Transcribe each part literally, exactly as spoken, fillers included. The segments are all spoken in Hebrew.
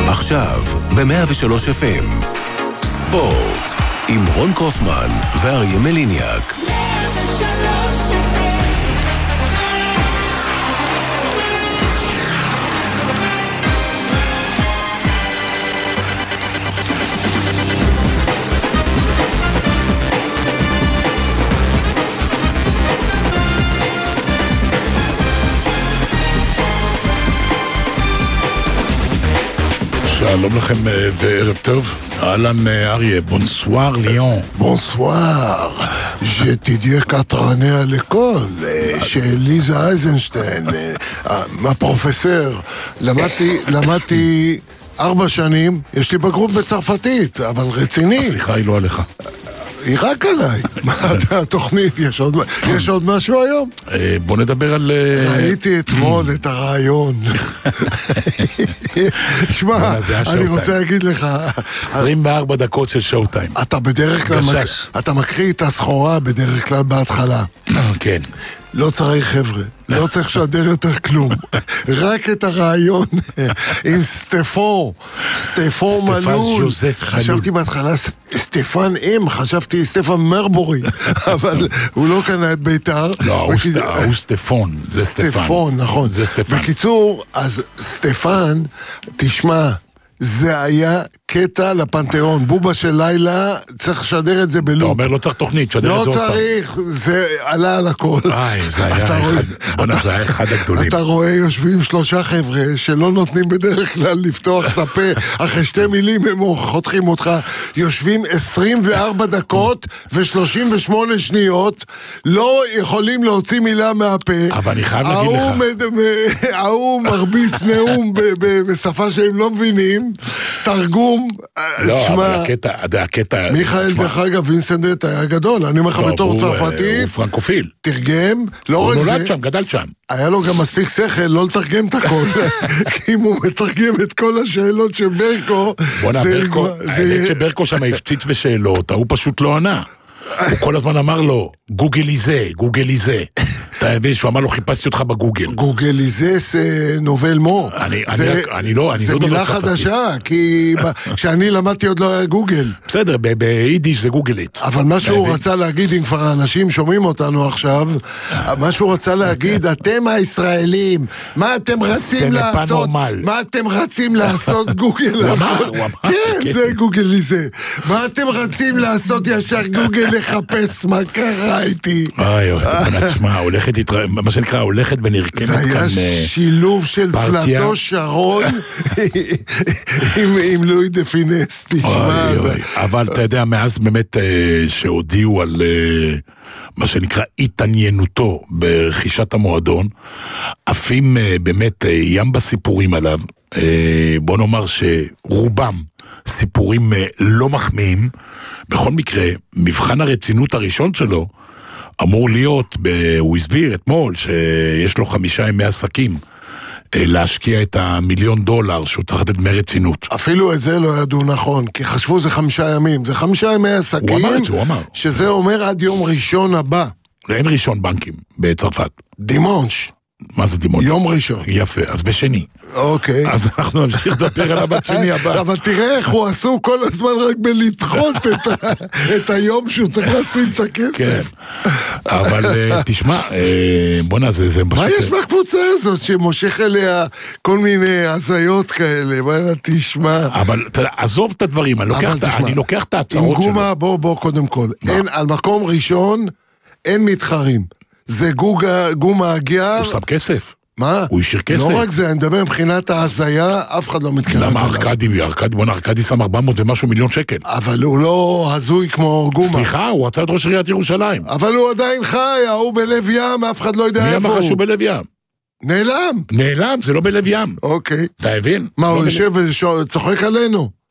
עכשיו, ב-מאה ושלוש אף אם. ספורט, עם רון קופמן ואריה מליניאק. מאה ושלוש אף אם. שלום לכם וערב טוב. אהלן אריה, בונסואר ליון. בונסואר. Je te dis quatre années à l'école, chez Lisa Eisenstein, ma professeur. למדתי, למדתי ארבע שנים, יש לי בגרות בצרפתית, אבל רציני. השיחה היא לא עליך. היא רק עליי. מה התוכנית? יש עוד, יש עוד משהו היום? בוא נדבר על... ראיתי אתמול את הרעיון. שמע, אני רוצה להגיד לך... עשרים וארבע דקות של שואו טיים. אתה בדרך כלל... אתה מקריא את הסחורה בדרך כלל בהתחלה. כן. לא צריך חבר'ה, לא צריך לשדר יותר כלום. רק את הרעיון עם סטפון, סטפון מלול. חשבתי בהתחלה סטפן אם, חשבתי סטפן מרבורי, אבל הוא לא קנה את ביתר. לא, הוא סטפון, זה סטפן. סטפון, נכון. זה סטפן. בקיצור, אז סטפן, תשמע, זה היה קטע לפנתיאון. בובה של לילה, צריך לשדר את זה בלוב. אתה אומר לא צריך תוכנית, שדר את זה עוד פעם. לא צריך, זה עלה על הכל. איי, זה היה אחד, בונה, זה היה אחד הגדולים. אתה רואה, יושבים שלושה חבר'ה שלא נותנים בדרך כלל לפתוח את הפה, אחרי שתי מילים הם חותכים אותך, יושבים עשרים וארבע דקות ו-שלושים ושמונה שניות, לא יכולים להוציא מילה מהפה. אבל אני חייב להגיד לך. ההוא מרביץ נאום בשפה שהם לא מבינים, תרגום, לא, אבל הקטע, הקטע... מיכאל דרך אגב, וינסנדט היה גדול, אני אומר לך בתור צרפתי, הוא פרנקופיל. תרגם, לא רק זה... הוא נולד שם, גדל שם. היה לו גם מספיק שכל לא לתרגם את הכל, כי אם הוא מתרגם את כל השאלות של ברקו... בונה, ברקו, האמת שברקו שם הפציץ בשאלות, הוא פשוט לא ענה. הוא כל הזמן אמר לו, גוגליזה, גוגליזה. אתה מבין שהוא אמר לו, חיפשתי אותך בגוגל. גוגליזה זה נובל מו. אני לא... זה מילה חדשה, כי כשאני למדתי עוד לא היה גוגל. בסדר, ביידיש זה גוגלית. אבל מה שהוא רצה להגיד, אם כבר האנשים שומעים אותנו עכשיו, מה שהוא רצה להגיד, אתם הישראלים, מה אתם רצים לעשות? מה אתם רצים לעשות גוגל? הוא אמר, הוא אמר. כן, זה גוגליזה. מה אתם רצים לעשות ישר גוגל לחפש מה קרה איתי? אוי, אוי, תשמע, הולכת, מה שנקרא, הולכת ונרקמת כאן פרטיה. זה היה שילוב של פלטו שרון עם לואי דה פינס, תשמע. אבל אתה יודע, מאז באמת שהודיעו על מה שנקרא התעניינותו ברכישת המועדון, עפים באמת ים בסיפורים עליו, בוא נאמר שרובם סיפורים לא מחמיאים. בכל מקרה, מבחן הרצינות הראשון שלו אמור להיות, הוא הסביר אתמול שיש לו חמישה ימי עסקים להשקיע את המיליון דולר שהוא צריך לתת דמי רצינות. אפילו את זה לא ידעו נכון, כי חשבו זה חמישה ימים, זה חמישה ימי עסקים, הוא אמר את זה, הוא אמר. שזה אומר עד יום ראשון הבא. אין ראשון בנקים בצרפת. דימונש. מה זה דימון? יום ראשון. יפה, אז בשני. אוקיי. אז אנחנו נמשיך לדבר על הבת שני הבא. אבל תראה איך הוא עשו כל הזמן רק בלדחות את היום שהוא צריך לשים את הכסף. כן. אבל תשמע, בוא נעשה, זה... מה יש בקבוצה הזאת שמושך אליה כל מיני הזיות כאלה? בוא תשמע. אבל עזוב את הדברים, אני לוקח את ההצעות שלו. עם גומה, בוא, בוא קודם כל. אין, על מקום ראשון, אין מתחרים. זה גוגה, גומה הגיע... הוא שם כסף. מה? הוא השאיר כסף. לא רק זה, אני מדבר מבחינת ההזיה, אף אחד לא מתקרב. למה ארקדי, ארקדי, בוא ארקדי שם ארבע מאות ומשהו מיליון שקל. אבל הוא לא הזוי כמו גומה. סליחה, הוא רצה את ראש עיריית ירושלים. אבל הוא עדיין חי, הוא בלב ים, אף אחד לא יודע איפה הוא. מי אמר שהוא בלב ים? נעלם. נעלם, זה לא בלב ים. אוקיי. אתה הבין? מה, הוא יושב וצוחק עלינו?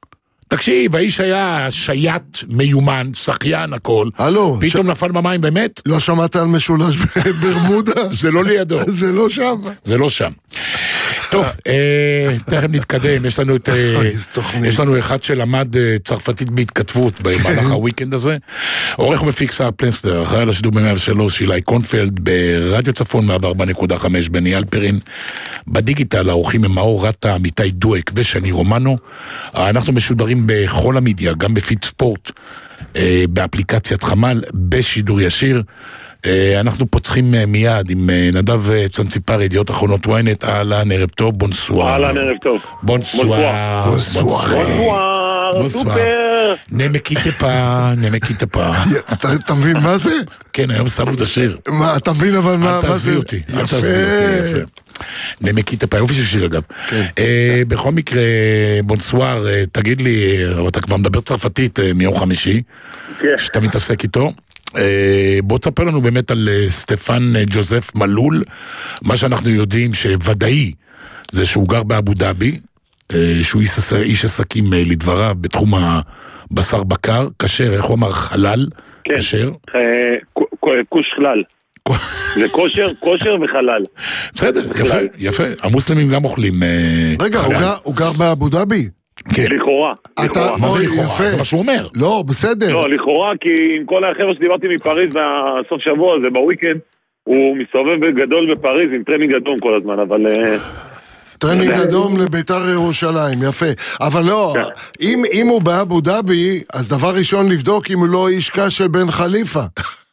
תקשיב, האיש היה שייט מיומן, שחיין הכל. הלו. פתאום ש... נפל במים באמת? לא שמעת על משולש ברמודה? זה לא לידו. זה לא שם. זה לא שם. טוב, תכף נתקדם, יש לנו את... יש לנו אחד שלמד צרפתית בהתכתבות במהלך הוויקנד הזה. עורך ומפיק שר פלנסטר, אחראי על השידור ב-מאה ושלוש, אילי קונפלד, ברדיו צפון מאה וארבע נקודה חמש, בני אלפרין, בדיגיטל, האורחים הם מאור רטה, עמיתי דואק ושני רומנו. אנחנו משודרים בכל המדיה, גם בפיד ספורט, באפליקציית חמל, בשידור ישיר. אנחנו פוצחים מיד עם נדב צנציפר, ידיעות אחרונות וויינט. אהלן, ערב טוב, בונסואר. אהלן, ערב טוב. בונסואר. בונסואר. סופר. נמקיטפה, נמקיטפה. אתה מבין מה זה? כן, היום שמו את השיר. מה, אתה מבין אבל מה זה? אל תעזבי אותי, אל תעזבי אותי, יפה. נמקיטפה, יופי של שיר אגב. בכל מקרה, בונסואר, תגיד לי, אתה כבר מדבר צרפתית מיום חמישי, שאתה מתעסק איתו. בוא תספר לנו באמת על סטפן ג'וזף מלול. מה שאנחנו יודעים שוודאי זה שהוא גר באבו דאבי, שהוא איש עסקים לדבריו בתחום הבשר בקר, כשר, איך הוא אמר? חלל? כשר? כוש חלל. זה כושר, כושר וחלל. בסדר, יפה, יפה. המוסלמים גם אוכלים. רגע, הוא גר באבו דאבי? לכאורה, לכאורה. מה זה לכאורה? זה מה שהוא אומר. לא, בסדר. לא, לכאורה, כי עם כל החבר'ה שדיברתי מפריז בסוף שבוע הזה, בוויקנד, הוא מסתובב בגדול בפריז עם טרנינג אדום כל הזמן, אבל... טרנינג אדום לביתר ירושלים, יפה. אבל לא, אם הוא באבו דאבי, אז דבר ראשון לבדוק אם הוא לא איש קש של בן חליפה.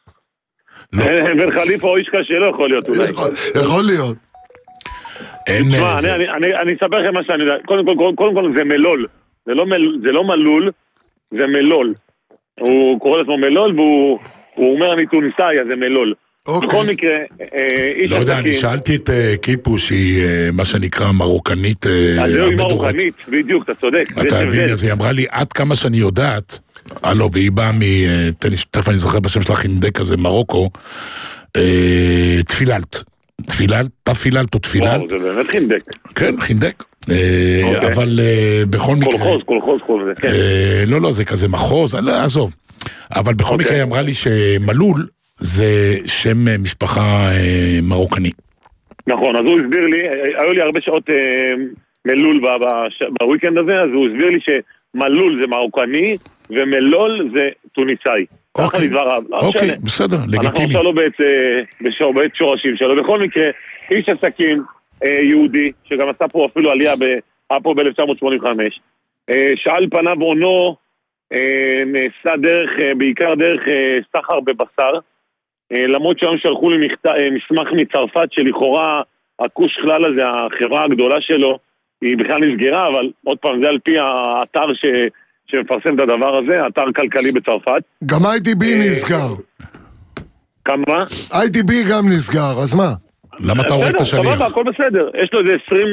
בן חליפה או איש קש שלא יכול להיות, אולי. יכול להיות. תשמע, אני אספר לכם מה שאני יודע. קודם כל, קודם כל זה מלול. זה לא מלול, זה מלול. הוא קורא לעצמו מלול, והוא אומר אני טוניסאי, אז זה מלול. בכל מקרה, לא יודע, אני שאלתי את קיפו, שהיא מה שנקרא מרוקנית. אז זהו, היא מרוקנית, בדיוק, אתה צודק. אתה מבין, אז היא אמרה לי, עד כמה שאני יודעת, הלו, והיא באה מ... תכף אני זוכר בשם שלה חינדק הזה, מרוקו, תפיללת. תפיללת, תפיללת או תפיללת. וואו, זה באמת חינדק. כן, חינדק. אבל בכל מקרה... קולחוז, קולחוז, קולחוז, כן. לא, לא, זה כזה מחוז, עזוב. אבל בכל מקרה היא אמרה לי שמלול זה שם משפחה מרוקני. נכון, אז הוא הסביר לי, היו לי הרבה שעות מלול בוויקנד הזה, אז הוא הסביר לי שמלול זה מרוקני, ומלול זה טוניסאי. אוקיי, אוקיי, בסדר, לגיטימי. אנחנו עכשיו לא בעת שורשים שלו. בכל מקרה, איש עסקים יהודי, שגם עשה פה אפילו עלייה פה ב-אלף תשע מאות שמונים וחמש, שעל פניו עונו נעשה דרך, בעיקר דרך סחר בבשר, למרות שהיום שלחו לי מסמך מצרפת שלכאורה הכוש חלל הזה, החברה הגדולה שלו, היא בכלל נסגרה, אבל עוד פעם זה על פי האתר ש... שמפרסם את הדבר הזה, אתר כלכלי בצרפת. גם איי די בי נסגר. כמה? איי די בי גם נסגר, אז מה? למה אתה עורך את השליח? סבבה, הכל בסדר. יש לו איזה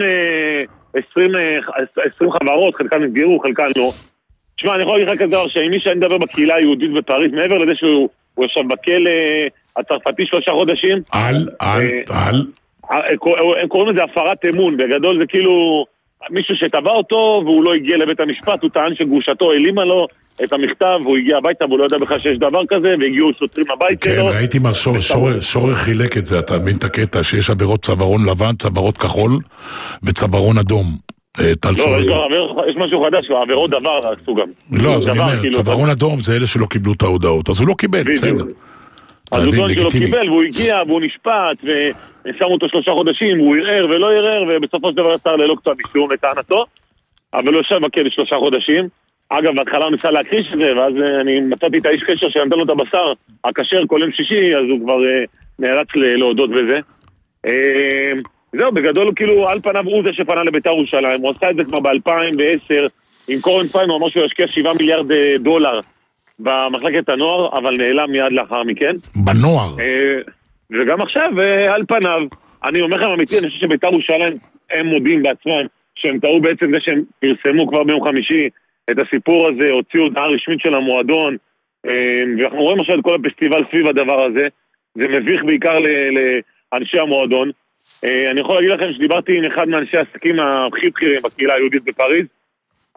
עשרים חברות, חלקן נסגרו, חלקן לא. תשמע, אני יכול להגיד לך כזה דבר, שמי שאני מדבר בקהילה היהודית בפריז, מעבר לזה שהוא יושב בכלא הצרפתי שלושה חודשים. על, על, על. הם קוראים לזה הפרת אמון, בגדול זה כאילו... מישהו שטבע אותו והוא לא הגיע לבית המשפט, הוא טען שגרושתו העלימה לו את המכתב, והוא הגיע הביתה והוא לא יודע בכלל שיש דבר כזה, והגיעו שוטרים הבית כן, שלו. כן, ראיתי מה שורך חילק את זה, אתה מבין את הקטע, שיש עבירות צווארון לבן, צווארות כחול וצווארון אדום. לא, יש משהו חדש, עבירות דבר עשו גם. לא, אז אני אומר, צווארון אדום זה אלה שלא קיבלו את ההודעות, אז הוא לא קיבל, בסדר. אז הוא טוען שלא קיבל, והוא הגיע, והוא נשפט, ושמו אותו שלושה חודשים, הוא ערער ולא ערער, ובסופו של דבר יצא ללא כתב אישום לטענתו, אבל הוא יושב בכלא שלושה חודשים. אגב, בהתחלה הוא ניסה להכחיש את זה, ואז אני מצאתי את האיש קשר שנתן לו את הבשר, הכשר כל יום שישי, אז הוא כבר נאלץ להודות בזה. זהו, בגדול הוא כאילו, על פניו הוא זה שפנה לביתר ירושלים, הוא עשה את זה כבר ב-אלפיים ועשר, עם קורן פיין הוא אמר שהוא ישקיע שבעה מיליארד דולר במחלקת הנוער, אבל נעלם מיד לאחר מכן. בנוער. וגם עכשיו, על פניו, אני אומר לכם אמיתי, אני חושב שביתר ירושלים הם מודים בעצמם, שהם טעו בעצם זה שהם פרסמו כבר ביום חמישי את הסיפור הזה, הוציאו הודעה רשמית של המועדון, ואנחנו רואים עכשיו את כל הפסטיבל סביב הדבר הזה, זה מביך בעיקר לאנשי המועדון. אני יכול להגיד לכם שדיברתי עם אחד מאנשי העסקים הכי בכירים בקהילה היהודית בפריז,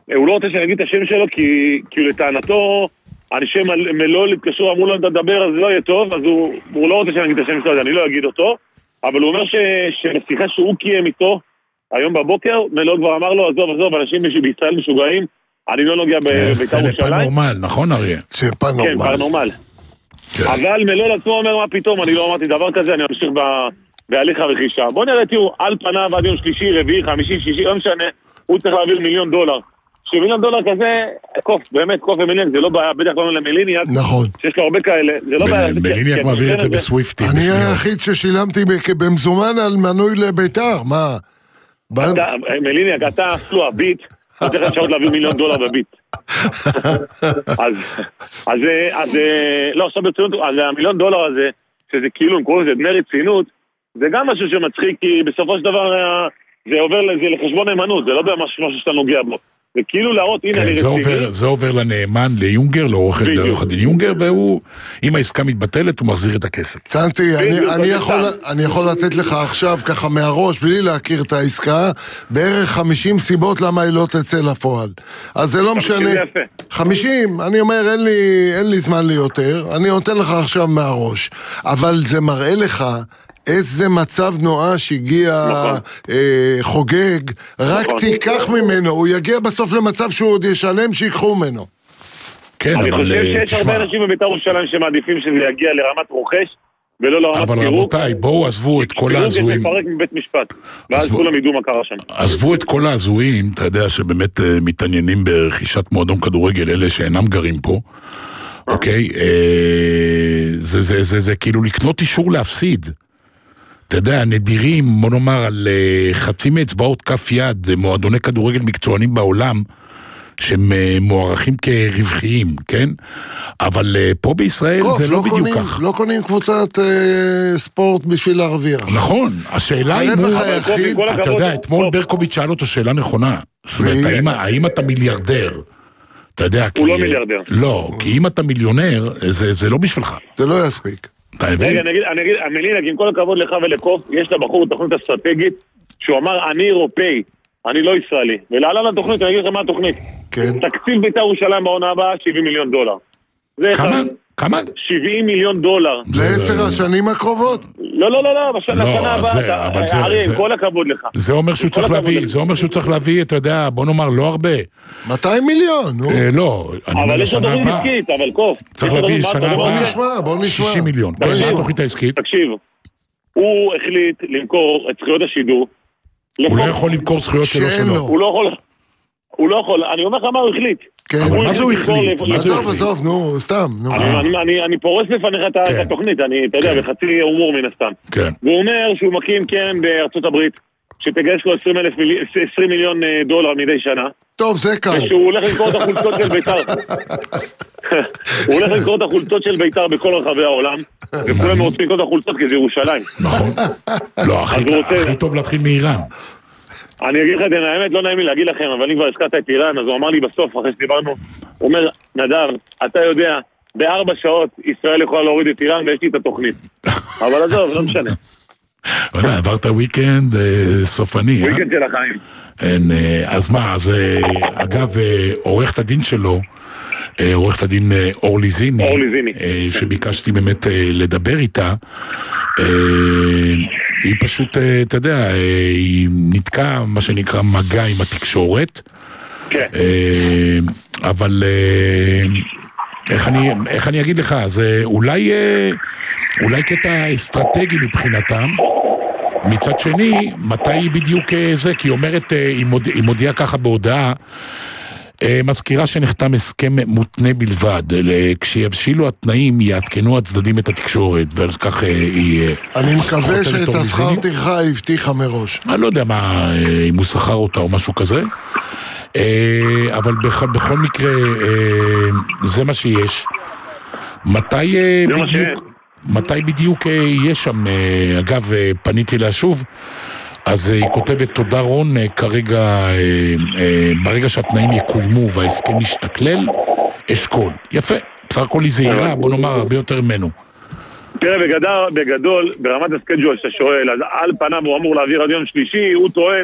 הוא לא רוצה שאני אגיד את השם שלו, כי, כי לטענתו, אנשי מלול התקשרו, אמרו לו אם תדבר, אז זה לא יהיה טוב, אז הוא, הוא לא רוצה שאני אגיד את השם שלו, אז אני לא אגיד אותו, אבל הוא אומר ש, שבשיחה שהוא קיים איתו, היום בבוקר, מלול כבר אמר לו, עזוב, עזוב, אנשים בישראל משוגעים, אני לא נוגע בבית"ר ירושלים. זה פנורמל, נכון אריה? זה פנורמל. כן, פנורמל. אבל מלול עצמו אומר, מה פתאום, אני לא אמרתי דבר כזה, אני אמשיך בהליך הרכישה. בוא נראה, תראו, על פניו עד יום שלישי, רביעי, חמישי, שישי, לא משנה, הוא צריך להעביר מיליון דולר. שמיליון דולר כזה, קוף, באמת, קוף ומיליון, זה לא בעיה, בטח לא למליניאק. נכון. שיש לו הרבה כאלה, זה לא בעיה. מליניאק מעביר את זה בסוויפטים. אני היחיד ששילמתי במזומן על מנוי לביתר, מה? מליניאק, אתה אפילו הביט, אתה צריך אפשרות להעביר מיליון דולר בביט. אז, אז, לא, עכשיו ברצינות, אז המיליון דולר הזה, שזה כאילו, הם קוראים לזה דמי רצינות, זה גם משהו שמצחיק, כי בסופו של דבר זה עובר לחשבון נאמנות, זה לא משהו שאתה נוגע בו. וכאילו להראות, הנה אני רציני. זה עובר לנאמן, ליונגר, לעורך דין יונגר, והוא, אם העסקה מתבטלת, הוא מחזיר את הכסף. צנתי, אני יכול לתת לך עכשיו, ככה מהראש, בלי להכיר את העסקה, בערך חמישים סיבות למה היא לא תצא לפועל. אז זה לא משנה. חמישים, אני אומר, אין לי זמן ליותר, אני נותן לך עכשיו מהראש. אבל זה מראה לך, איזה מצב נואש שהגיע אה, חוגג, רק תיקח ממנו, הוא יגיע בסוף למצב שהוא עוד ישלם שיקחו ממנו. כן, אני אבל חושב שיש הרבה אנשים בבית"ר ירושלים שמעדיפים שזה יגיע לרמת רוכש, ולא לרמת פירוק. אבל רבותיי, בואו עזבו את כל ההזויים. פירוק יש לפרק מבית משפט, ואז כולם ידעו מה קרה שם. עזבו את כל ההזויים, אתה יודע שבאמת מתעניינים ברכישת מועדון כדורגל, אלה שאינם גרים פה, אוקיי? זה, זה, זה, זה כאילו לקנות אישור להפסיד. אתה יודע, נדירים, בוא נאמר, על uh, חצי מאצבעות כף יד, מועדוני כדורגל מקצוענים בעולם, שהם uh, מוערכים כרווחיים, כן? אבל uh, פה בישראל קוף, זה לא, לא בדיוק קונים, כך. לא קונים קבוצת uh, ספורט בשביל להרוויח. נכון, השאלה היא... אתה יודע, אתמול ברקוביץ' שאל אותו שאלה נכונה. זאת אומרת, האם, האם אתה מיליארדר? אתה יודע, הוא כי... לא מיליארדר. לא, כי אם אתה מיליונר, זה, זה לא בשבילך. זה לא יספיק. רגע, אני אגיד, אני אגיד, המלינק, עם כל הכבוד לך ולקוף, יש לבחור תוכנית אסטרטגית, שהוא אמר, אני אירופאי, אני לא ישראלי. ולעלה לתוכנית, אני אגיד לכם מה התוכנית. כן. תקציב בית"ר ירושלים בעונה הבאה, שבעים מיליון דולר. כמה? כמה? שבעים מיליון דולר. לעשר השנים הקרובות? לא, לא, לא, לא, בשנה הבאה. אריה, עם כל הכבוד לך. זה אומר שהוא צריך להביא, זה אומר שהוא צריך להביא, אתה יודע, בוא נאמר, לא הרבה. מאתיים מיליון, נו. לא, אני אומר לשנה הבאה. אבל יש לו תוכנית עסקית, אבל קוף. צריך להביא שנה הבאה. בוא נשמע, בוא נשמע. שישים מיליון. כן, מה התוכנית העסקית? תקשיב, הוא החליט למכור את זכויות השידור. הוא לא יכול למכור זכויות שלו שלו. הוא לא יכול... הוא לא יכול, אני אומר לך מה הוא החליט. אבל מה זה הוא החליט? עזוב, עזוב, נו, סתם. אני פורס לפניך את התוכנית, אני, אתה יודע, בחצי הומור מן הסתם. והוא אומר שהוא מקים קרן בארצות הברית, שתגייס לו עשרים מיליון דולר מדי שנה. טוב, זה קל. ושהוא הולך למכור את החולצות של בית"ר. הוא הולך למכור את החולצות של בית"ר בכל רחבי העולם, וכולם רוצים למכור את החולצות כי זה ירושלים. נכון. לא, הכי טוב להתחיל מאיראן. אני אגיד לך, האמת לא נעים לי להגיד לכם, אבל אני כבר הזכרת את איראן, אז הוא אמר לי בסוף, אחרי שדיברנו, הוא אומר, נדב, אתה יודע, בארבע שעות ישראל יכולה להוריד את איראן ויש לי את התוכנית. אבל עזוב, לא משנה. עברת וויקנד סופני, אה? וויקנד של החיים. אז מה, אז אגב, עורכת הדין שלו, עורכת הדין אורלי זיני, שביקשתי באמת לדבר איתה, היא פשוט, אתה יודע, היא נתקעה, מה שנקרא, מגע עם התקשורת. כן. אבל איך אני, איך אני אגיד לך, זה אולי, אולי קטע אסטרטגי מבחינתם. מצד שני, מתי היא בדיוק זה? כי היא אומרת, היא מודיעה ככה בהודעה, מזכירה שנחתם הסכם מותנה בלבד, כשיבשילו התנאים יעדכנו הצדדים את התקשורת, ואז כך היא... אני מקווה שאת השכר טרחה הבטיחה מראש. אני לא יודע מה, אם הוא שכר אותה או משהו כזה, אבל בכל מקרה זה מה שיש. מתי בדיוק, מתי בדיוק יש שם, אגב פניתי לה שוב, אז היא כותבת, תודה רון, כרגע, ברגע שהתנאים יקוימו וההסכם ישתכלל, אשכול. יפה, בסך הכל היא זהירה, בוא נאמר, הרבה יותר ממנו. תראה, בגדול, בגדול, ברמת הסקייג'ול שאתה שואל, אז על פניו הוא אמור להעביר עד יום שלישי, הוא טוען,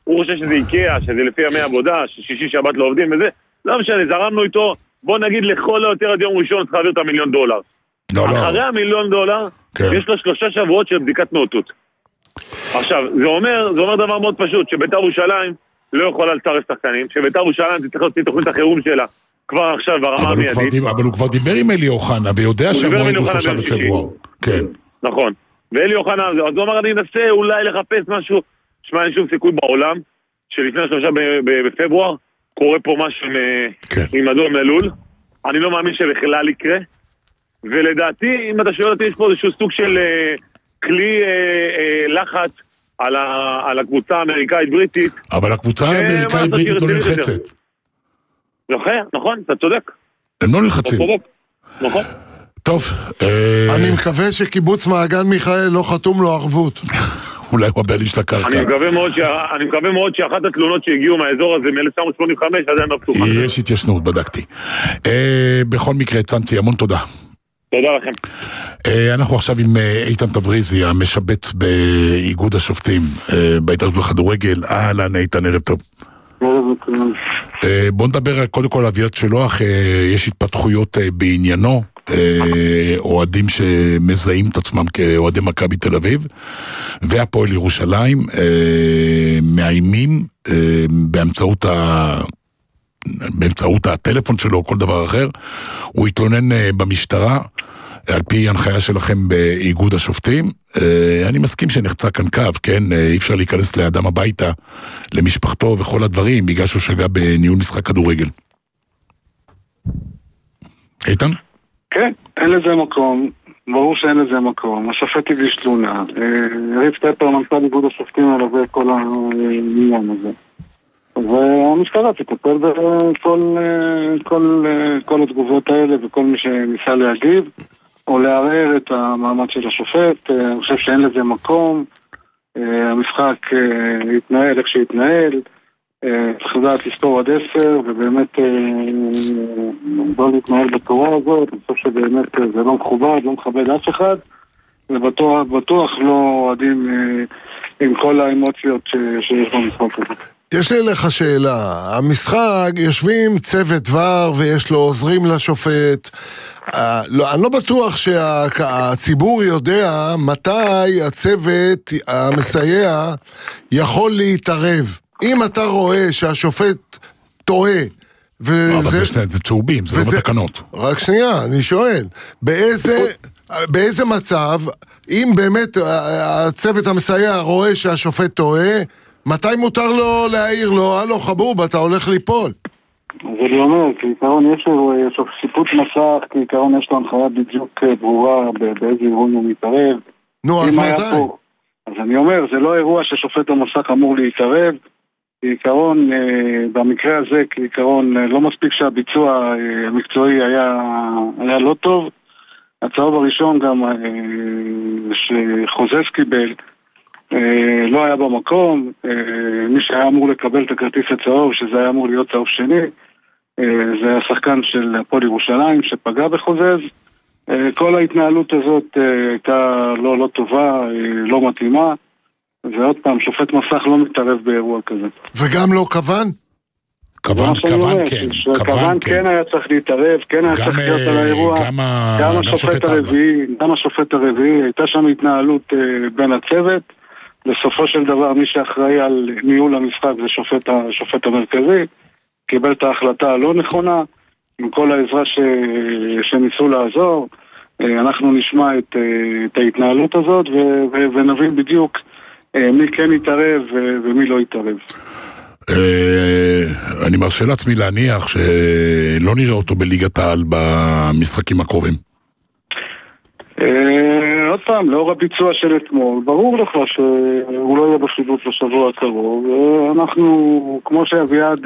הוא חושב שזה איקאה, שזה לפי ימי עבודה, ששישי שבת לא עובדים וזה, לא משנה, זרמנו איתו, בוא נגיד לכל היותר עד יום ראשון צריך להעביר את המיליון דולר. לא, לא. אחרי המיליון דולר, כן. יש לו שלושה שבועות של בדיקת נאותות. עכשיו, זה אומר, זה אומר דבר מאוד פשוט, שבית"ר ירושלים לא יכולה לצרף שחקנים, שבית"ר ירושלים תצטרך להוציא תוכנית החירום שלה, כבר עכשיו ברמה המיידית. אבל הוא כבר דיבר עם אלי אוחנה, ויודע שהמועד הוא שלושה בפברואר. כן. נכון. ואלי אוחנה, אז הוא אמר, אני אנסה אולי לחפש משהו, שמע, אין שום סיכוי בעולם, שלפני שלושה בפברואר, קורה פה משהו עם אדום מלול. אני לא מאמין שבכלל יקרה. ולדעתי, אם אתה שואל אותי, יש פה איזשהו סוג של כלי לחץ על הקבוצה האמריקאית-בריטית. אבל הקבוצה האמריקאית-בריטית לא נלחצת. נכון, אתה צודק. הם לא נלחצים. אתה צודק, נכון. טוב. אני מקווה שקיבוץ מעגן מיכאל לא חתום לו ערבות. אולי הוא הבעלים של הקרקע. אני מקווה מאוד שאחת התלונות שהגיעו מהאזור הזה מ-אלף תשע מאות שמונים וחמש עדיין לא פתוחה. יש התיישנות, בדקתי. בכל מקרה, צנצי, המון תודה. תודה לכם. אנחנו עכשיו עם איתן תבריזי, המשבץ באיגוד השופטים בהתאחדות לכדורגל. אהלן, איתן, ערב טוב. בוא נדבר קודם כל על אביעד שלוח, יש התפתחויות בעניינו, אוהדים שמזהים את עצמם כאוהדי מכבי תל אביב והפועל ירושלים מאיימים באמצעות ה... באמצעות הטלפון שלו או כל דבר אחר. הוא התלונן במשטרה על פי הנחיה שלכם באיגוד השופטים. אני מסכים שנחצה כאן קו, כן? אי אפשר להיכנס לאדם הביתה, למשפחתו וכל הדברים, בגלל שהוא שגע בניהול משחק כדורגל. איתן? כן, אין לזה מקום, ברור שאין לזה מקום. השופט הגיש תלונה, ריף טפר מנכ"ל איגוד השופטים מלווה כל העניין הזה, והמשטרה תטפל בכל כל, כל התגובות האלה וכל מי שניסה להגיב או לערער את המעמד של השופט. אני חושב שאין לזה מקום, המשחק יתנהל איך שיתנהל, צריך לדעת לספור עד עשר ובאמת לא להתנהל בצורה הזאת. אני חושב שבאמת זה לא מכובד, לא מכבד אף אחד, ובטוח בטוח לא עדים עם כל האמוציות שיש במשחק הזה. יש לי לך שאלה, המשחק יושבים צוות דבר ויש לו עוזרים לשופט, לא, אני לא בטוח שהציבור יודע מתי הצוות המסייע יכול להתערב. אם אתה רואה שהשופט טועה וזה... זה צהובים, זה לא בתקנות. רק שנייה, אני שואל, באיזה, באיזה מצב, אם באמת הצוות המסייע רואה שהשופט טועה, מתי מותר לו להעיר לו, הלו חבוב, אתה הולך ליפול? זה לי אומר, כעיקרון יש לו שיפוט מסך, כעיקרון יש לו הנחיה בדיוק ברורה באיזה אירוע הוא מתערב. נו, אז מתי? אז אני אומר, זה לא אירוע ששופט המסך אמור להתערב, כעיקרון, במקרה הזה, כעיקרון, לא מספיק שהביצוע המקצועי היה, היה לא טוב. הצהוב הראשון גם שחוזס קיבל, לא היה במקום, מי שהיה אמור לקבל את הכרטיס הצהוב, שזה היה אמור להיות צהוב שני, זה השחקן של הפועל ירושלים שפגע בחוזז. כל ההתנהלות הזאת הייתה לא, לא טובה, לא מתאימה, ועוד פעם, שופט מסך לא מתערב באירוע כזה. וגם לא כוון? כוון, כוון כן. כוון כן היה צריך להתערב, כן היה צריך להיות על האירוע. גם השופט הרביעי, גם השופט הרביעי, הייתה שם התנהלות בין הצוות. בסופו של דבר מי שאחראי על ניהול המשחק זה שופט, השופט המרכזי, קיבל את ההחלטה הלא נכונה, עם כל העזרה ש... שניסו לעזור. אנחנו נשמע את, את ההתנהלות הזאת ו... ו... ונבין בדיוק מי כן יתערב ו... ומי לא יתערב. אני מרשה לעצמי להניח שלא נראה אותו בליגת העל במשחקים הקרובים. עוד פעם, לאור הביצוע של אתמול, ברור לך שהוא לא יהיה בשיבוץ בשבוע הקרוב. אנחנו, כמו שאביעד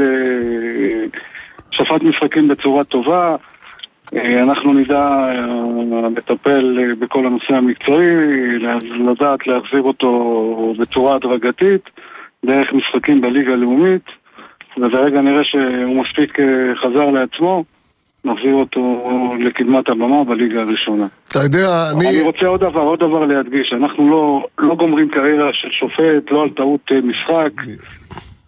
שפט משחקים בצורה טובה, אנחנו נדע לטפל בכל הנושא המקצועי, לדעת להחזיר אותו בצורה הדרגתית, דרך משחקים בליגה הלאומית, וברגע נראה שהוא מספיק חזר לעצמו, נחזיר אותו לקדמת הבמה בליגה הראשונה. אתה יודע, אני... אני רוצה עוד דבר, עוד דבר להדגיש, אנחנו לא, לא גומרים קריירה של שופט, לא על טעות משחק,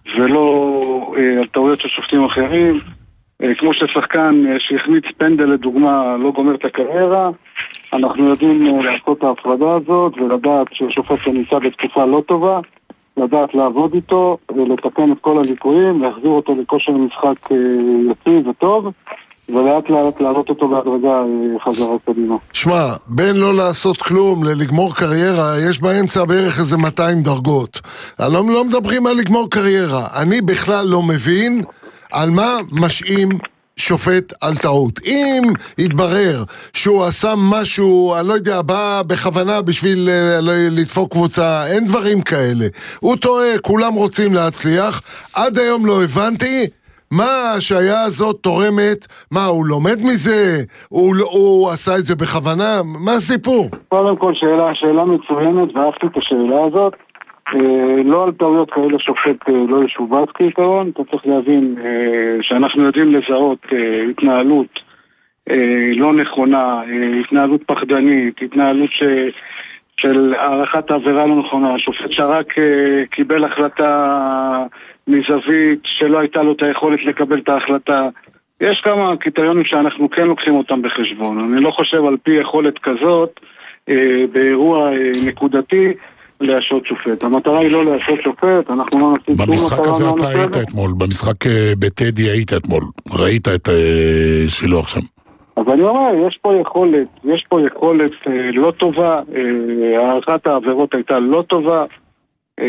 ולא על טעויות של שופטים אחרים. כמו ששחקן שהחמיץ פנדל לדוגמה לא גומר את הקריירה, אנחנו יודעים לעשות את ההפרדה הזאת ולדעת ששופט שנמצא בתקופה לא טובה, לדעת לעבוד איתו ולתקן את כל הליקויים, להחזיר אותו לכושר משחק יציב וטוב, ולאט לאט להעלות אותו בהדרגה חזרה קדימה. שמע, בין לא לעשות כלום ללגמור קריירה, יש באמצע בערך איזה מאתיים דרגות. לא, לא מדברים על לגמור קריירה. אני בכלל לא מבין על מה משאים שופט על טעות. אם יתברר שהוא עשה משהו, אני לא יודע, בא בכוונה בשביל לדפוק קבוצה, אין דברים כאלה. הוא טועה, כולם רוצים להצליח. עד היום לא הבנתי מה השעיה הזאת תורמת, מה הוא לומד מזה, הוא, הוא עשה את זה בכוונה, מה הסיפור? קודם כל שאלה, שאלה מצוינת, ואהבתי את השאלה הזאת. אה, לא על טעויות כאלה שופט אה, לא ישובץ כעיקרון, אתה צריך להבין אה, שאנחנו יודעים לזהות אה, התנהלות אה, לא נכונה, אה, התנהלות פחדנית, התנהלות ש... של הערכת העבירה לא נכונה, שופט שרק אה, קיבל החלטה מזווית שלא הייתה לו את היכולת לקבל את ההחלטה. יש כמה קריטריונים שאנחנו כן לוקחים אותם בחשבון. אני לא חושב על פי יכולת כזאת אה, באירוע אה, נקודתי להשעות שופט. המטרה היא לא להשעות שופט, אנחנו לא נעשים שום במשחק מטרה הזה אתה מהנושא היית הזה. אתמול, במשחק אה, בטדי היית אתמול, ראית את אה, שילוח שם. אז אני אומר, יש פה יכולת, יש פה יכולת אה, לא טובה, אה, הערכת העבירות הייתה לא טובה, אה,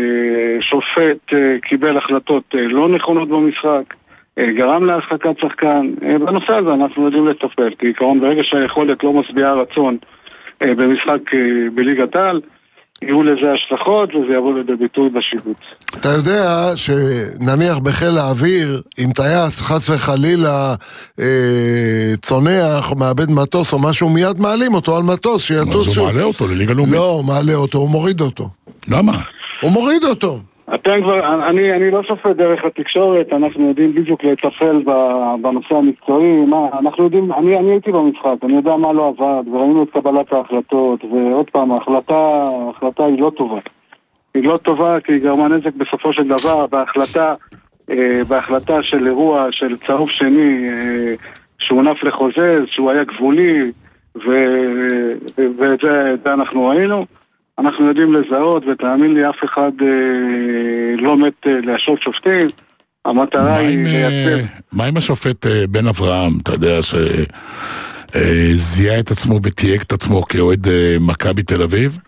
שופט אה, קיבל החלטות אה, לא נכונות במשחק, אה, גרם להרחקת שחקן. אה, בנושא הזה אנחנו יודעים לטפל, כי עיקרון ברגע שהיכולת לא משביעה רצון אה, במשחק אה, בליגת העל, יהיו לזה השלכות וזה יבוא לידי ביטוי בשיבוץ. אתה יודע שנניח בחיל האוויר, אם טייס חס וחלילה אה, צונח, מאבד מטוס או משהו, מיד מעלים אותו על מטוס שיטוס. אז הוא מעלה אותו לליגה לאומית. לא, הוא מעלה אותו, הוא מוריד אותו. למה? הוא מוריד אותו. אתם כבר, אני, אני לא שופט דרך התקשורת, אנחנו יודעים בדיוק לטפל בנושא המקצועי, מה, אנחנו יודעים, אני, אני הייתי במשחק, אני יודע מה לא עבד, וראינו את קבלת ההחלטות, ועוד פעם, ההחלטה, ההחלטה היא לא טובה. היא לא טובה כי היא גרמה נזק בסופו של דבר, בהחלטה, אה, בהחלטה של אירוע, של צהוב שני, אה, שהוא נף לחוזז, שהוא היה גבולי, ו, ואת זה, זה אנחנו ראינו. אנחנו יודעים לזהות, ותאמין לי, אף אחד אה, לא מת אה, להשעות שופטים. המטרה היא לייצר. מה עם השופט אה, בן אברהם, אתה יודע, שזיהה אה, את עצמו ותייג את עצמו כאוהד אה, מכבי תל אביב?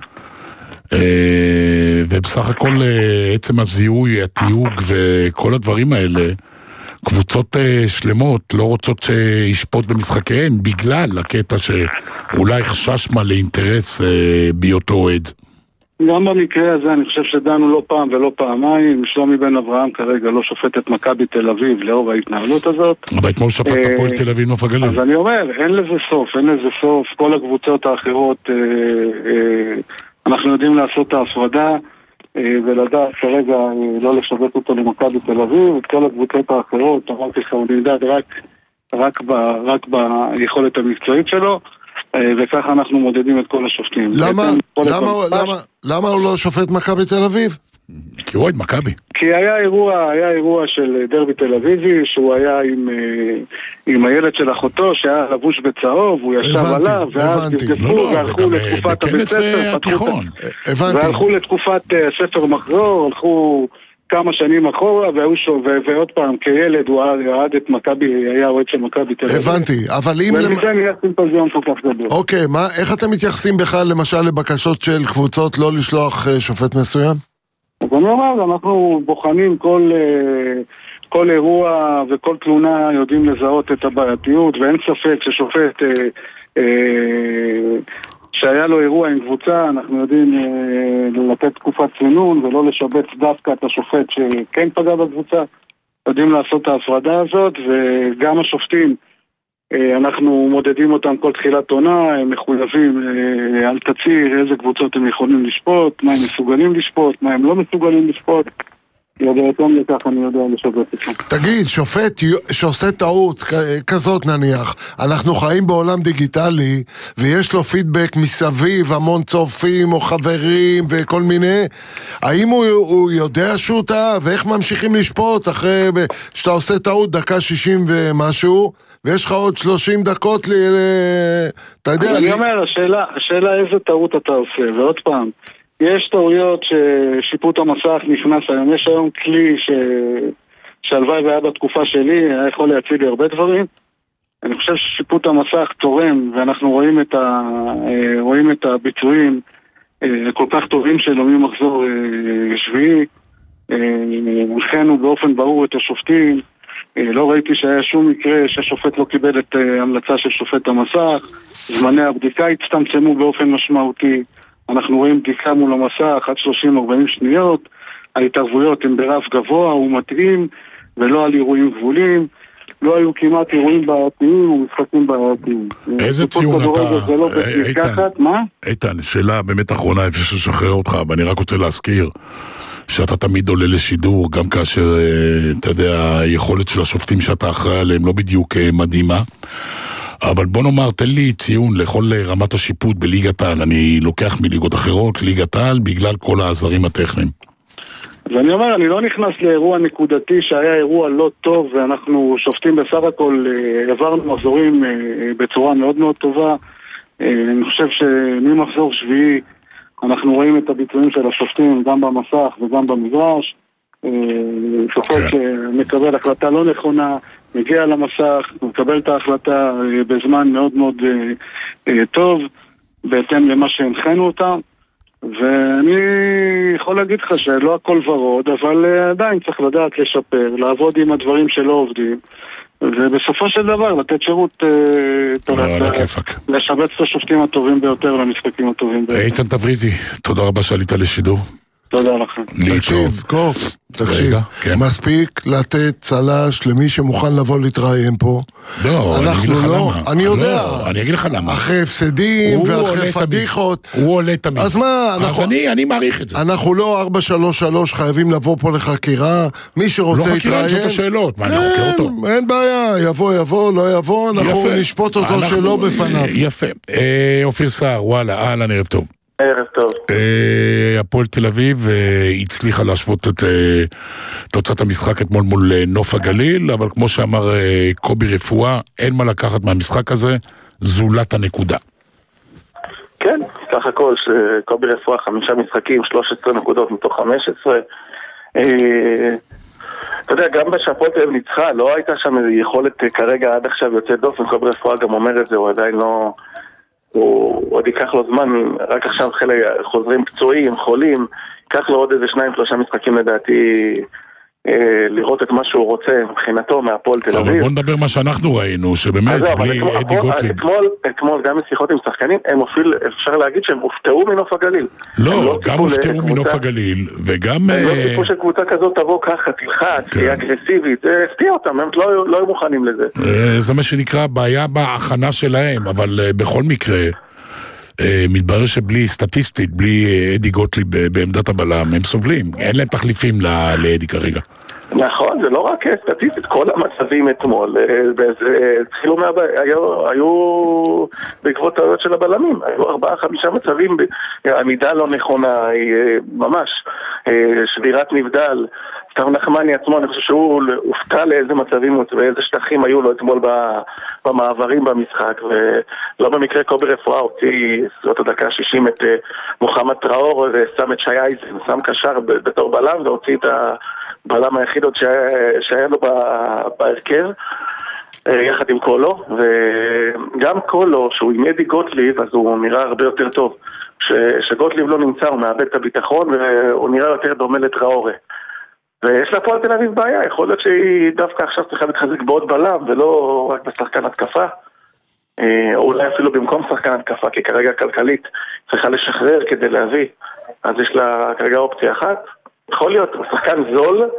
אה, ובסך הכל אה, עצם הזיהוי, התיוג וכל הדברים האלה, קבוצות אה, שלמות לא רוצות שישפוט במשחקיהן, בגלל הקטע שאולי חשש מה לאינטרס אה, בהיותו אוהד. גם במקרה הזה אני חושב שדנו לא פעם ולא פעמיים. שלומי בן אברהם כרגע לא שופט את מכבי תל אביב לאור ההתנהלות הזאת. אבל אתמול שפט את הפועל תל אביב נוף הגליל. אז אני אומר, אין לזה סוף, אין לזה סוף. כל הקבוצות האחרות, אנחנו יודעים לעשות את ההפרדה ולדעת כרגע לא לשבט אותו למכבי תל אביב. את כל הקבוצות האחרות, אמרתי לך, הוא נמדד רק ביכולת המקצועית שלו. וככה אנחנו מודדים את כל השופטים. למה? למה, למה, למה הוא לא שופט מכבי תל אביב? כי הוא אוהד מכבי. כי היה אירוע, היה אירוע של דרבי תל אביבי, שהוא היה עם, עם הילד של אחותו, שהיה לבוש בצהוב, הוא ישב עליו, ואז נפגפו, והלכו לתקופת הבית ספר, והלכו לתקופת ספר מחזור, הלכו כמה שנים אחורה, ועוד פעם, כילד הוא אוהד את מכבי, היה אוהד של מכבי תל אביב. הבנתי, אבל אם... ומזה נהיה סימפוזיון כל כך גדול. אוקיי, איך אתם מתייחסים בכלל, למשל, לבקשות של קבוצות לא לשלוח שופט מסוים? אז אני אומר, אנחנו בוחנים כל, כל אירוע וכל תלונה יודעים לזהות את הבעייתיות, ואין ספק ששופט אה, אה, שהיה לו אירוע עם קבוצה, אנחנו יודעים אה, לתת תקופת צינון ולא לשבץ דווקא את השופט שכן פגע בקבוצה. יודעים לעשות את ההפרדה הזאת, וגם השופטים, אה, אנחנו מודדים אותם כל תחילת עונה, הם מחויבים אה, על תצהיר איזה קבוצות הם יכולים לשפוט, מה הם מסוגלים לשפוט, מה הם לא מסוגלים לשפוט. יודע יותר לכך, אני יודע לשבת איתו. תגיד, שופט שעושה טעות כזאת נניח, אנחנו חיים בעולם דיגיטלי, ויש לו פידבק מסביב, המון צופים או חברים וכל מיני, האם הוא, הוא יודע שהוא טעה, ואיך ממשיכים לשפוט אחרי שאתה עושה טעות דקה שישים ומשהו, ויש לך עוד שלושים דקות ל... אתה יודע... אני אומר, השאלה, השאלה איזה טעות אתה עושה, ועוד פעם, יש טעויות ששיפוט המסך נכנס היום, יש היום כלי ש... שהלוואי והיה בתקופה שלי, היה יכול להציג הרבה דברים. אני חושב ששיפוט המסך תורם, ואנחנו רואים את, ה... רואים את הביצועים כל כך טובים שלו ממחזור שביעי, הלכנו באופן ברור את השופטים, לא ראיתי שהיה שום מקרה שהשופט לא קיבל את המלצה של שופט המסך, זמני הבדיקה הצטמצמו באופן משמעותי, אנחנו רואים בדיקה מול המסך עד שלושים ארבעים שניות, ההתערבויות הן ברף גבוה, הוא מתאים, ולא על אירועים גבולים, לא היו כמעט אירועים בעייתיים ומשחקים בעייתיים. איזה ציון אתה... איתן, איתן, שאלה באמת אחרונה, איפה ששחרר אותך, ואני רק רוצה להזכיר שאתה תמיד עולה לשידור, גם כאשר, אתה יודע, היכולת של השופטים שאתה אחראי עליהם לא בדיוק מדהימה, אבל בוא נאמר, תן לי ציון לכל רמת השיפוט בליגת העל, אני לוקח מליגות אחרות, ליגת העל, בגלל כל העזרים הטכניים. אז אני אומר, אני לא נכנס לאירוע נקודתי שהיה אירוע לא טוב, ואנחנו שופטים בסך הכל, עברנו מחזורים בצורה מאוד מאוד טובה. אני חושב שממחזור שביעי אנחנו רואים את הביצועים של השופטים גם במסך וגם במגרש. שופט שמקבל החלטה לא נכונה, מגיע למסך, מקבל את ההחלטה בזמן מאוד מאוד טוב, בהתאם למה שהנחנו אותה. ואני יכול להגיד לך שלא הכל ורוד, אבל עדיין צריך לדעת לשפר, לעבוד עם הדברים שלא עובדים, ובסופו של דבר לתת שירות, לשבץ את השופטים הטובים ביותר למשחקים הטובים ביותר. איתן תבריזי, תודה רבה שעלית לשידור. תודה לכם. תקשיב, קוף, תקשיב, מספיק לתת צלש למי שמוכן לבוא להתראיין פה. לא, אני אגיד לך למה. אני יודע. אני אגיד לך למה. אחרי הפסדים ואחרי פדיחות. הוא עולה תמיד. אז מה? אז אני מעריך את זה. אנחנו לא ארבע שלוש שלוש חייבים לבוא פה לחקירה. מי שרוצה להתראיין. לא חקירה, זאת השאלות. מה, אני חוקר אותו? אין בעיה. יבוא, יבוא, לא יבוא. אנחנו נשפוט אותו שלא בפניו. יפה. אופיר סער, וואלה, אהלן, ערב טוב. ערב טוב. הפועל תל אביב הצליחה להשוות את תוצאת המשחק אתמול מול נוף הגליל, אבל כמו שאמר קובי רפואה, אין מה לקחת מהמשחק הזה, זולת הנקודה. כן, סך הכל שקובי רפואה חמישה משחקים, שלוש עשרה נקודות מתוך חמש עשרה. אתה יודע, גם שהפועל תל אביב ניצחה, לא הייתה שם יכולת כרגע עד עכשיו יוצא דופן, קובי רפואה גם אומר את זה, הוא עדיין לא... הוא עוד ייקח לו זמן, רק עכשיו חלק חוזרים פצועים, חולים, ייקח לו עוד איזה שניים, שלושה משחקים לדעתי אה, לראות את מה שהוא רוצה מבחינתו מהפועל תל אביב. אבל בוא נדבר מה שאנחנו ראינו, שבאמת בלי אדי גוטליב. אתמול, אתמול גם בשיחות עם שחקנים, הם אפילו, אפשר להגיד שהם הופתעו מנוף הגליל. לא, לא גם הופתעו מנוף הגליל, וגם... הם לא ציפו שקבוצה כזאת תבוא ככה, תלחץ, תהיה אגרסיבית, זה הפתיע אותם, הם לא, לא היו מוכנים לזה. זה מה שנקרא בעיה בהכנה שלהם, אבל בכל מקרה... מתברר שבלי סטטיסטית, בלי אדי גוטליב בעמדת הבלם, הם סובלים, אין להם תחליפים לאדי כרגע. נכון, זה לא רק סטטיסטית, כל המצבים אתמול, התחילו מהבעיה, היו בעקבות טעויות של הבלמים, היו ארבעה, חמישה מצבים, עמידה לא נכונה, ממש, שבירת נבדל, סתם נחמני עצמו, אני חושב שהוא הופתע לאיזה מצבים ואיזה שטחים היו לו אתמול במעברים במשחק, ולא במקרה קובי רפואה הוציא זאת הדקה ה-שישים את מוחמד טראור ושם את שי אייזן, שם קשר בתור בלם והוציא את הבלם היחיד עוד שהיה לו בהרכב יחד עם קולו, וגם קולו שהוא עם אדי גוטליב אז הוא נראה הרבה יותר טוב, שגוטליב לא נמצא הוא מאבד את הביטחון והוא נראה יותר דומה לטראורה, ויש לה פועל תל אביב בעיה, יכול להיות שהיא דווקא עכשיו צריכה להתחזק בעוד בלם ולא רק בשחקן התקפה, או אולי אפילו במקום שחקן התקפה, כי כרגע כלכלית צריכה לשחרר כדי להביא, אז יש לה כרגע אופציה אחת, יכול להיות, הוא שחקן זול,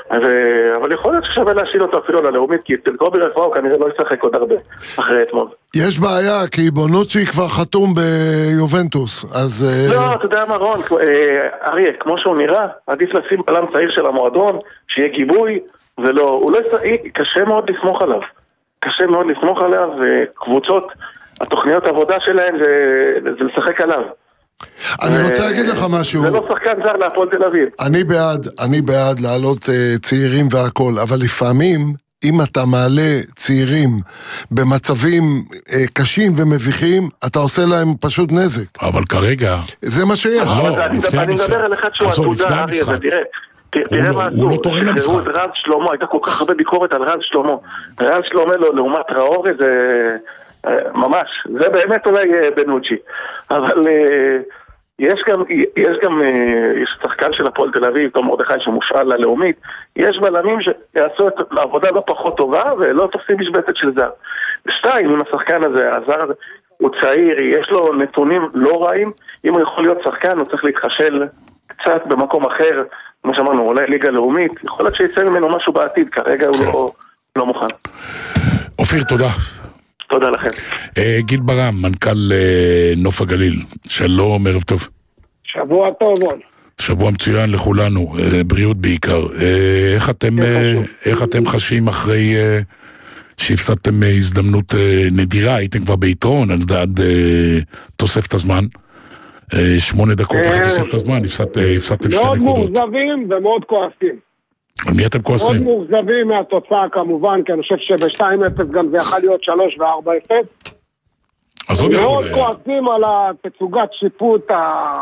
אבל יכול להיות ששווה להשאיל אותו אפילו ללאומית, כי אצל קובי רפואה הוא כנראה לא ישחק עוד הרבה אחרי אתמול. יש בעיה, כי בונוצ'י כבר חתום ביובנטוס, אז... לא, אתה יודע מה רון, אריה, כמו שהוא נראה, עדיף לשים בלם צעיר של המועדון, שיהיה גיבוי, ולא, הוא לא ישחק, קשה מאוד לסמוך עליו. קשה מאוד לסמוך עליו, וקבוצות, התוכניות העבודה שלהן זה לשחק עליו. אני רוצה להגיד לך משהו. זה לא שחקן זר להפועל תל אביב. אני בעד, אני בעד לעלות צעירים והכל, אבל לפעמים, אם אתה מעלה צעירים במצבים קשים ומביכים, אתה עושה להם פשוט נזק. אבל כרגע... זה מה שיש. אני מדבר על אחד שהוא עתודה, אריה, ותראה. תראה מה עשו, שחררו את רז שלמה, הייתה כל כך הרבה ביקורת על רז שלמה. רז שלמה לעומת ראורי זה ממש, זה באמת אולי בנוצ'י. אבל יש גם, יש גם, יש שחקן של הפועל תל אביב, תום מרדכי שמושאל ללאומית, יש בלמים שיעשו את העבודה לא פחות טובה ולא תופסים משבצת של זר. ושתיים, אם השחקן הזה, הזר הזה, הוא צעיר, יש לו נתונים לא רעים, אם הוא יכול להיות שחקן, הוא צריך להתחשל קצת במקום אחר, כמו שאמרנו, אולי ליגה לאומית, יכול להיות שיצא ממנו משהו בעתיד, כרגע הוא לא, לא מוכן. אופיר, תודה. תודה לכם. גיל ברם, מנכ"ל נוף הגליל, שלום, ערב טוב. שבוע טוב. שבוע מצוין לכולנו, בריאות בעיקר. איך אתם, איך אתם חשים אחרי שהפסדתם הזדמנות נדירה, הייתם כבר ביתרון, עד תוספת הזמן? שמונה דקות אחרי תוספת הזמן, הפסדתם שתי נקודות. מאוד מאוכזבים ומאוד כועסים. על מי אתם כועסים? מאוד מאוכזבים מהתוצאה כמובן, כי אני חושב שב-שתיים אפס גם זה יכול להיות שלוש ו-ארבע אפס. עזוב יכול... מאוד כועסים על התצוגת שיפוט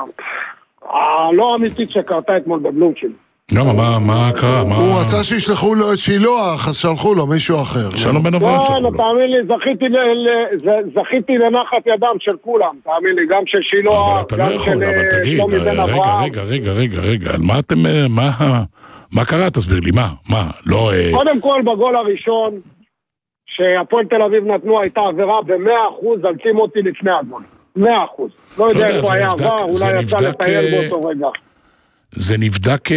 הלא אמיתית שקרתה אתמול בבלומפילד. למה, מה, מה קרה? הוא רצה שישלחו לו את שילוח, אז שלחו לו מישהו אחר. שלום בן אברהם שלחו לו. לא, תאמין לי, זכיתי לנחת ידם של כולם, תאמין לי, גם של שילוח, גם של שלומי בן אברהם. רגע, רגע, רגע, רגע, על מה אתם, מה, מה קרה? תסביר לי, מה, מה, לא... קודם כל, בגול הראשון, שהפועל תל אביב נתנו, הייתה עבירה ב-מאה אחוז על טימותי לפני הגול. מאה אחוז. לא יודע איפה היה עבר, אולי יצא לטייל באותו רגע. זה נבדק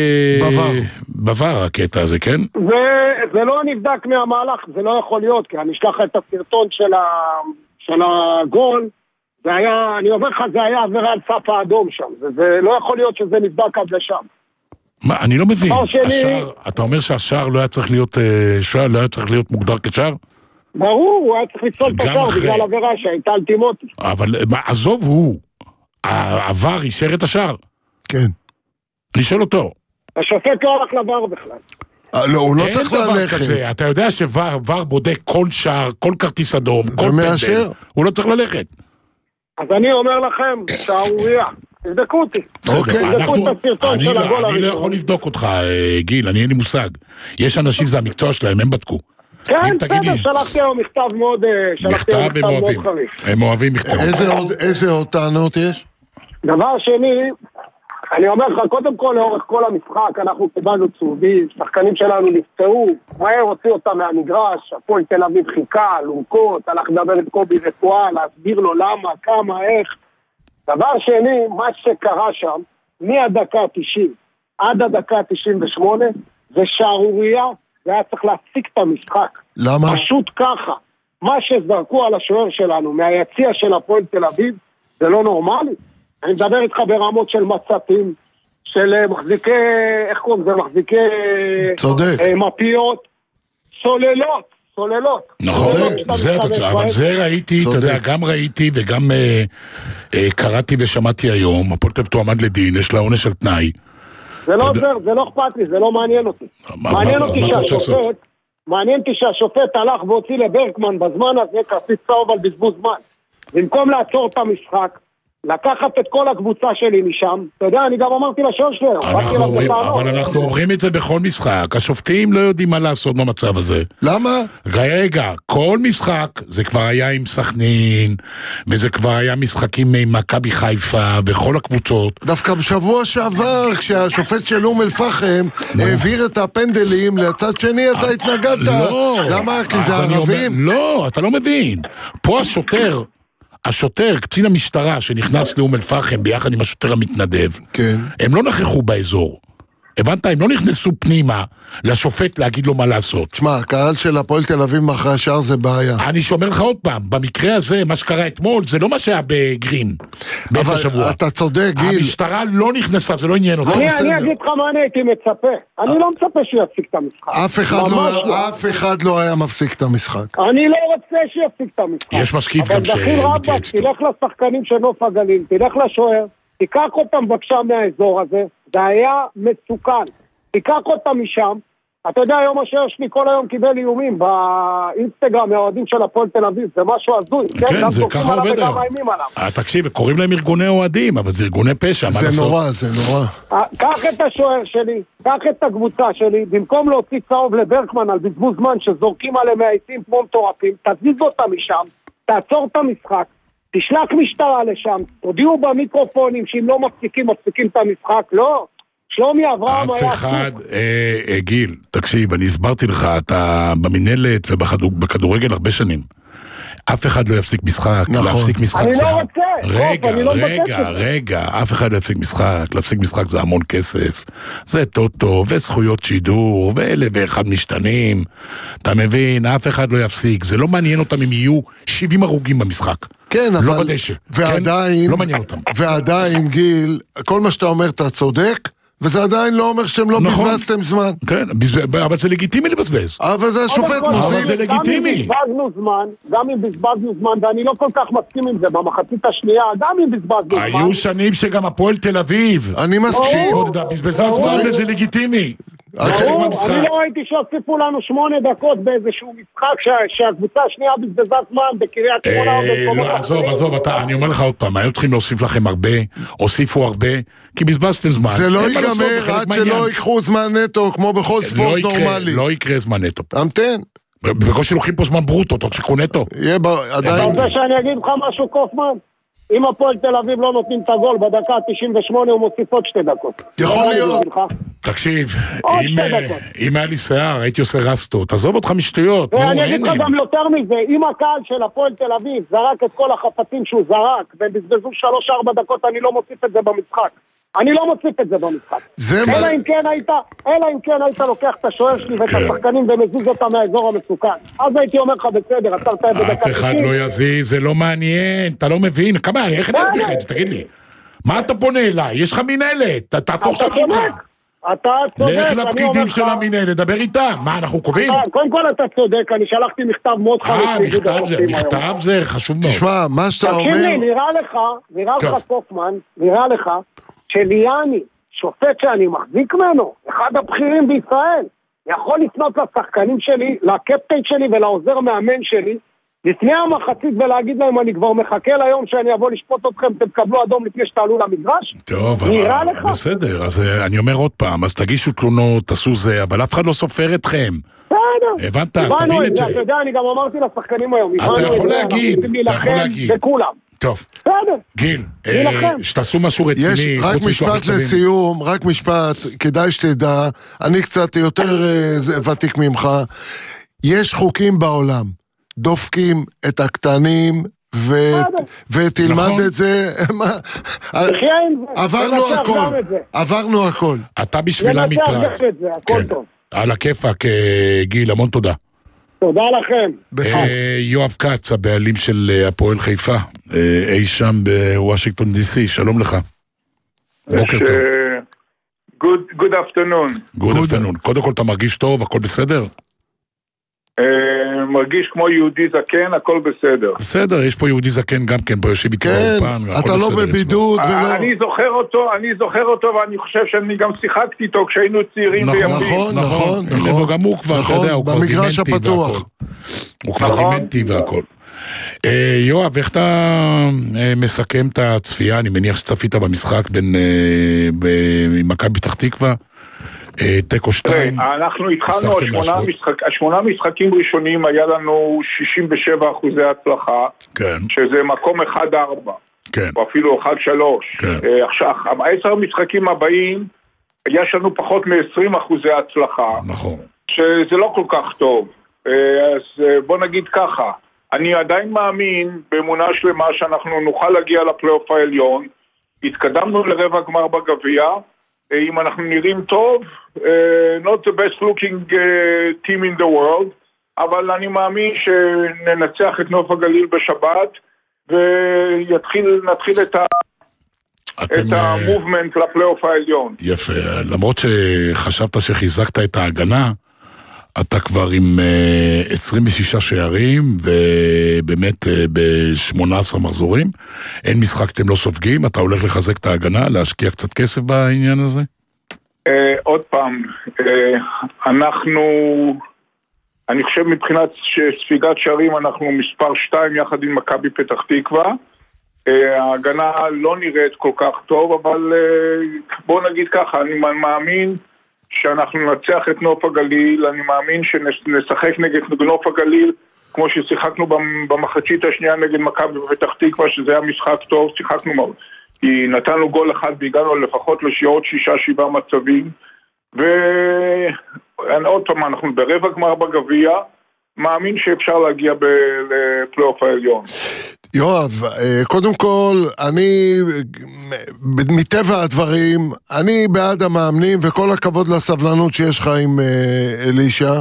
בבר הקטע הזה, כן? זה לא נבדק מהמהלך, זה לא יכול להיות, כי אני אשלח את הסרטון של הגול, זה היה, אני אומר לך, זה היה עבירה על סף האדום שם, זה לא יכול להיות שזה נבדק עד לשם. מה, אני לא מבין, השער, אתה אומר שהשער לא היה צריך להיות, שער לא היה צריך להיות מוגדר כשער? ברור, הוא היה צריך לפסול את השער בגלל עבירה שהייתה על טימותי. אבל עזוב הוא, העבר אישר את השער. כן. אני שואל אותו. השופט לא הלך לבר בכלל. לא, הוא לא צריך ללכת. אתה יודע שוואר בודק כל שער, כל כרטיס אדום, כל פנדל. הוא לא צריך ללכת. אז אני אומר לכם, שערוריה, תבדקו אותי. תבדקו את הסרטון של הגול הראשון. אני לא יכול לבדוק אותך, גיל, אני אין לי מושג. יש אנשים, זה המקצוע שלהם, הם בדקו. כן, בסדר, שלחתי לו מכתב מאוד חריף. הם אוהבים מכתב. איזה עוד טענות יש? דבר שני, אני אומר לך, קודם כל, לאורך כל המשחק, אנחנו קיבלנו צהובים, שחקנים שלנו נפטרו, מהר הוציא אותם מהמגרש, הפועל תל אביב חיכה, לונקות, הלך לדבר את קובי רפואה, להסביר לו למה, כמה, איך. דבר שני, מה שקרה שם, מהדקה תשעים עד הדקה תשעים ושמונה, זה שערוריה, זה היה צריך להפסיק את המשחק. למה? פשוט ככה. מה שזרקו על השוער שלנו, מהיציע של הפועל תל אביב, זה לא נורמלי. אני מדבר איתך ברמות של מצטים, של מחזיקי, איך קוראים זה, מחזיקי... צודק. מפיות, סוללות, סוללות. נכון, אבל זה ראיתי, אתה יודע, גם ראיתי וגם קראתי ושמעתי היום, הפועל תל אביב תועמד לדין, יש לה עונש על תנאי. זה לא עוזר, זה לא אכפת לי, זה לא מעניין אותי. מעניין אותי שהשופט, מעניין אותי שהשופט הלך והוציא לברקמן בזמן הזה כרטיס צהוב על בזבוז זמן. במקום לעצור את המשחק, לקחת את כל הקבוצה שלי משם, אתה יודע, אני גם אמרתי לשוער שלנו. אבל אנחנו אומרים את זה בכל משחק, השופטים לא יודעים מה לעשות במצב הזה. למה? רגע, כל משחק, זה כבר היה עם סכנין, וזה כבר היה משחקים עם מכבי חיפה, וכל הקבוצות. דווקא בשבוע שעבר, כשהשופט של אום אל פחם העביר את הפנדלים לצד שני, אתה התנגדת. למה? כי זה ערבים? לא, אתה לא מבין. פה השוטר... השוטר, קצין המשטרה שנכנס לאום אל פחם ביחד עם השוטר המתנדב, כן. הם לא נכחו באזור. הבנת? הם לא נכנסו פנימה לשופט להגיד לו מה לעשות. תשמע, הקהל של הפועל תל אביב מאחורי השאר זה בעיה. אני שומר לך עוד פעם, במקרה הזה, מה שקרה אתמול, זה לא מה שהיה בגרין, באמצע השבוע. אבל אתה צודק, גיל. המשטרה לא נכנסה, זה לא עניין אותה. אני אגיד לך מה אני הייתי מצפה. אני לא מצפה שיפסיק את המשחק. אף אחד לא היה מפסיק את המשחק. אני לא רוצה שיפסיק את המשחק. יש משקיף גם שמתייעץ. תלך לשחקנים של נוף הגליל, תלך לשוער, תיקח אותם בבקשה מהאזור הזה, זה היה מסוכן. תיקח אותם משם. אתה יודע, היום השוער שלי כל היום קיבל איומים באינסטגרם מהאוהדים של הפועל תל אביב, זה משהו הזוי. כן, זה ככה עובד היום. תקשיב, קוראים להם ארגוני אוהדים, אבל זה ארגוני פשע. זה נורא, זה נורא. קח את השוער שלי, קח את הקבוצה שלי, במקום להוציא צהוב לברקמן על בזבוז זמן שזורקים עליהם מהעיתים כמו מטורפים, תזיז אותם משם, תעצור את המשחק, תשלח משטרה לשם, תודיעו במיקרופונים שאם לא מפסיקים, מפסיקים את המשחק, לא. שלומי אברהם היה... אף אחד, גיל, תקשיב, אני הסברתי לך, אתה במנהלת ובכדורגל הרבה שנים. אף אחד לא יפסיק משחק, להפסיק משחק אני זה... לא רוצה, רגע, רגע, רגע, אף אחד לא יפסיק משחק, להפסיק משחק זה המון כסף, זה טוטו, וזכויות שידור, ואלה ואחד משתנים, אתה מבין, אף אחד לא יפסיק, זה לא מעניין אותם אם יהיו שבעים הרוגים במשחק. כן, אבל... לא בדשא. ועדיין... כן? לא מעניין אותם. ועדיין, גיל, כל מה שאתה אומר אתה צודק, וזה עדיין לא אומר שאתם לא נכון. בזבזתם זמן. כן, אבל זה לגיטימי לבזבז. אבל זה השופט מוסיף. אבל זה לגיטימי. גם אם בזבזנו זמן, גם אם בזבזנו זמן, ואני לא כל כך מסכים עם זה, במחצית השנייה, גם אם בזבזנו זמן. היו שנים שגם הפועל תל אביב. אני מסכים. בזבזה זמן וזה לגיטימי. אני לא ראיתי שהוסיפו לנו שמונה דקות באיזשהו משחק שהקבוצה השנייה בזבזה זמן בקריית שמונה. לא, עזוב, עזוב, אני אומר לך עוד פעם, היו צריכים להוסיף לכם הרבה, הוסיפו הרבה, כי בזבזתם זמן. זה לא ייגמר עד שלא ייקחו זמן נטו, כמו בכל ספורט נורמלי. לא יקרה זמן נטו. המתן. בגלל שלוקחים פה זמן ברוטו, תקחו נטו. אתה רוצה שאני אגיד לך משהו, קופמן? אם הפועל תל אביב לא נותנים את הגול בדקה תשעים ושמונה הוא מוסיף עוד שתי דקות. יכול להיות. תקשיב, אם היה לי שיער הייתי עושה רסטו, תעזוב אותך משטויות. ואני אגיד לך גם יותר מזה, אם הקהל של הפועל תל אביב זרק את כל החפצים שהוא זרק והם בזבזו שלוש ארבע דקות, אני לא מוסיף את זה במשחק. אני לא מוסיף את זה במשחק. אלא אם כן היית, אלא אם כן היית לוקח את השוער שלי ואת השחקנים ומזיז אותם מהאזור המסוכן. אז הייתי אומר לך בסדר, עצרת את בדקה. אף אחד לא יזיז, זה לא מעניין, אתה לא מבין. כמה, איך אני אסביר לך את זה, תגיד לי. מה אתה פונה אליי? יש לך מנהלת, תהפוך שם שלך. אתה צודק, לך לפקידים של המנהלת, דבר איתם. מה, אנחנו קובעים? קודם כל אתה צודק, אני שלחתי מכתב מאוד חריף. אה, מכתב זה, מכתב זה חשוב מאוד. תשמע, מה שאתה אומר... תקשיב לי, נראה לך, נראה לך קופמן, נראה לך שליאני, שופט שאני מחזיק ממנו, אחד הבכירים בישראל, יכול לפנות לשחקנים שלי, לקפטן שלי ולעוזר מאמן שלי, לפני המחצית ולהגיד להם, אני כבר מחכה ליום שאני אבוא לשפוט אתכם, אתם תקבלו אדום לפני שתעלו למגרש? טוב, נראה לך? בסדר, אז אני אומר עוד פעם, אז תגישו תלונות, תעשו זה, אבל אף אחד לא סופר אתכם. בסדר. הבנת, תבין את זה. אתה יודע, אני גם אמרתי לשחקנים היום. אתה יכול להגיד, אתה יכול להגיד. בכולם. טוב. בסדר. גיל, שתעשו משהו רציני. רק משפט לסיום, רק משפט, כדאי שתדע, אני קצת יותר ותיק ממך, יש חוקים בעולם. דופקים את הקטנים ותלמד את זה. עברנו הכל, עברנו הכל. אתה בשבילה מתרד. על הכיפק, גיל, המון תודה. תודה לכם. יואב קץ, הבעלים של הפועל חיפה, אי שם בוושינגטון די סי, שלום לך. בוקר טוב. Good afternoon. Good afternoon. קודם כל אתה מרגיש טוב, הכל בסדר? מרגיש כמו יהודי זקן, הכל בסדר. בסדר, יש פה יהודי זקן גם כן, בו יושב איתי באופן. כן, אתה לא בבידוד ולא... אני זוכר אותו, אני זוכר אותו, ואני חושב שאני גם שיחקתי איתו כשהיינו צעירים וימים. נכון, נכון, נכון. גם הוא כבר, אתה יודע, הוא כבר דימנטי והכל. הוא כבר דימנטי והכל. יואב, איך אתה מסכם את הצפייה? אני מניח שצפית במשחק בין מכבי פתח תקווה. תיקו שתיים. אנחנו התחלנו, השמונה משחקים ראשונים היה לנו שישים ושבע אחוזי הצלחה, שזה מקום אחד ארבע, או אפילו אחד שלוש. עכשיו, העשר המשחקים הבאים, יש לנו פחות מ-עשרים אחוזי הצלחה, שזה לא כל כך טוב. אז בוא נגיד ככה, אני עדיין מאמין באמונה שלמה שאנחנו נוכל להגיע לפלייאוף העליון, התקדמנו לרבע גמר בגביע, אם אנחנו נראים טוב, not the best looking team in the world, אבל אני מאמין שננצח את נוף הגליל בשבת, ויתחיל, נתחיל את ה... את המובמנט לפלייאוף העליון. יפה, למרות שחשבת שחיזקת את ההגנה, אתה כבר עם עשרים ושישה שערים, ובאמת ב-שמונה עשרה מחזורים, אין משחק אתם לא סופגים, אתה הולך לחזק את ההגנה, להשקיע קצת כסף בעניין הזה? עוד פעם, אנחנו, אני חושב מבחינת ספיגת שערים, אנחנו מספר שתיים יחד עם מכבי פתח תקווה, ההגנה לא נראית כל כך טוב, אבל בוא נגיד ככה, אני מאמין שאנחנו נצח את נוף הגליל, אני מאמין שנשחק נגד נוף הגליל כמו ששיחקנו במחצית השנייה נגד מכבי פתח תקווה, שזה היה משחק טוב, שיחקנו מאוד. כי נתנו גול אחד והגענו לפחות לשיעות שישה שבעה מצבים, ועוד פעם אנחנו ברבע גמר בגביע, מאמין שאפשר להגיע לפלייאוף העליון. יואב, קודם כל, אני, מטבע הדברים, אני בעד המאמנים, וכל הכבוד לסבלנות שיש לך עם אלישה.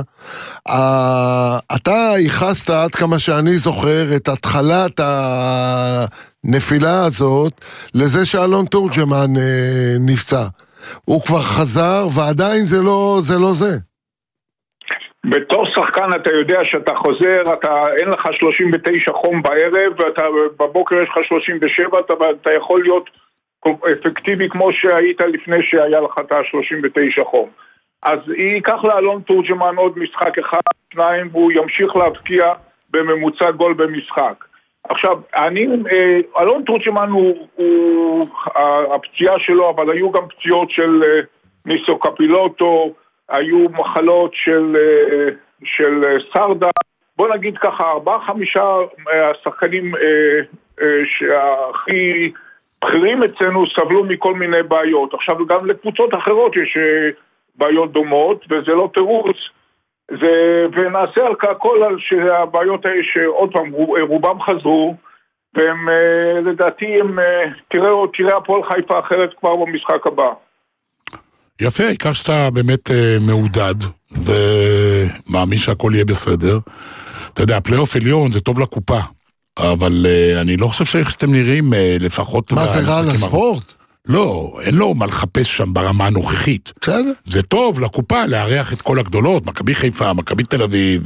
אתה ייחסת, עד כמה שאני זוכר, את התחלת הנפילה הזאת, לזה שאלון תורג'מן נפצע. הוא כבר חזר, ועדיין זה לא זה. לא זה. בתור שחקן אתה יודע שאתה חוזר, אתה, אין לך שלושים ותשע חום בערב, ואתה, בבוקר יש לך שלושים ושבע, אתה, אתה יכול להיות אפקטיבי כמו שהיית לפני שהיה לך את ה-שלושים ותשע חום. אז ייקח לאלון תורג'מן עוד משחק אחד, שניים, והוא ימשיך להבקיע בממוצע גול במשחק. עכשיו, אני, אלון תורג'מן הוא, הוא הפציעה שלו, אבל היו גם פציעות של ניסו קפילוטו, היו מחלות של, של סרדה, בוא נגיד ככה, ארבעה חמישה השחקנים שהכי בכירים אצלנו סבלו מכל מיני בעיות. עכשיו גם לקבוצות אחרות יש בעיות דומות, וזה לא תירוץ, זה, ונעשה על הכל על שהבעיות האלה שעוד פעם רובם חזרו, והם לדעתי הם תראה, תראה הפועל חיפה אחרת כבר במשחק הבא. יפה, העיקר שאתה באמת אה, מעודד, ומאמין שהכל יהיה בסדר. אתה יודע, פלייאוף עליון זה טוב לקופה, אבל אה, אני לא חושב שאיך שאתם נראים, אה, לפחות... מה זה רע לספורט? לא, אין לו מה לחפש שם ברמה הנוכחית. בסדר. זה טוב לקופה לארח את כל הגדולות, מכבי חיפה, מכבי תל אביב,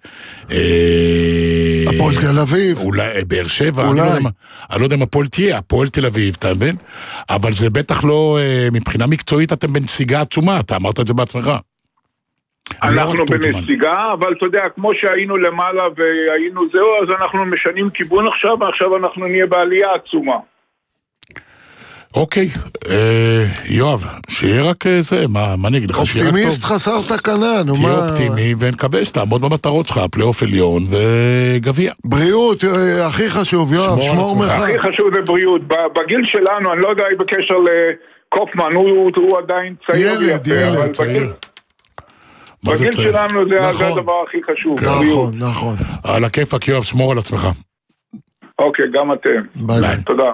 הפועל תל אביב, אולי באר שבע, אני לא יודע מה, אני לא יודע מה הפועל תהיה, הפועל תל אביב, אתה מבין? אבל זה בטח לא, מבחינה מקצועית אתם בנסיגה עצומה, אתה אמרת את זה בעצמך. אנחנו בנסיגה, אבל אתה יודע, כמו שהיינו למעלה והיינו זהו, אז אנחנו משנים כיוון עכשיו, ועכשיו אנחנו נהיה בעלייה עצומה. אוקיי, יואב, שיהיה רק זה, מה נגיד לך, שיהיה רק טוב. אופטימיסט חסר תקנה, נו מה... תהיה אופטימי ונקווה שתעמוד במטרות שלך, פלייאוף עליון וגביע. בריאות, הכי חשוב, יואב, שמור מרחק. הכי חשוב זה בריאות, בגיל שלנו, אני לא יודע בקשר לקופמן, הוא עדיין צעיר. ילד, ילד, צעיר. בגיל שלנו זה הדבר הכי חשוב. נכון, נכון. על הכיפק, יואב, שמור על עצמך. אוקיי, גם אתם. ביי. תודה.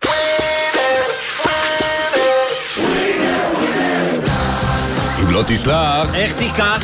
אם לא תשלח, איך תיקח?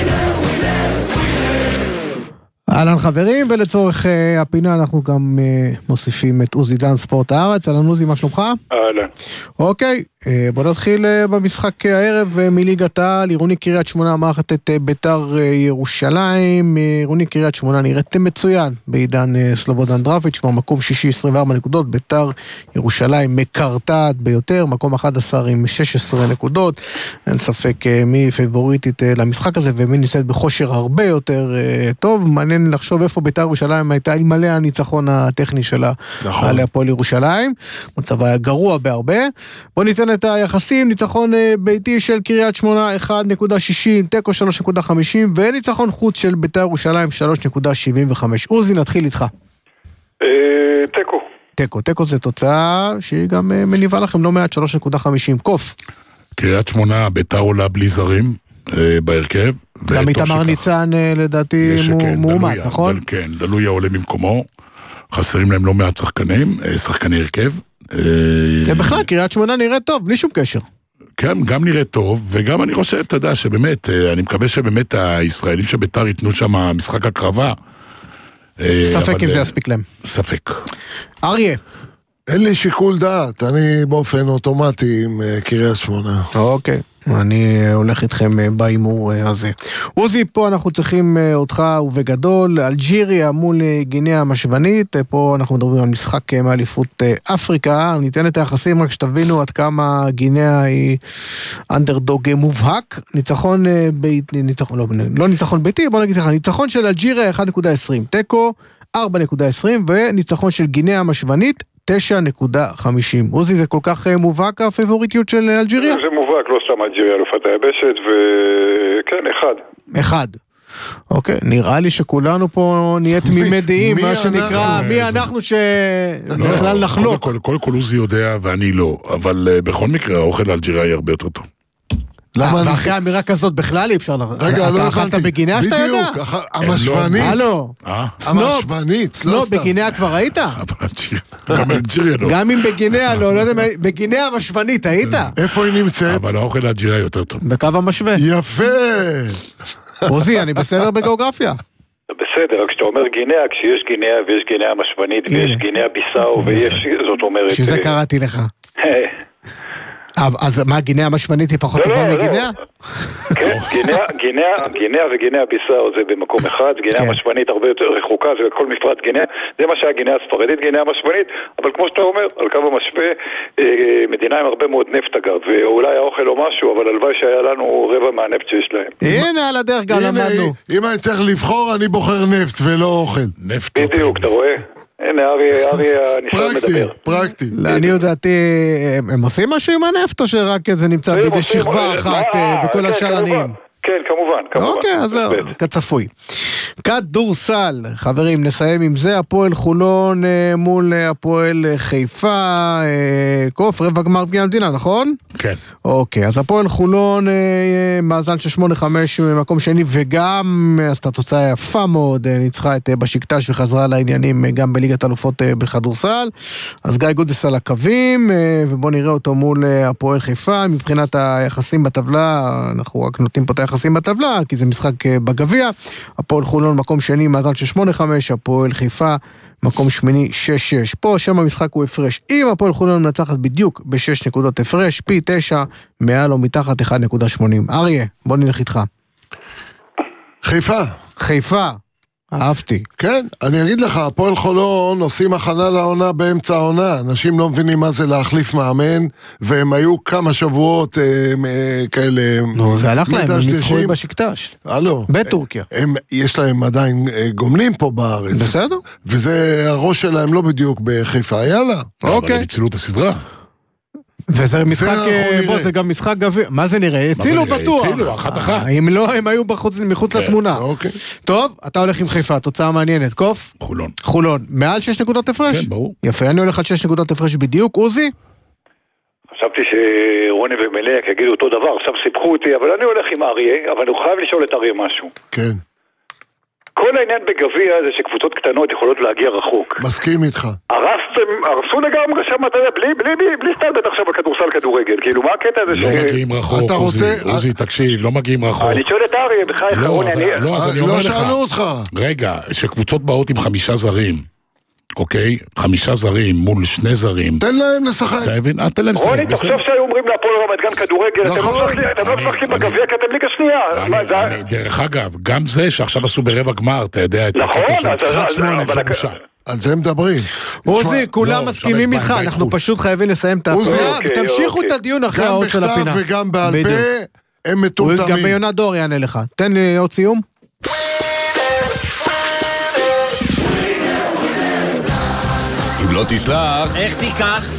אהלן חברים, ולצורך uh, הפינה אנחנו גם uh, מוסיפים את עוזי דן ספורט הארץ. אהלן עוזי, מה שלומך? אהלן. אוקיי, uh, בוא נתחיל uh, במשחק הערב uh, מליגת העל. עירוני קריית שמונה מארחת את uh, ביתר uh, ירושלים. עירוני uh, קריית שמונה נראית מצוין בעידן uh, סלובודן דרפיץ', כבר מקום שישי עשרים וארבע נקודות. ביתר ירושלים מקרטעת ביותר, מקום אחד עשר עם שש עשרה נקודות. אין ספק uh, מי פייבוריטית uh, למשחק הזה, ומי ניסית בחושר הרבה יותר uh, טוב. מעניין לחשוב איפה ביתר ירושלים הייתה אלמלא הניצחון הטכני שלה נכון. על הפועל ירושלים. מצב היה גרוע בהרבה. בוא ניתן את היחסים, ניצחון ביתי של קריית שמונה אחד נקודה שישים, תיקו שלוש נקודה חמישים, וניצחון חוץ של ביתר ירושלים שלוש נקודה שבעים וחמש. עוזי, נתחיל איתך. תיקו. תיקו, תיקו זה תוצאה שהיא גם מניבה לכם לא מעט שלוש נקודה חמישים. קוף. קריית שמונה, ביתר עולה בלי זרים בהרכב. גם איתמר ניצן לדעתי מועמד, נכון? כן, דלויה עולה ממקומו, חסרים להם לא מעט שחקנים, שחקני הרכב. ובכלל, קריית שמונה נראית טוב, בלי שום קשר. גם, גם נראה טוב, וגם אני חושב, אתה יודע, שבאמת, אני מקווה שבאמת הישראלים שביתר ייתנו שם משחק הקרבה. ספק אם זה יספיק להם. ספק. אריה. אין לי שיקול דעת, אני באופן אוטומטי עם קריית שמונה. אוקיי. אני הולך איתכם באימור הזה. עוזי, פה אנחנו צריכים אותך ובגדול, אלג'יריה מול גינאה המשוונית, פה אנחנו מדברים על משחק מאליפות אפריקה, ניתן את היחסים רק שתבינו עד כמה גינאה היא אנדרדוג מובהק, ניצחון ביתי, ניצחון, לא, לא ניצחון ביתי, בוא נגיד לך, ניצחון של אלג'יריה אחד נקודה עשרים, טקו ארבע נקודה עשרים, וניצחון של גינאה המשוונית תשע נקודה חמישים. עוזי, זה כל כך מובהק הפייבוריטיות של אלג'יריה? זה מובהק, לא סתם אלג'יריה אלופת היבשת, וכן, אחד. אחד. אוקיי, נראה לי שכולנו פה נהיה תמימי דעים, מה שנקרא, מי אנחנו שבכלל נחלוק. קודם כל עוזי יודע ואני לא, אבל בכל מקרה האוכל האלג'יריאי הרבה יותר טוב. ואחרי האמירה כזאת בכלל אי אפשר לראות. רגע, לא הבנתי. אתה אכלת בגינאה שאתה יודע? בדיוק, המשוונית. הלו. המשוונית, לא, בגינאה כבר היית? גם אלג'יריה לא. גם אם בגינאה לא, לא יודע, בגינאה המשוונית היית? איפה היא נמצאת? אבל האוכל האלג'יריאי יותר טוב. בקו המשווה. יפה. עוזי, אני בסדר בגיאוגרפיה. בסדר, רק כשאתה אומר גינאה, כשיש גינאה ויש גינאה המשוונית ויש גינאה ביסאו ויש, זאת אומרת... שזה קראתי לך. אז מה, גינאה המשוונית היא פחות טובה מגינאה? כן, גינאה וגינאה ביסאו זה במקום אחד, גינאה המשוונית הרבה יותר רחוקה, זה כל מפרץ גינאה, זה מה שהיה גינאה הספרדית, גינאה המשוונית, אבל כמו שאתה אומר, על קו המשווה, מדינה עם הרבה מאוד נפט אגב, ואולי האוכל או משהו, אבל הלוואי שהיה לנו רבע מהנפט שיש להם. הנה על הדרך גם למדנו. אם אני צריך לבחור, אני בוחר נפט ולא אוכל. בדיוק, אתה רואה? הנה, ארי הניסיון מדבר. פרקטי. לעניות דעתי, הם עושים משהו עם הנפט או שרק זה נמצא בידי שכבה אחת וכל השאר עניים? כן, כמובן, כמובן. אוקיי, אז זהו, כצפוי. כדורסל, חברים, נסיים עם זה, הפועל חולון מול הפועל חיפה, קוף, רבע גמר גביע המדינה, נכון? כן. אוקיי, אז הפועל חולון, מאזן של שמונה חמש מקום שני, וגם עשתה תוצאה יפה מאוד, ניצחה את בשיקטש וחזרה לעניינים גם בליגת אלופות בכדורסל, אז גיא גודס על הקווים, ובואו נראה אותו מול הפועל חיפה, מבחינת היחסים בטבלה, אנחנו רק נותנים פה את היחסים בטבלה, כי זה משחק בגביע, הפועל חולון מקום שני, מאזן של שמונה חמש, הפועל חיפה מקום שמיני שש שש. פה שם המשחק הוא הפרש. אם הפועל חולון מנצחת בדיוק ב-שש נקודות הפרש, פי תשע, מעל או מתחת אחד נקודה שמונים. אריה, בוא נלך איתך. חיפה. חיפה. אהבתי. כן, אני אגיד לך, הפועל חולון עושים הכנה לעונה באמצע העונה, אנשים לא מבינים מה זה להחליף מאמן, והם היו כמה שבועות אה, אה, כאלה... נו, זה הלך להם, הם ניצחו בשיקטש. הלו. בטורקיה. הם, יש להם עדיין אה, גומלים פה בארץ. בסדר. וזה, הראש שלהם לא בדיוק בחיפה, יאללה. אוקיי. אבל הם הצילו את הסדרה. וזה משחק, בוא, זה גם משחק גביע, מה זה נראה? הצילו בטוח. הצילו, אחת אחת. אם לא, הם היו מחוץ לתמונה. טוב, אתה הולך עם חיפה, תוצאה מעניינת. קוף? חולון. חולון. מעל שש נקודות הפרש? כן, ברור. יפה, אני הולך על שש נקודות הפרש בדיוק. עוזי? חשבתי שרוני ומלאק יגידו אותו דבר, עכשיו סיפחו אותי, אבל אני הולך עם אריה, אבל אני חייב לשאול את אריה משהו. כן. כל העניין בגביע זה שקבוצות קטנות יכולות להגיע רחוק. מסכים איתך. הרסתם, הרסו לגמרי שם, אתה יודע, בלי, בלי, בלי, בלי סטלבט עכשיו בכדורסל כדורגל, כאילו, מה הקטע הזה ש... לא מגיעים רחוק, עוזי, תקשיב, לא מגיעים רחוק. אני שואל את אריה, בחייך, רוני, אני... לא, אז אני אומר לך. לא שאלו אותך. רגע, שקבוצות באות עם חמישה זרים, אוקיי? חמישה זרים מול שני זרים. תן להם לשחק. אתה מבין? תן להם לשחק. רוני, תחשוב שהיו אומרים להפועל רמת גן כדורגל, אתם לא משחקים בגביע כי אתם ליגה שנייה. דרך אגב, גם זה שעכשיו עשו ברבע גמר, אתה יודע, את הקטע של פתחת שמונה, זה בושה. על זה מדברים. עוזי, כולם מסכימים איתך, אנחנו פשוט חייבים לסיים את הפרעה, ותמשיכו את הדיון אחרי העוד של הפינה. גם בכתב וגם בעל פה, הם מטומטמים. גם ביונה דור יענה לך. תן לי עוד סיום. לא תשלח, איך תיקח?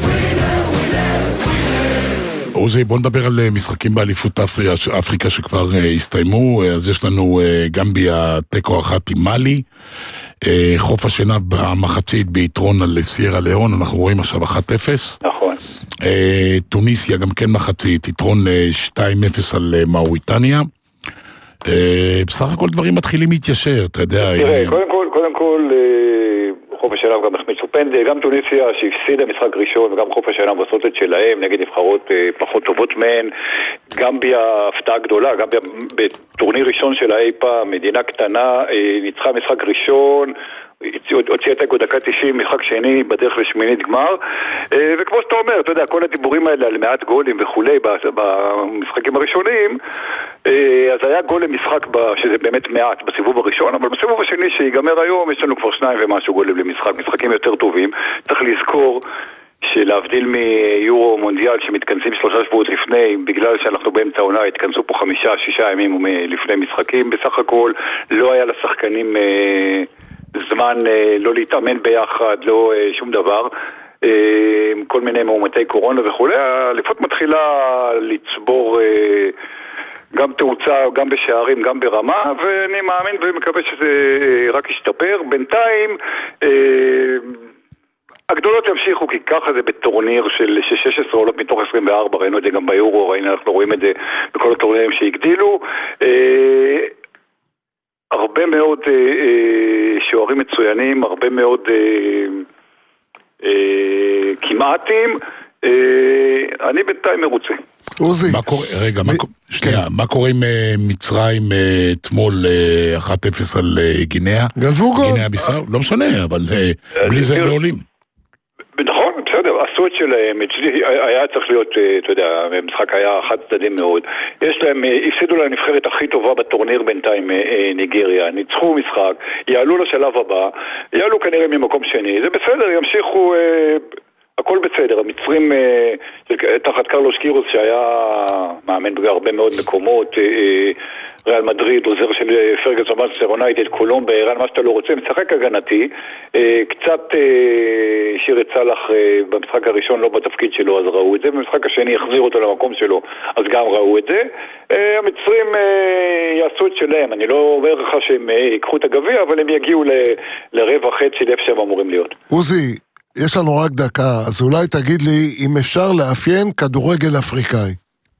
עוזי, בוא נדבר על משחקים באליפות אפריקה שכבר הסתיימו, אז יש לנו גמביה תיקו אחת עם מאלי, חוף השינה במחצית ביתרון על סיירה ליאון, אנחנו רואים עכשיו אחת אפס. נכון. טוניסיה גם כן מחצית, יתרון שתיים אפס על מאוריטניה. בסך הכל דברים מתחילים להתיישר, אתה יודע. תראה, קודם כל, קודם כל, חוף השלם גם החמיצו פנדל, גם טוניסיה שהפסידה משחק ראשון וגם חוף השלם עושות את שלהם נגד נבחרות פחות טובות מהן. גמביה הפתעה גדולה, גמביה בטורניר ראשון של האי פעם, מדינה קטנה, ניצחה משחק ראשון, הוציאה את דקה תשעים, משחק שני בדרך לשמינית גמר, וכמו שאתה אומר, אתה יודע, כל הדיבורים האלה על מעט גולים וכולי במשחקים הראשונים, אז היה גול למשחק שזה באמת מעט בסיבוב הראשון, אבל בסיבוב השני שיגמר היום יש לנו כבר שניים ומשהו גולים למשחק, משחקים יותר טובים. צריך לזכור שלהבדיל מיורו מונדיאל שמתכנסים שלושה שבועות לפני, בגלל שאנחנו באמצע העונה התכנסו פה חמישה, שישה ימים לפני משחקים, בסך הכל לא היה לשחקנים זמן לא להתאמן ביחד, לא שום דבר, כל מיני מאומתי קורונה וכו'. האליפות מתחילה לצבור גם תאוצה, גם בשערים, גם ברמה, ואני מאמין ומקווה שזה רק ישתפר. בינתיים הגדולות ימשיכו, כי ככה זה בטורניר של שש עשרה עולות מתוך עשרים וארבע, ראינו את זה גם ביורו, ראינו, אנחנו רואים את זה בכל הטורנירים שהגדילו. הרבה מאוד אה, אה, שוערים מצוינים, הרבה מאוד אה, אה, כמעטים. אה, אני בינתיים מרוצה. עוזי. מה קורה, רגע, מ... מה, שנייה, כן. מה קורה עם uh, מצרים uh, אתמול uh, אחת אפס על uh, גינאה? גנבו גול. גינאה ביסאו, לא משנה, אבל uh, בלי זה הם לא עולים. נכון, בסדר, עשו את שלהם, היה צריך להיות, אתה יודע, המשחק היה חד צדדי מאוד. יש להם, הפסידו לנבחרת הכי טובה בטורניר בינתיים, ניגריה, ניצחו משחק, יעלו לשלב הבא, יעלו כנראה ממקום שני, זה בסדר, ימשיכו, הכל בסדר. המצרים תחת קרלוס קירוס שהיה מאמן בהרבה מאוד מקומות, ריאל מדריד, עוזר של פרגוסון, מנצ'סטר יונייטד, קולומבה, איראן, מה שאתה לא רוצה, משחק הגנתי, קצת שיר את סלאח במשחק הראשון לא בתפקיד שלו, אז ראו את זה, במשחק השני החזיר אותו למקום שלו, אז גם ראו את זה. המצרים יעשו את שלהם, אני לא אומר לך שהם ייקחו את הגביע, אבל הם יגיעו לרבע חצי לאיפה שהם אמורים להיות. עוזי, יש לנו רק דקה, אז אולי תגיד לי אם אפשר לאפיין כדורגל אפריקאי.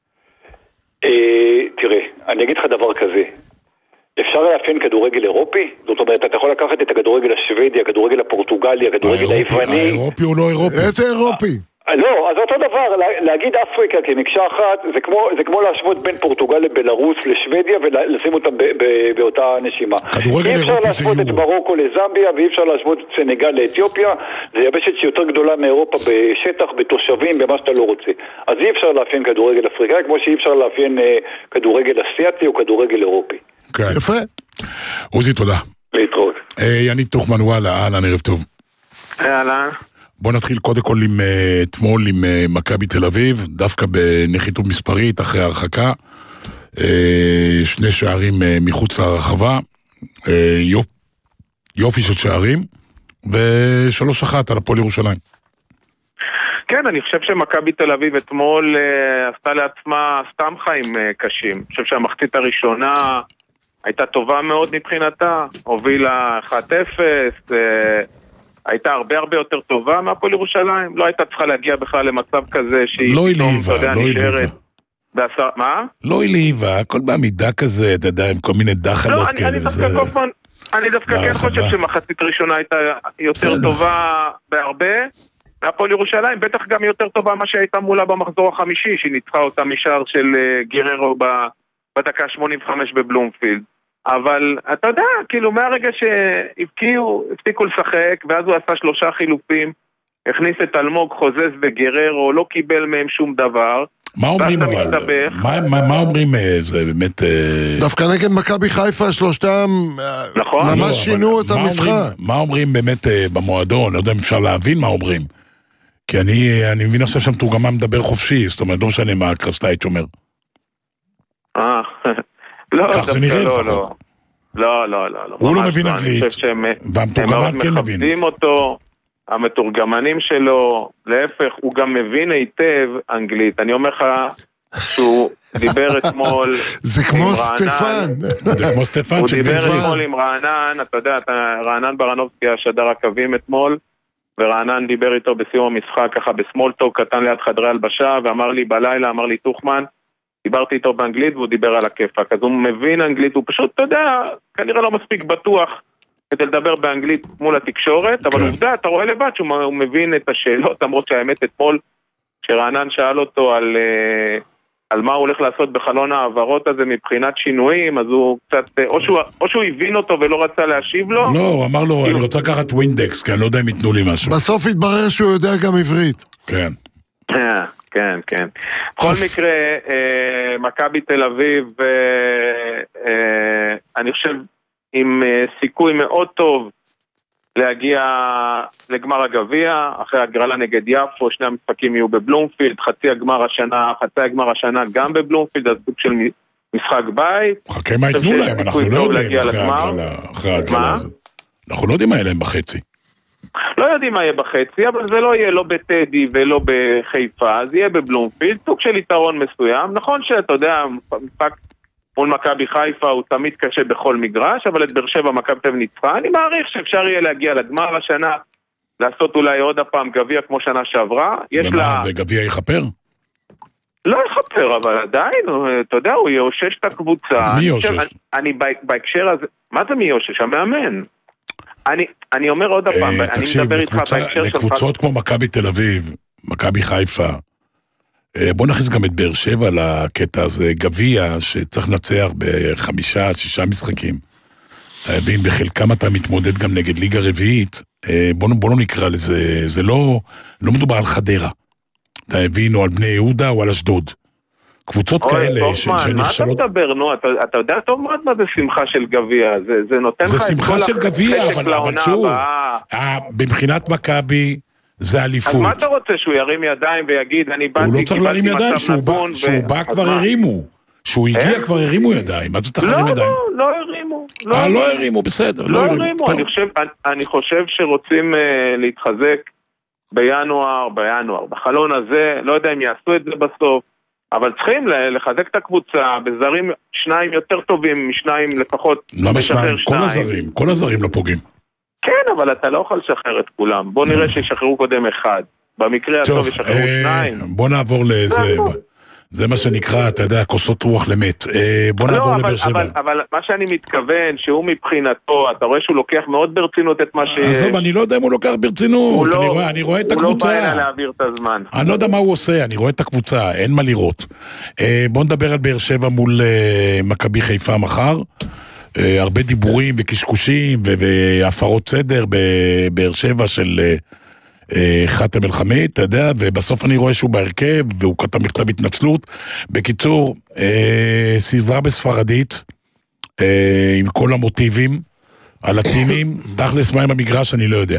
תראה, אני אגיד לך דבר כזה, אפשר לאפיין כדורגל אירופי? זאת אומרת, אתה יכול לקחת את הכדורגל השוודי, הכדורגל הפורטוגלי, הכדורגל היווני. האירופי הוא לא אירופי. איזה אירופי? לא, אז אותו דבר, להגיד אפריקה כמקשה אחת, זה כמו, זה כמו להשוות בין פורטוגל לבלרוס לשוודיה ולשים אותם באותה נשימה. אי אפשר להשוות את מרוקו לזמביה ואי אפשר להשוות את סנגל לאתיופיה, זה יבשת שיותר גדולה מאירופה בשטח, בתושבים, במה שאתה לא רוצה. אז אי אפשר לאפיין כדורגל אפריקאי, כמו שאי אפשר לאפיין כדורגל אסיאטי או כדורגל אירופי. כן. יפה. עוזי, תודה. להתראות. יניב תוכמן, וואלה, אהלן, ערב טוב. אהלן. בוא נתחיל קודם כל עם אתמול עם מכבי תל אביב, דווקא בנחיתות מספרית אחרי הרחקה, שני שערים מחוץ לרחבה, יופי של שערים, ושלוש אחת על הפועל ירושלים. כן, אני חושב שמכבי תל אביב אתמול עשתה לעצמה סתם חיים קשים. אני חושב שהמחצית הראשונה הייתה טובה מאוד מבחינתה, הובילה אחת אפס, הייתה הרבה הרבה יותר טובה מהפועל ירושלים, לא הייתה צריכה להגיע בכלל למצב כזה שהיא לא הליבה, לא הליבה. בעשר... מה? לא הליבה, הכל בעמידה כזה, אתה יודע, עם כל מיני דחלות לא, כאלה. אני, אני דווקא קופמן, אני דווקא כן חושב שמחצית ראשונה הייתה יותר טובה בהרבה מהפועל ירושלים, בטח גם יותר טובה מה שהייתה מולה במחזור החמישי, שהיא ניצחה אותה משער של גיררו בדקה שמונים וחמש בבלומפילד. אבל אתה יודע, כאילו מהרגע שהפקיעו, הפסיקו לשחק, ואז הוא עשה שלושה חילופים, הכניס את אלמוג, חוזז וגררו, לא קיבל מהם שום דבר. מה אומרים אבל? מה, מה, מה אומרים? זה באמת... דווקא נגד מכבי חיפה, שלושתם נכון? ממש לא, שינו את המשחק. מה אומרים באמת במועדון? לא יודע אם אפשר להבין מה אומרים. כי אני, אני מבין עכשיו שהמתורגמן מדבר חופשי, זאת אומרת, לא משנה מה קרסטייץ' אומר. אה... לא, כך זה נראה לפחות. לא, לא, לא. הוא לא מבין אנגלית, והמתורגמן כן מבין. הם מכבדים אותו, המתורגמנים שלו, להפך, הוא גם מבין היטב אנגלית. אני אומר לך שהוא דיבר אתמול זה כמו סטפן. זה כמו סטפן. הוא דיבר אתמול עם רענן, אתה יודע, רענן ברנובסקי השדר הקווים אתמול, ורענן דיבר איתו בסיום המשחק, ככה בסמולטוק, קטן ליד חדרי הלבשה, ואמר לי בלילה, אמר לי תוכמן, דיברתי איתו באנגלית והוא דיבר על הכיפק, אז הוא מבין אנגלית, הוא פשוט, אתה יודע, כנראה לא מספיק בטוח כדי לדבר באנגלית מול התקשורת, אבל עובדה, אתה רואה לבד שהוא מבין את השאלות, למרות שהאמת אתמול, שרענן שאל אותו על, על מה הוא הולך לעשות בחלון העברות הזה מבחינת שינויים, אז הוא קצת, או שהוא, או שהוא הבין אותו ולא רצה להשיב לו. לא, הוא אמר לו, אני רוצה לקחת ווינדקס, כי אני לא יודע אם ייתנו לי משהו. בסוף התברר שהוא יודע גם עברית. כן. כן, כן. בכל מקרה, מכבי תל אביב, אני חושב, עם סיכוי מאוד טוב להגיע לגמר הגביע, אחרי הגרלה נגד יפו, שני המשחקים יהיו בבלומפילד, חצי הגמר השנה, חצי הגמר השנה גם בבלומפילד, אז סוג של משחק בית. חכה מה יתנו להם, אנחנו לא יודעים אחרי הגרלה הזאת. אנחנו לא יודעים מה יהיה להם בחצי. לא יודעים מה יהיה בחצי, אבל זה לא יהיה לא בטדי ולא בחיפה, זה יהיה בבלומפילד, סוג של יתרון מסוים. נכון שאתה יודע, משחק מול מכבי חיפה הוא תמיד קשה בכל מגרש, אבל את באר שבע מכבי תל אביב ניצחה. אני מעריך שאפשר יהיה להגיע לגמר השנה, לעשות אולי עוד הפעם גביע כמו שנה שעברה. ומה, וגביע יחפר? לא יחפר, אבל עדיין, אתה יודע, הוא יאושש את הקבוצה. מי יאושש? אני בהקשר הזה, מה זה מי יאושש? המאמן. אני, אני אומר עוד הפעם, אני מדבר איתך בהקשר שלך. לקבוצות כמו מכבי תל אביב, מכבי חיפה, בוא נכניס גם את באר שבע לקטע הזה, גביע שצריך לנצח בחמישה, שישה משחקים. ואם בחלקם אתה מתמודד גם נגד ליגה רביעית, בוא, בוא לא נקרא לזה, זה לא, לא מדובר על חדרה. אתה מבין, או על בני יהודה או על אשדוד. קבוצות כאלה שנכשלות... מה אתה מדבר, נו? אתה, אתה יודע טוב מאוד מה זה שמחה של גביע, זה, זה נותן זה לך... זה שמחה של גביע, אבל, אבל שוב, מבחינת מכבי זה אליפות. אז מה אתה רוצה, שהוא ירים ידיים ויגיד, אני באתי... הוא לא צריך להרים ידיים, שהוא בא, ו... שהוא בא כבר מה? הרימו. שהוא הגיע כבר הרימו ידיים, מה זה צריך להרים ידיים? לא, לא הרימו. אה, לא הרימו, בסדר. לא הרימו, אני חושב, אני חושב שרוצים להתחזק בינואר, בינואר, בחלון הזה, לא יודע אם יעשו את זה בסוף, אבל צריכים לחזק את הקבוצה בזרים שניים יותר טובים משניים לפחות. למה שניים? כל הזרים, כל הזרים לא פוגעים. כן, אבל אתה לא יכול לשחרר את כולם. בוא נראה שישחררו קודם אחד. במקרה הטוב ישחררו שניים. בוא נעבור לזה. זה מה שנקרא, אתה יודע, כוסות רוח למת. בוא נעבור לבאר שבע. אבל מה שאני מתכוון, שהוא מבחינתו, אתה רואה שהוא לוקח מאוד ברצינות את מה ש... עזוב, אני לא יודע אם הוא לוקח ברצינות. אני רואה את הקבוצה. הוא לא בא אליה להעביר את הזמן. אני לא יודע מה הוא עושה, אני רואה את הקבוצה, אין מה לראות. בוא נדבר על באר שבע מול מכבי חיפה מחר. הרבה דיבורים וקשקושים והפרות סדר בבאר שבע של... חתם אל חמיד, אתה יודע, ובסוף אני רואה שהוא בהרכב, והוא כתב מכתב התנצלות. בקיצור, אה, סדרה בספרדית, אה, עם כל המוטיבים, הלטינים, תכלס מה עם המגרש, אני לא יודע.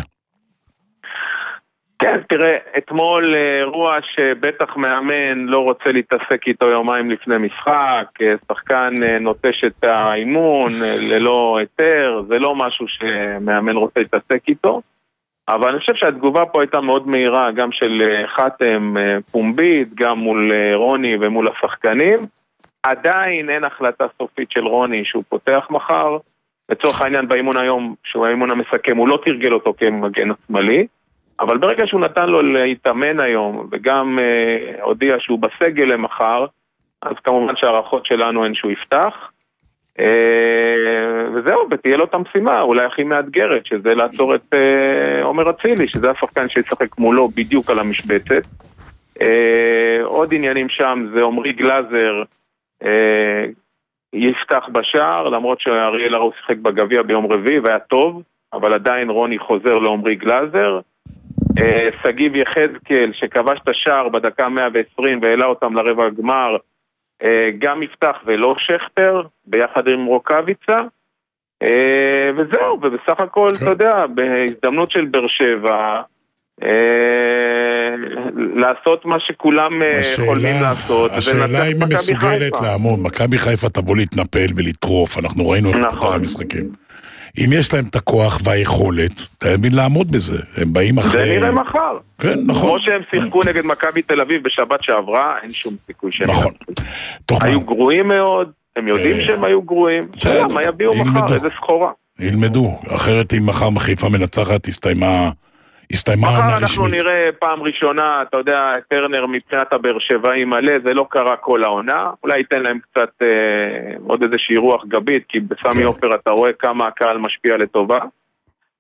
כן, תראה, אתמול אירוע שבטח מאמן לא רוצה להתעסק איתו יומיים לפני משחק, שחקן נוטש את האימון ללא היתר, זה לא משהו שמאמן רוצה להתעסק איתו. אבל אני חושב שהתגובה פה הייתה מאוד מהירה, גם של חתם פומבית, גם מול רוני ומול השחקנים. עדיין אין החלטה סופית של רוני שהוא פותח מחר. לצורך העניין באימון היום, שהוא האימון המסכם, הוא לא תרגל אותו כמגן השמאלי, אבל ברגע שהוא נתן לו להתאמן היום, וגם אה, הודיע שהוא בסגל למחר, אז כמובן שהערכות שלנו הן שהוא יפתח. וזהו, ותהיה לו את המשימה אולי הכי מאתגרת, שזה לעצור את עומר אצילי, שזה השחקן שישחק מולו בדיוק על המשבצת. עוד עניינים שם זה עומרי גלאזר יפתח בשער, למרות שאריאל הרו שיחק בגביע ביום רביעי והיה טוב, אבל עדיין רוני חוזר לעומרי גלאזר. סגיב יחזקאל שכבש את השער בדקה מאה ועשרים והעלה אותם לרבע הגמר, גם יפתח ולא שכתר, ביחד עם רוקביצה, וזהו, ובסך הכל, אתה יודע, בהזדמנות של באר שבע, לעשות מה שכולם יכולים לעשות. השאלה אם היא מסוגלת לעמוד, מכבי חיפה תבוא להתנפל ולטרוף, אנחנו ראינו איך פתח המשחקים. אם יש להם את הכוח והיכולת, אתה מבין לעמוד בזה, הם באים אחרי... זה נראה מחר. כן, נכון. כמו שהם שיחקו נגד מכבי תל אביב בשבת שעברה, אין שום סיכוי שהם... נכון. היו גרועים מאוד, הם יודעים שהם היו גרועים. מה יביאו מחר, איזה סחורה. ילמדו, אחרת אם מחר חיפה מנצחת, הסתיימה... מחר אנחנו נראה פעם ראשונה, אתה יודע, טרנר מבחינת הבאר שבעי מלא, זה לא קרה כל העונה, אולי ייתן להם קצת אה, עוד איזושהי רוח גבית, כי בסמי אופר אתה רואה כמה הקהל משפיע לטובה.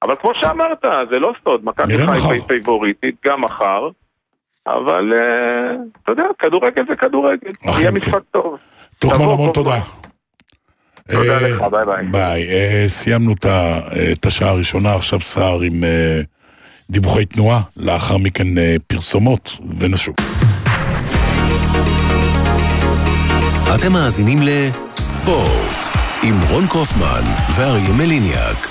אבל כמו שאמרת, זה לא סוד, מכבי חיפה היא פייבוריטית, גם מחר, אבל אתה יודע, כדורגל זה כדורגל, יהיה משחק טוב. תוכמן, המון תודה. תודה לך, ביי ביי. ביי, סיימנו את השעה הראשונה, עכשיו סער עם דיווחי תנועה, לאחר מכן פרסומות ונשוב. אתם מאזינים לספורט עם רון קופמן ואריה מליניאק.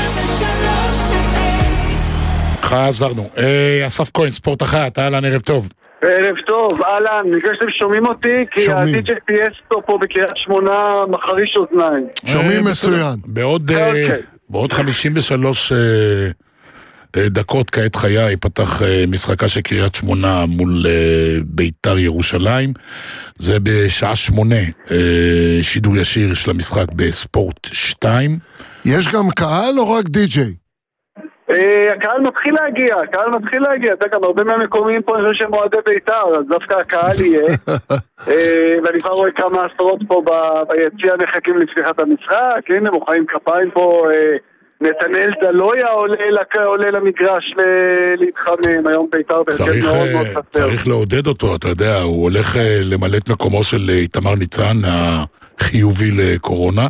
חזרנו. אסף כהן, ספורט אחת, אהלן, ערב טוב. ערב טוב, אהלן, נקרא שאתם שומעים אותי, כי הדי-ג'יי פיאסטו פה בקריית שמונה מחריש אוזניים. שומעים מצוין. בעוד חמישים ושלוש דקות כעת חיי פתח משחקה של קריית שמונה מול ביתר ירושלים. זה בשעה שמונה שידור ישיר של המשחק בספורט שתיים. יש גם קהל או רק די-ג'יי? הקהל מתחיל להגיע, הקהל מתחיל להגיע, אתה גם הרבה מהמקומים פה אני חושב שהם מועדי ביתר, אז דווקא הקהל יהיה, ואני כבר רואה כמה עשרות פה ביציע מחכים לפתיחת המשחק, הנה מוחאים כפיים פה, נתנאל דלויה עולה למגרש להתחמם, היום ביתר בהרכב מאוד מאוד חסר. צריך לעודד אותו, אתה יודע, הוא הולך למלא את מקומו של איתמר ניצן, החיובי לקורונה,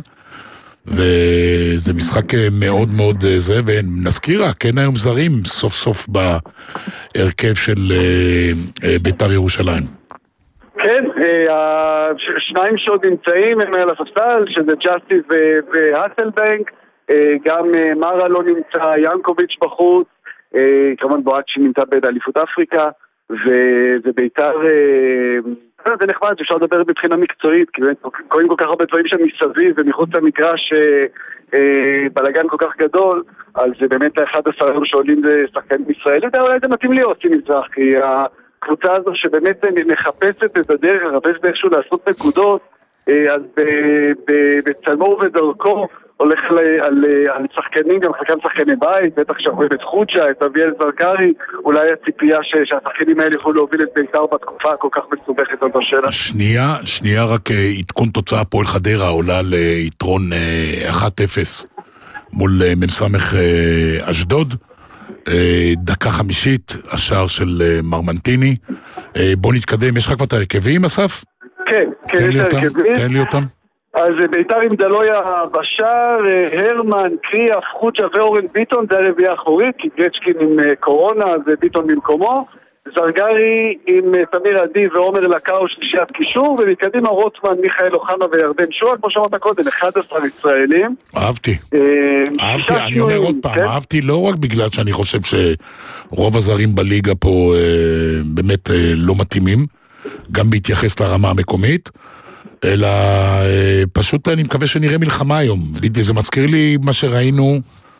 וזה משחק מאוד מאוד זה, ונזכיר רק, כן היום זרים סוף סוף בהרכב של ביתר ירושלים. כן, שניים שעוד נמצאים הם על הספסל, שזה ג'סטי והסלבנק, גם מרה לא נמצא, ינקוביץ' בחוץ, כמובן בואצ'י נמצא באליפות אפריקה, וביתר... זה נחמד, אפשר לדבר מבחינה מקצועית, כי קוראים כל כך הרבה דברים שם מסביב ומחוץ למגרש בלגן כל כך גדול, אז זה באמת אחד עשרה שעולים זה שחקנים ישראלים, אולי זה מתאים לי עושים מזרח, כי הקבוצה הזו שבאמת מחפשת את הדרך, מחפשת איכשהו לעשות נקודות, אז בצלמו ובדרכו הולך על שחקנים, גם חלקם שחקני בית, בטח שרואים את חוצ'ה, את אביאל זרקרי, אולי הציפייה שהשחקנים האלה יכולו להוביל את בית"ר בתקופה כל כך מסובכת על השאלה. שנייה, שנייה רק עדכון תוצאה הפועל חדרה עולה ליתרון אחת אפס מול מנסמך אשדוד, דקה חמישית, השער של מרמנטיני. בוא נתקדם, יש לך כבר את הרכבים, אסף? כן, כן, יש את הרכבים. תן לי אותם. אז ביתר עם דלויה בשער, הרמן, קריאף, חוצ'ה ואורן ביטון, זה הרביעייה האחורית, כי גרצ'קין עם קורונה, זה ביטון במקומו, זרגרי עם תמיר עדי ועומר לקאו שלישיית קישור, ומקדימה רוטמן, מיכאל אוחנה וירדן שועה, כמו שאמרת קודם, אחד עשר ישראלים. אהבתי, אהבתי, אני אומר עוד פעם, אהבתי לא רק בגלל שאני חושב שרוב הזרים בליגה פה באמת לא מתאימים, גם בהתייחס לרמה המקומית, אלא פשוט אני מקווה שנראה מלחמה היום. זה מזכיר לי מה שראינו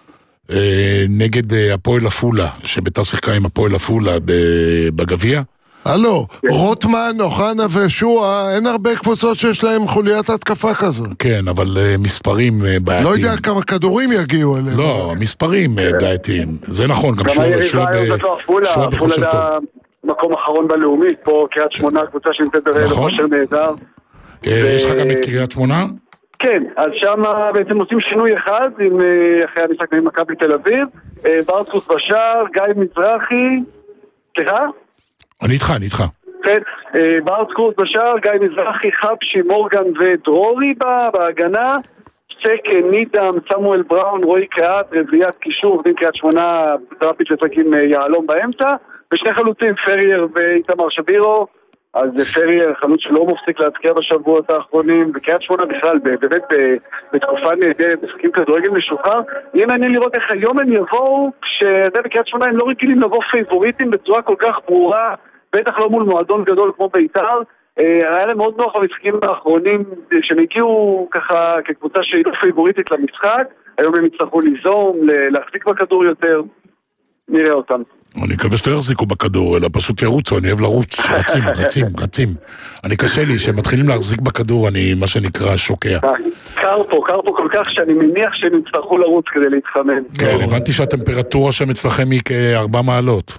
נגד הפועל עפולה, שביתר שיחקה עם הפועל עפולה בגביע. הלו, רוטמן, אוחנה ושועה, אין הרבה קבוצות שיש להם חוליית התקפה כזו. כן, אבל מספרים בעייתיים. לא יודע כמה כדורים יגיעו אליהם. לא, מספרים בעייתיים. זה נכון, גם שועה בכושר טוב. מקום אחרון בלאומית, פה קריית שמונה, קבוצה שנמצאת בראל בכושר נהדר. יש לך גם את קריית שמונה? כן, אז שם בעצם עושים שינוי אחד עם אחרי המשחק עם מכבי תל אביב, ברדקוס בשער, גיא מזרחי, סליחה? אני איתך, אני איתך. כן, ברדקוס בשער, גיא מזרחי, חבשי, מורגן ודרורי בהגנה, סק, נידם, סמואל בראון, רועי קהת, רביעיית קישור, עובדים קריית שמונה, דראפיץ' וצק עם יעלום באמצע, ושני חלוצים, פרייר ואיתמר שבירו, אז פרייר, חלוץ שלא מופסיק להזכיר בשבועות האחרונים, וקריית שמונה בכלל, באמת בתקופה נהדרת, משחקים כדורגל משוחרר, יהיה מעניין לראות איך היום הם יבואו, כשאתה בקריית שמונה הם לא רגילים לבוא פייבוריטים בצורה כל כך ברורה, בטח לא מול מועדון גדול כמו בית"ר, היה להם מאוד נוח במשחקים האחרונים, שהם הגיעו ככה כקבוצה שהיא לא פייבוריטית למשחק, היום הם יצטרכו ליזום, להחזיק בכדור יותר, נראה אותם. אני מקווה שלא יחזיקו בכדור, אלא פשוט ירוצו, אני אוהב לרוץ, רצים, רצים, רצים. אני קשה לי, שהם מתחילים להחזיק בכדור, אני מה שנקרא שוקע. קר פה, קר פה כל כך שאני מניח שהם יצטרכו לרוץ כדי להתחמם. כן, הבנתי שהטמפרטורה שם אצלכם היא כארבע מעלות.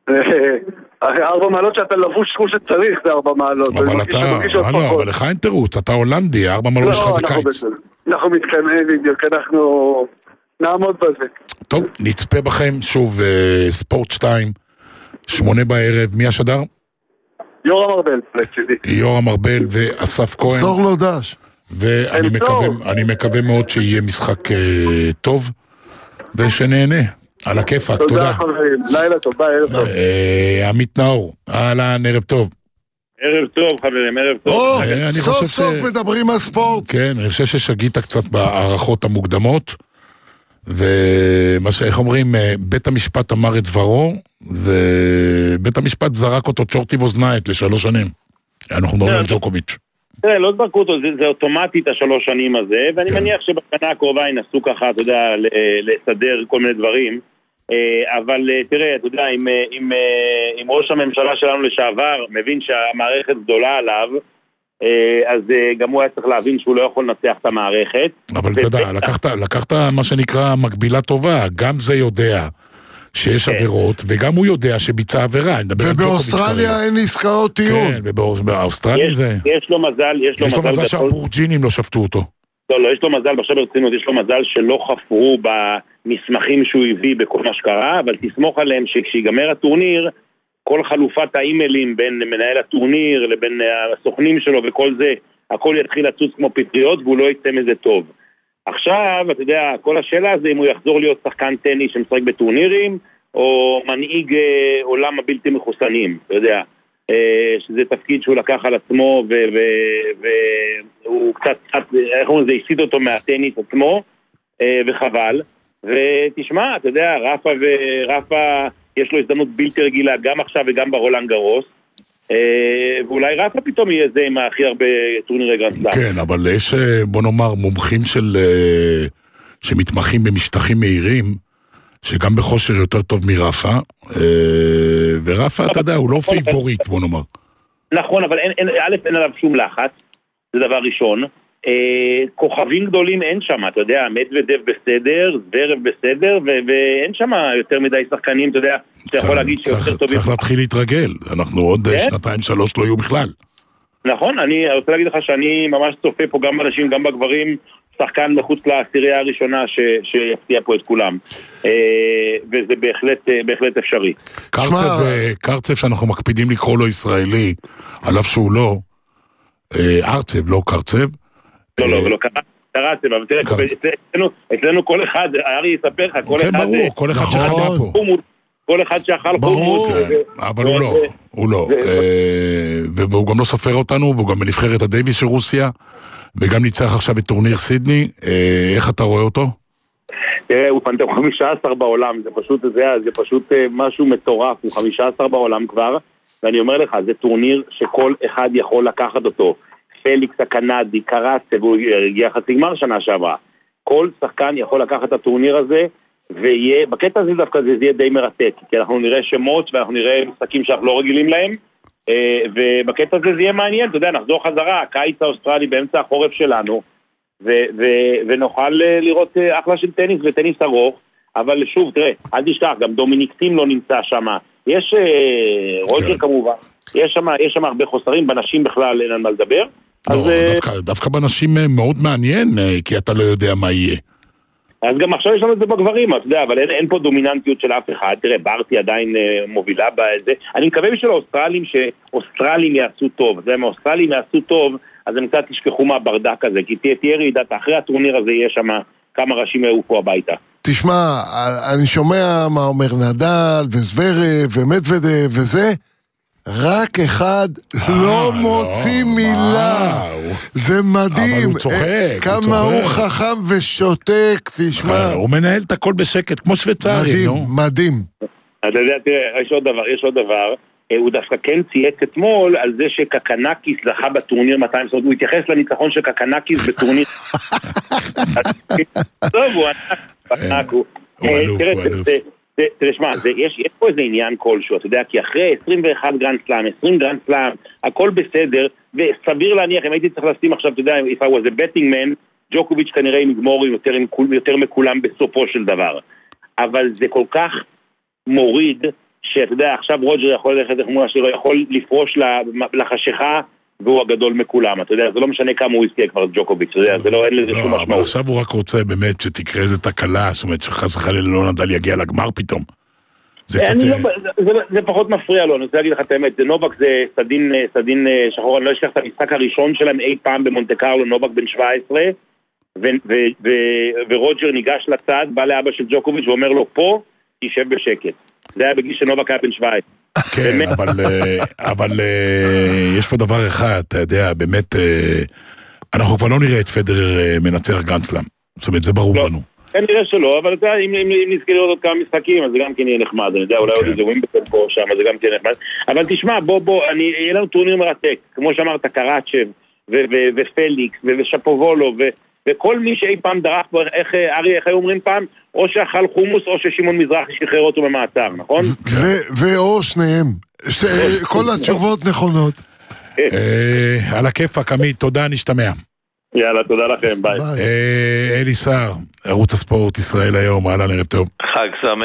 ארבע מעלות שאתה לבוש כמו שצריך זה ארבע מעלות. אבל אתה, לא, אבל לך אין תירוץ, אתה הולנדי, ארבע מעלות שלך זה קיץ. אנחנו מתקנאים בדיוק, אנחנו נעמוד בזה. טוב, נצפה בכם, שוב, ספורט שתיים, שמונה בערב, מי השדר? יורם ארבל, לצידי. יורם ארבל ואסף כהן. צור לו דש. ואני מקווה, אני מקווה מאוד שיהיה משחק אה, טוב, ושנהנה. על הכיפק, תודה. תודה חברים, לילה טוב, ביי, ערב טוב. אה, עמית נאור, אהלן, ערב טוב. ערב טוב חברים, ערב טוב. או, סוף סוף מדברים על ספורט. כן, אני חושב ששגית קצת בהערכות המוקדמות, ומה שאיך אומרים, בית המשפט אמר את דברו, ובית המשפט זרק אותו צ'ורטי ואוזנית לשלוש שנים. אנחנו מדברים על ג'וקוביץ'. תראה, לא זרקו אותו, זה אוטומטית השלוש שנים הזה, ואני מניח שבשנה הקרובה ינסו ככה, אתה יודע, לסדר כל מיני דברים. אבל תראה, אתה יודע, אם, אם, אם ראש הממשלה שלנו לשעבר מבין שהמערכת גדולה עליו, אז גם הוא היה צריך להבין שהוא לא יכול לנצח את המערכת. אבל אתה יודע, לקחת, לקחת מה שנקרא מקבילה טובה, גם זה יודע שיש עבירות, וגם הוא יודע שביצע עבירה. ובאוסטרליה אין עסקאות טיעון. כן, ובאוסטרליה זה... יש לו מזל, יש לו מזל... יש לו מזל שהבורג'ינים לא שפטו אותו. לא, לא, יש לו מזל, עכשיו ברצינות, יש לו מזל שלא חפרו במסמכים שהוא הביא בכל מה שקרה, אבל תסמוך עליהם שכשיגמר הטורניר, כל חלופת האימיילים בין מנהל הטורניר לבין הסוכנים שלו וכל זה, הכל יתחיל לצוץ כמו פטריות והוא לא יצא מזה טוב. עכשיו, אתה יודע, כל השאלה זה אם הוא יחזור להיות שחקן טניס שמשחק בטורנירים, או מנהיג אה, עולם הבלתי מחוסנים, אתה יודע, אה, שזה תפקיד שהוא לקח על עצמו, והוא קצת, קצת, איך אומרים, זה הסיט אותו מהטניס עצמו, אה, וחבל. ותשמע, אתה יודע, רפה ורפה, יש לו הזדמנות בלתי רגילה, גם עכשיו וגם ברולנד גרוס, ואולי רפה פתאום יהיה זה עם הכי הרבה טורנירי גרנד סלאם. כן, אבל יש, בוא נאמר, מומחים של, שמתמחים במשטחים מהירים, שגם בכושר יותר טוב מרפה, ורפה, אתה יודע, הוא לא פייבוריט, בוא נאמר. נכון, אבל א', אין עליו שום לחץ, זה דבר ראשון. כוכבים גדולים אין שם, אתה יודע, מדוודב בסדר, זוורב בסדר, ואין שם יותר מדי שחקנים, אתה יודע, שיכול להגיד שיותר טובים. צריך להתחיל להתרגל, אנחנו עוד שנתיים שלוש לא יהיו בכלל. נכון, אני רוצה להגיד לך שאני ממש צופה פה גם באנשים, גם בגברים, שחקן מחוץ לעשירייה הראשונה שיפתיע פה את כולם, וזה בהחלט אפשרי. קרצב שאנחנו מקפידים לקרוא לו ישראלי, על אף שהוא לא, ארצב, לא קרצב, לא, לא, לא, קראתם, אבל תראה, אצלנו כל אחד, ארי יספר לך, כל אחד... כן, ברור, כל אחד שאכל פה. כל אחד שאכל חומוס. אבל הוא לא, הוא לא. והוא גם לא סופר אותנו, והוא גם בנבחרת הדייביס של רוסיה, וגם ניצח עכשיו בטורניר סידני. איך אתה רואה אותו? תראה, הוא פנטר חמישה עשר בעולם, זה פשוט, זה פשוט משהו מטורף, הוא חמישה עשר בעולם כבר, ואני אומר לך, זה טורניר שכל אחד יכול לקחת אותו. פליקס הקנדי, קרצה, והוא הגיע חצי גמר שנה שעברה. כל שחקן יכול לקחת את הטורניר הזה, ויהיה, בקטע הזה דווקא זה יהיה די מרתק, כי אנחנו נראה שמות, ואנחנו נראה משחקים שאנחנו לא רגילים להם, ובקטע הזה זה יהיה מעניין, אתה יודע, נחזור חזרה, הקיץ האוסטרלי באמצע החורף שלנו, ו- ו- ונוכל לראות אחלה של טניס וטניס ארוך, אבל שוב, תראה, אל תשכח, גם דומיניק טים לא נמצא שם, יש רוג'ר כמובן, יש שם, יש שם הרבה חוסרים, בנשים בכלל אין על מה לדבר. לא, דווקא, דווקא בנשים מאוד מעניין, כי אתה לא יודע מה יהיה. אז גם עכשיו יש לנו את זה בגברים, אתה יודע, אבל אין, אין פה דומיננטיות של אף אחד. תראה, ברטי עדיין אה, מובילה בזה. אני מקווה בשביל האוסטרלים שאוסטרלים יעשו טוב. זה, אם האוסטרלים יעשו טוב, אז הם קצת תשכחו מהברדק הזה, כי תהיה, תהיה רעידת, אחרי הטורניר הזה יהיה שם כמה ראשים יעופו הביתה. תשמע, אני שומע מה אומר נדל וזוורב ומדוודב וזה, רק אחד לא מוציא מילה. זה מדהים. אבל הוא צוחק. כמה הוא חכם ושותק, תשמע. הוא מנהל את הכל בשקט, כמו שוויצרי. מדהים, מדהים. אתה יודע, תראה, יש עוד דבר, יש עוד דבר. הוא דווקא כן צייץ אתמול על זה שקקנקיס זכה בטורניר מאתיים, זאת אומרת, הוא התייחס לניצחון של קקנקיס בטורניר. טוב, הוא ענק. הוא אלוף, הוא אלוף. תראה, שמע, יש פה איזה עניין כלשהו, אתה יודע, כי אחרי עשרים ואחד גרנד סלאם, עשרים גרנד סלאם, הכל בסדר, וסביר להניח, אם הייתי צריך לשים עכשיו, אתה יודע, if I was a betting man, ג'וקוביץ' כנראה עם גמורים יותר מכולם בסופו של דבר. אבל זה כל כך מוריד, שאתה יודע, עכשיו רוג'ר יכול ללכת, יכול לפרוש לחשיכה והוא הגדול מכולם, אתה יודע, זה לא משנה כמה הוא יזכה כבר ג'וקוביץ', אתה יודע, זה לא, אין לזה שום משמעות. אבל עכשיו הוא רק רוצה באמת שתקרה איזה תקלה, זאת אומרת שחס וחלילה לא נדל יגיע לגמר פתאום. זה פחות מפריע לו, אני רוצה להגיד לך את האמת, זה נובק, זה סדין שחור, אני לא אשכח את המשחק הראשון שלהם אי פעם במונטה קרלו, נובק בן שבע עשרה, ורוג'ר ניגש לצד, בא לאבא של ג'וקוביץ' ואומר לו, פה תשב בשקט. זה היה בגיל שנובק היה בן שבע עשרה. כן, אבל יש פה דבר אחד, אתה יודע, באמת, אנחנו כבר לא נראה את פדרר מנצח גרנד-סלאם, זאת אומרת, זה ברור לנו. כן, נראה שלא, אבל אתה יודע, אם נזכה לראות עוד כמה משחקים, אז זה גם כן יהיה נחמד, אני יודע, אולי עוד איזה ווימבלדון פה שם, אז זה גם כן נחמד. אבל תשמע, בוא, בוא, יהיה לנו טורניר מרתק, כמו שאמרת, קראצ'ב, ופליקס, ושפובולו, וכל מי שאי פעם דרך בו, איך, ארי, איך היו אומרים פעם, או שאכל חומוס, או ששימון מזרחי שחרר אותו במעצר, נכון? ואו שניהם, כל התשובות נכונות. על הכיפק, עמית, תודה, נשתמע. יאללה, תודה לכם, ביי. אלי סער, ערוץ הספורט ישראל היום, אהלן, ערב טוב. חג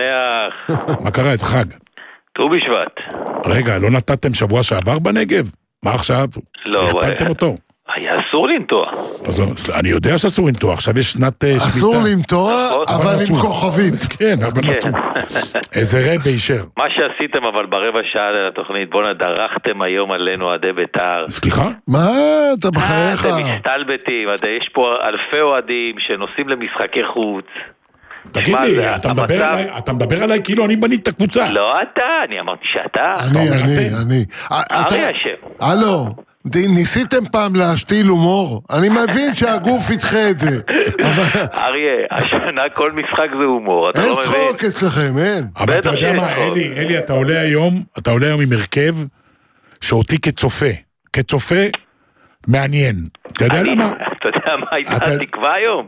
שמח. מה קרה, איזה חג? ט"ו בשבט. רגע, לא נתתם שבוע שעבר בנגב? מה עכשיו? לא, הכפלתם אותו? היה אסור לנטוע. אני יודע שאסור לנטוע, עכשיו יש שנת שביתה. אסור לנטוע, אבל עם כוכבית. כן, אבל נטוע. איזה רבי אישר. מה שעשיתם אבל ברבע שעה לתוכנית, בוא נדרכתם היום עלינו עדי בית"ר. סליחה? מה? אתה בחייך? אתם מסתלבטים, יש פה אלפי אוהדים שנוסעים למשחקי חוץ. תגיד לי, אתה מדבר עליי כאילו אני בנית את הקבוצה. לא אתה, אני אמרתי שאתה. אני, אני, אני. ארי אשם. הלו. ניסיתם פעם להשתיל הומור? אני מבין שהגוף ידחה את זה. אריה, השנה כל משחק זה הומור. אין צחוק אצלכם, אין. אבל אתה יודע מה, אלי, אלי, אתה עולה היום, אתה עולה היום עם הרכב שאותי כצופה, כצופה מעניין. אתה יודע למה? אתה יודע מה הייתה התקווה היום?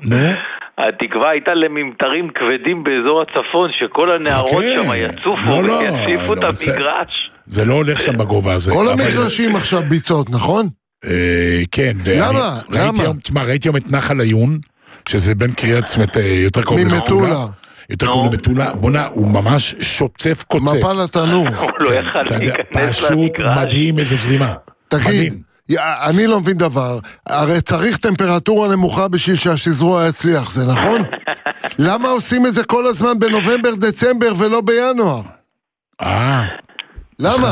התקווה הייתה לממטרים כבדים באזור הצפון, שכל הנערות שם יצופו ויציפו את המגרש. זה לא הולך שם בגובה הזה. כל המגרשים עכשיו ביצות, נכון? כן. למה? למה? תשמע, ראיתי היום את נחל עיון, שזה בין קריית סמת, יותר קרוב למטולה. יותר קרוב למטולה. בונה, הוא ממש שוצף קוצף. מפל התנור. הוא לא יכל להיכנס למגרש. פשוט מדהים איזה זרימה. תגיד, אני לא מבין דבר. הרי צריך טמפרטורה נמוכה בשביל שהשזרוע יצליח, זה נכון? למה עושים את זה כל הזמן בנובמבר, דצמבר ולא בינואר? אה... למה?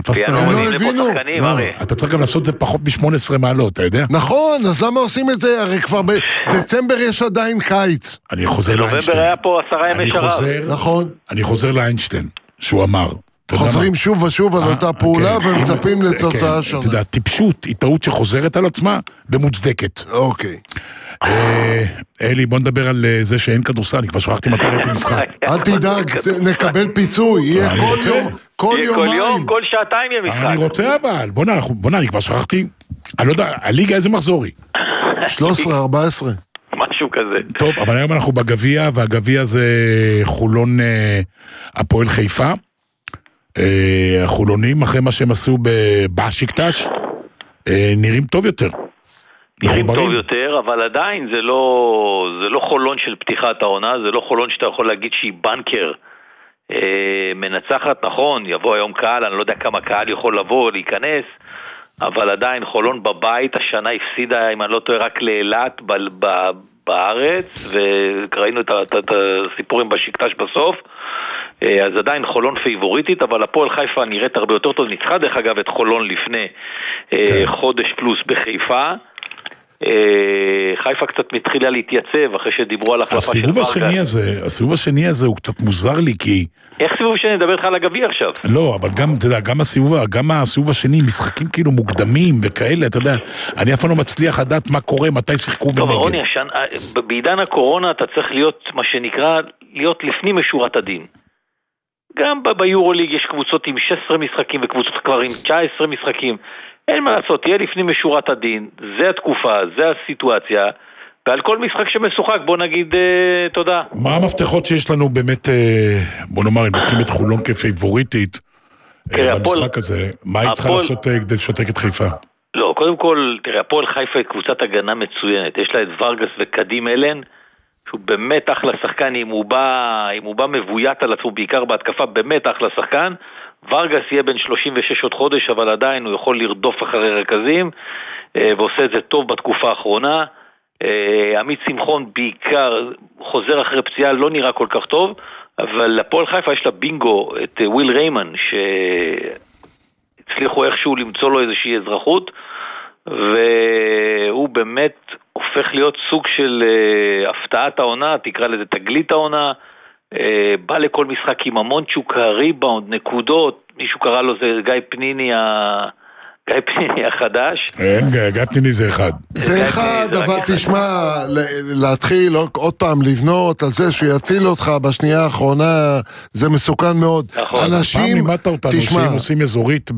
הם לא הבינו. אתה צריך גם לעשות את זה פחות מ-שמונה עשרה מעלות, אתה יודע? נכון, אז למה עושים את זה? הרי כבר בדצמבר יש עדיין קיץ. אני חוזר לאיינשטיין. בנובמבר היה פה עשרה ימי שרב. נכון. אני חוזר לאיינשטיין, שהוא אמר. חוזרים שוב ושוב על אותה פעולה ומצפים לתוצאה שונה. אתה יודע, טיפשות היא טעות שחוזרת על עצמה ומוצדקת. אוקיי. אלי, בוא נדבר על זה שאין כדורסל, אני כבר שכחתי מתי ראיתי משחק. אל תדאג, נקבל פיצוי, יהיה כל יום, כל יומיים. כל שעתיים יהיה משחק. אני רוצה אבל, בוא נע, אני כבר שכחתי, אני לא יודע, הליגה איזה מחזור היא? שלוש עשרה ארבע עשרה. משהו כזה. טוב, אבל היום אנחנו בגביע, והגביע זה חולון הפועל חיפה. החולונים, אחרי מה שהם עשו בבאשיקטש, נראים טוב יותר. נראים טוב יותר, אבל עדיין זה לא, זה לא חולון של פתיחת העונה, זה לא חולון שאתה יכול להגיד שהיא בנקר אה, מנצחת, נכון, יבוא היום קהל, אני לא יודע כמה קהל יכול לבוא, להיכנס, אבל עדיין חולון בבית, השנה הפסידה, אם אני לא טועה, רק לאילת ב, ב, בארץ, וראינו את, את, את הסיפורים בשקטש בסוף, אה, אז עדיין חולון פייבוריטית, אבל הפועל חיפה נראית הרבה יותר טוב, ניצחה דרך אגב את חולון לפני אה, חודש פלוס בחיפה, חיפה קצת מתחילה להתייצב אחרי שדיברו על החלפה של ורגה. השני הזה, הסיבוב השני הזה הוא קצת מוזר לי כי... איך סיבוב השני? נדבר איתך על הגביע עכשיו. לא, אבל גם, אתה יודע, גם הסיבוב, גם הסיבוב השני, משחקים כאילו מוקדמים וכאלה, אתה יודע, אני אף פעם לא מצליח לדעת מה קורה, מתי שיחקו ונגד. טוב, רוני, בעידן הקורונה אתה צריך להיות, מה שנקרא, להיות לפנים משורת הדין. גם ביורוליג יש קבוצות עם שש עשרה משחקים וקבוצות כבר עם תשע עשרה משחקים. אין מה לעשות, תהיה לפנים משורת הדין, זה התקופה, זה הסיטואציה, ועל כל משחק שמשוחק, בוא נגיד אה, תודה. מה המפתחות שיש לנו באמת, אה, בוא נאמר, אם לוקחים את חולון כפייבוריטית אה, במשחק הזה, מה היא צריכה לעשות אה, כדי לשתק את חיפה? לא, קודם כל, תראה, הפועל חיפה היא קבוצת הגנה מצוינת, יש לה את ורגס וקדים אלן, שהוא באמת אחלה שחקן, אם הוא בא, אם הוא בא מבוית על עצמו, בעיקר בהתקפה, באמת אחלה שחקן, ורגס יהיה בין שלושים ושש עוד חודש, אבל עדיין הוא יכול לרדוף אחרי רכזים, ועושה את זה טוב בתקופה האחרונה. עמית שמחון בעיקר חוזר אחרי פציעה, לא נראה כל כך טוב, אבל לפועל חיפה יש לה בינגו, את וויל ריימן, שהצליחו איכשהו למצוא לו איזושהי אזרחות, והוא באמת הופך להיות סוג של הפתעת העונה, תקרא לזה תגלית העונה, בא לכל משחק עם המון צ'וקה, ריבאונד, נקודות, מישהו קרא לו זה גיא פניני ה... גיא פניני החדש. אין, גיא פניני זה אחד. זה אחד, אבל תשמע, להתחיל עוד פעם לבנות על זה שיציל אותך בשנייה האחרונה, זה מסוכן מאוד. אנשים, פעם לימדת אותנו שאם עושים אזורית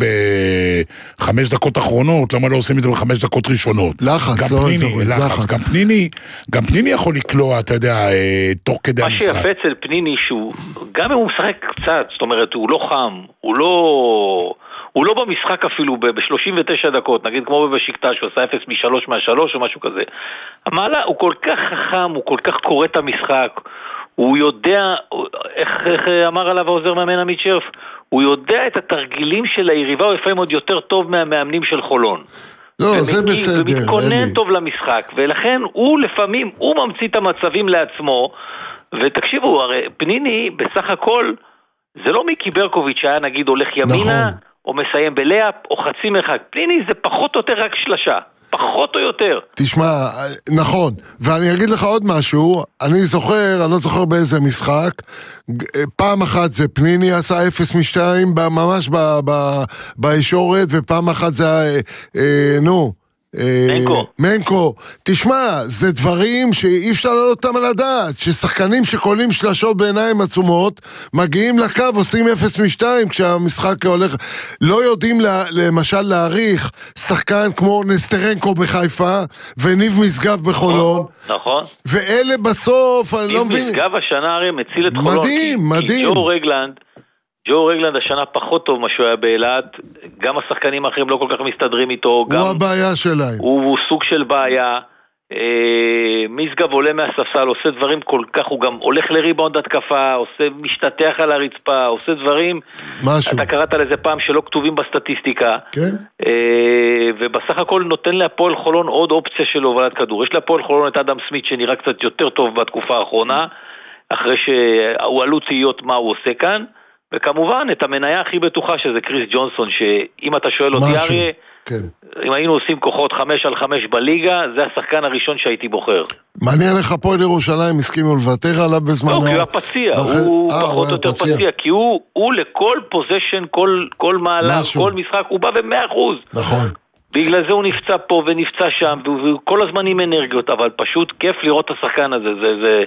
בחמש דקות אחרונות, למה לא עושים את זה בחמש דקות ראשונות? לחץ, לא אזורית, לחץ. גם פניני, גם פניני יכול לקלוע, אתה יודע, תוך כדי המשחק. מה שיפה אצל פניני שהוא, גם אם הוא משחק קצת, זאת אומרת, הוא לא חם, הוא לא... הוא לא במשחק אפילו ב-שלושים ותשע דקות, נגיד כמו בבשיקטש, הוא עשה אפס משלוש מהשלוש או משהו כזה. המעלה, הוא כל כך חכם, הוא כל כך קורא את המשחק, הוא יודע, איך, איך אמר עליו העוזר מאמן עמית שרף, הוא יודע את התרגילים של היריבה, הוא לפעמים עוד יותר טוב מהמאמנים של חולון. לא, ומגיע, זה בסדר. ומתכונן אלי. טוב למשחק, ולכן הוא לפעמים, הוא ממציא את המצבים לעצמו, ותקשיבו, הרי פניני בסך הכל, זה לא מיקי ברקוביץ' שהיה נגיד הולך ימינה, נכון. או מסיים בלאפ, או חצי מרחק. פליני זה פחות או יותר רק שלשה. פחות או יותר. תשמע, נכון. ואני אגיד לך עוד משהו. אני זוכר, אני לא זוכר באיזה משחק. פעם אחת זה פניני עשה אפס משתיים, ממש בישורת, ופעם אחת זה, אה, נו, מנקו. מנקו. תשמע, זה דברים שאי אפשר לעלות אותם על הדעת, ששחקנים שקולים שלשות בעיניים עצומות, מגיעים לקו, עושים אפס משתיים כשהמשחק הולך, לא יודעים למשל להעריך שחקן כמו נסטרנקו בחיפה, וניב משגב בחולון. נכון. ואלה בסוף, אני לא מבין. ניב משגב השנה הרי מציל את חולון. מדהים, מדהים. ג'ו רגלנד, ג'ו רגלנד השנה פחות טוב מה שהוא היה באלעד, גם השחקנים האחרים לא כל כך מסתדרים איתו. הוא גם הבעיה שלהם. הוא, הוא סוג של בעיה. אה, משגב עולה מהספסל, עושה דברים כל כך, הוא גם הולך לריבאונד התקפה, עושה משתתח על הרצפה, עושה דברים, משהו. אתה קראת לזה פעם שלא כתובים בסטטיסטיקה. כן. אה, ובסך הכל נותן להפועל חולון עוד אופציה של הובלת כדור. יש להפועל חולון את אדם סמית שנראה קצת יותר טוב בתקופה האחרונה, אחרי שהוא עלול להיות מה הוא עושה כאן. וכמובן, את המניה הכי בטוחה שזה קריס ג'ונסון, שאם אתה שואל אותי אריה, כן. אם היינו עושים כוחות חמש על חמש בליגה, זה השחקן הראשון שהייתי בוחר. מעניין לך פה לירושלים, הסכימו לוותר עליו בזמנו. לא, כי הוא הפציע, הוא פחות או יותר פציע, כי הוא לכל פוזיישן, כל מהלך, כל משחק, הוא בא ב-מאה אחוז. נכון. בגלל זה הוא נפצע פה ונפצע שם, והוא כל הזמן עם אנרגיות, אבל פשוט כיף לראות את השחקן הזה, זה... זה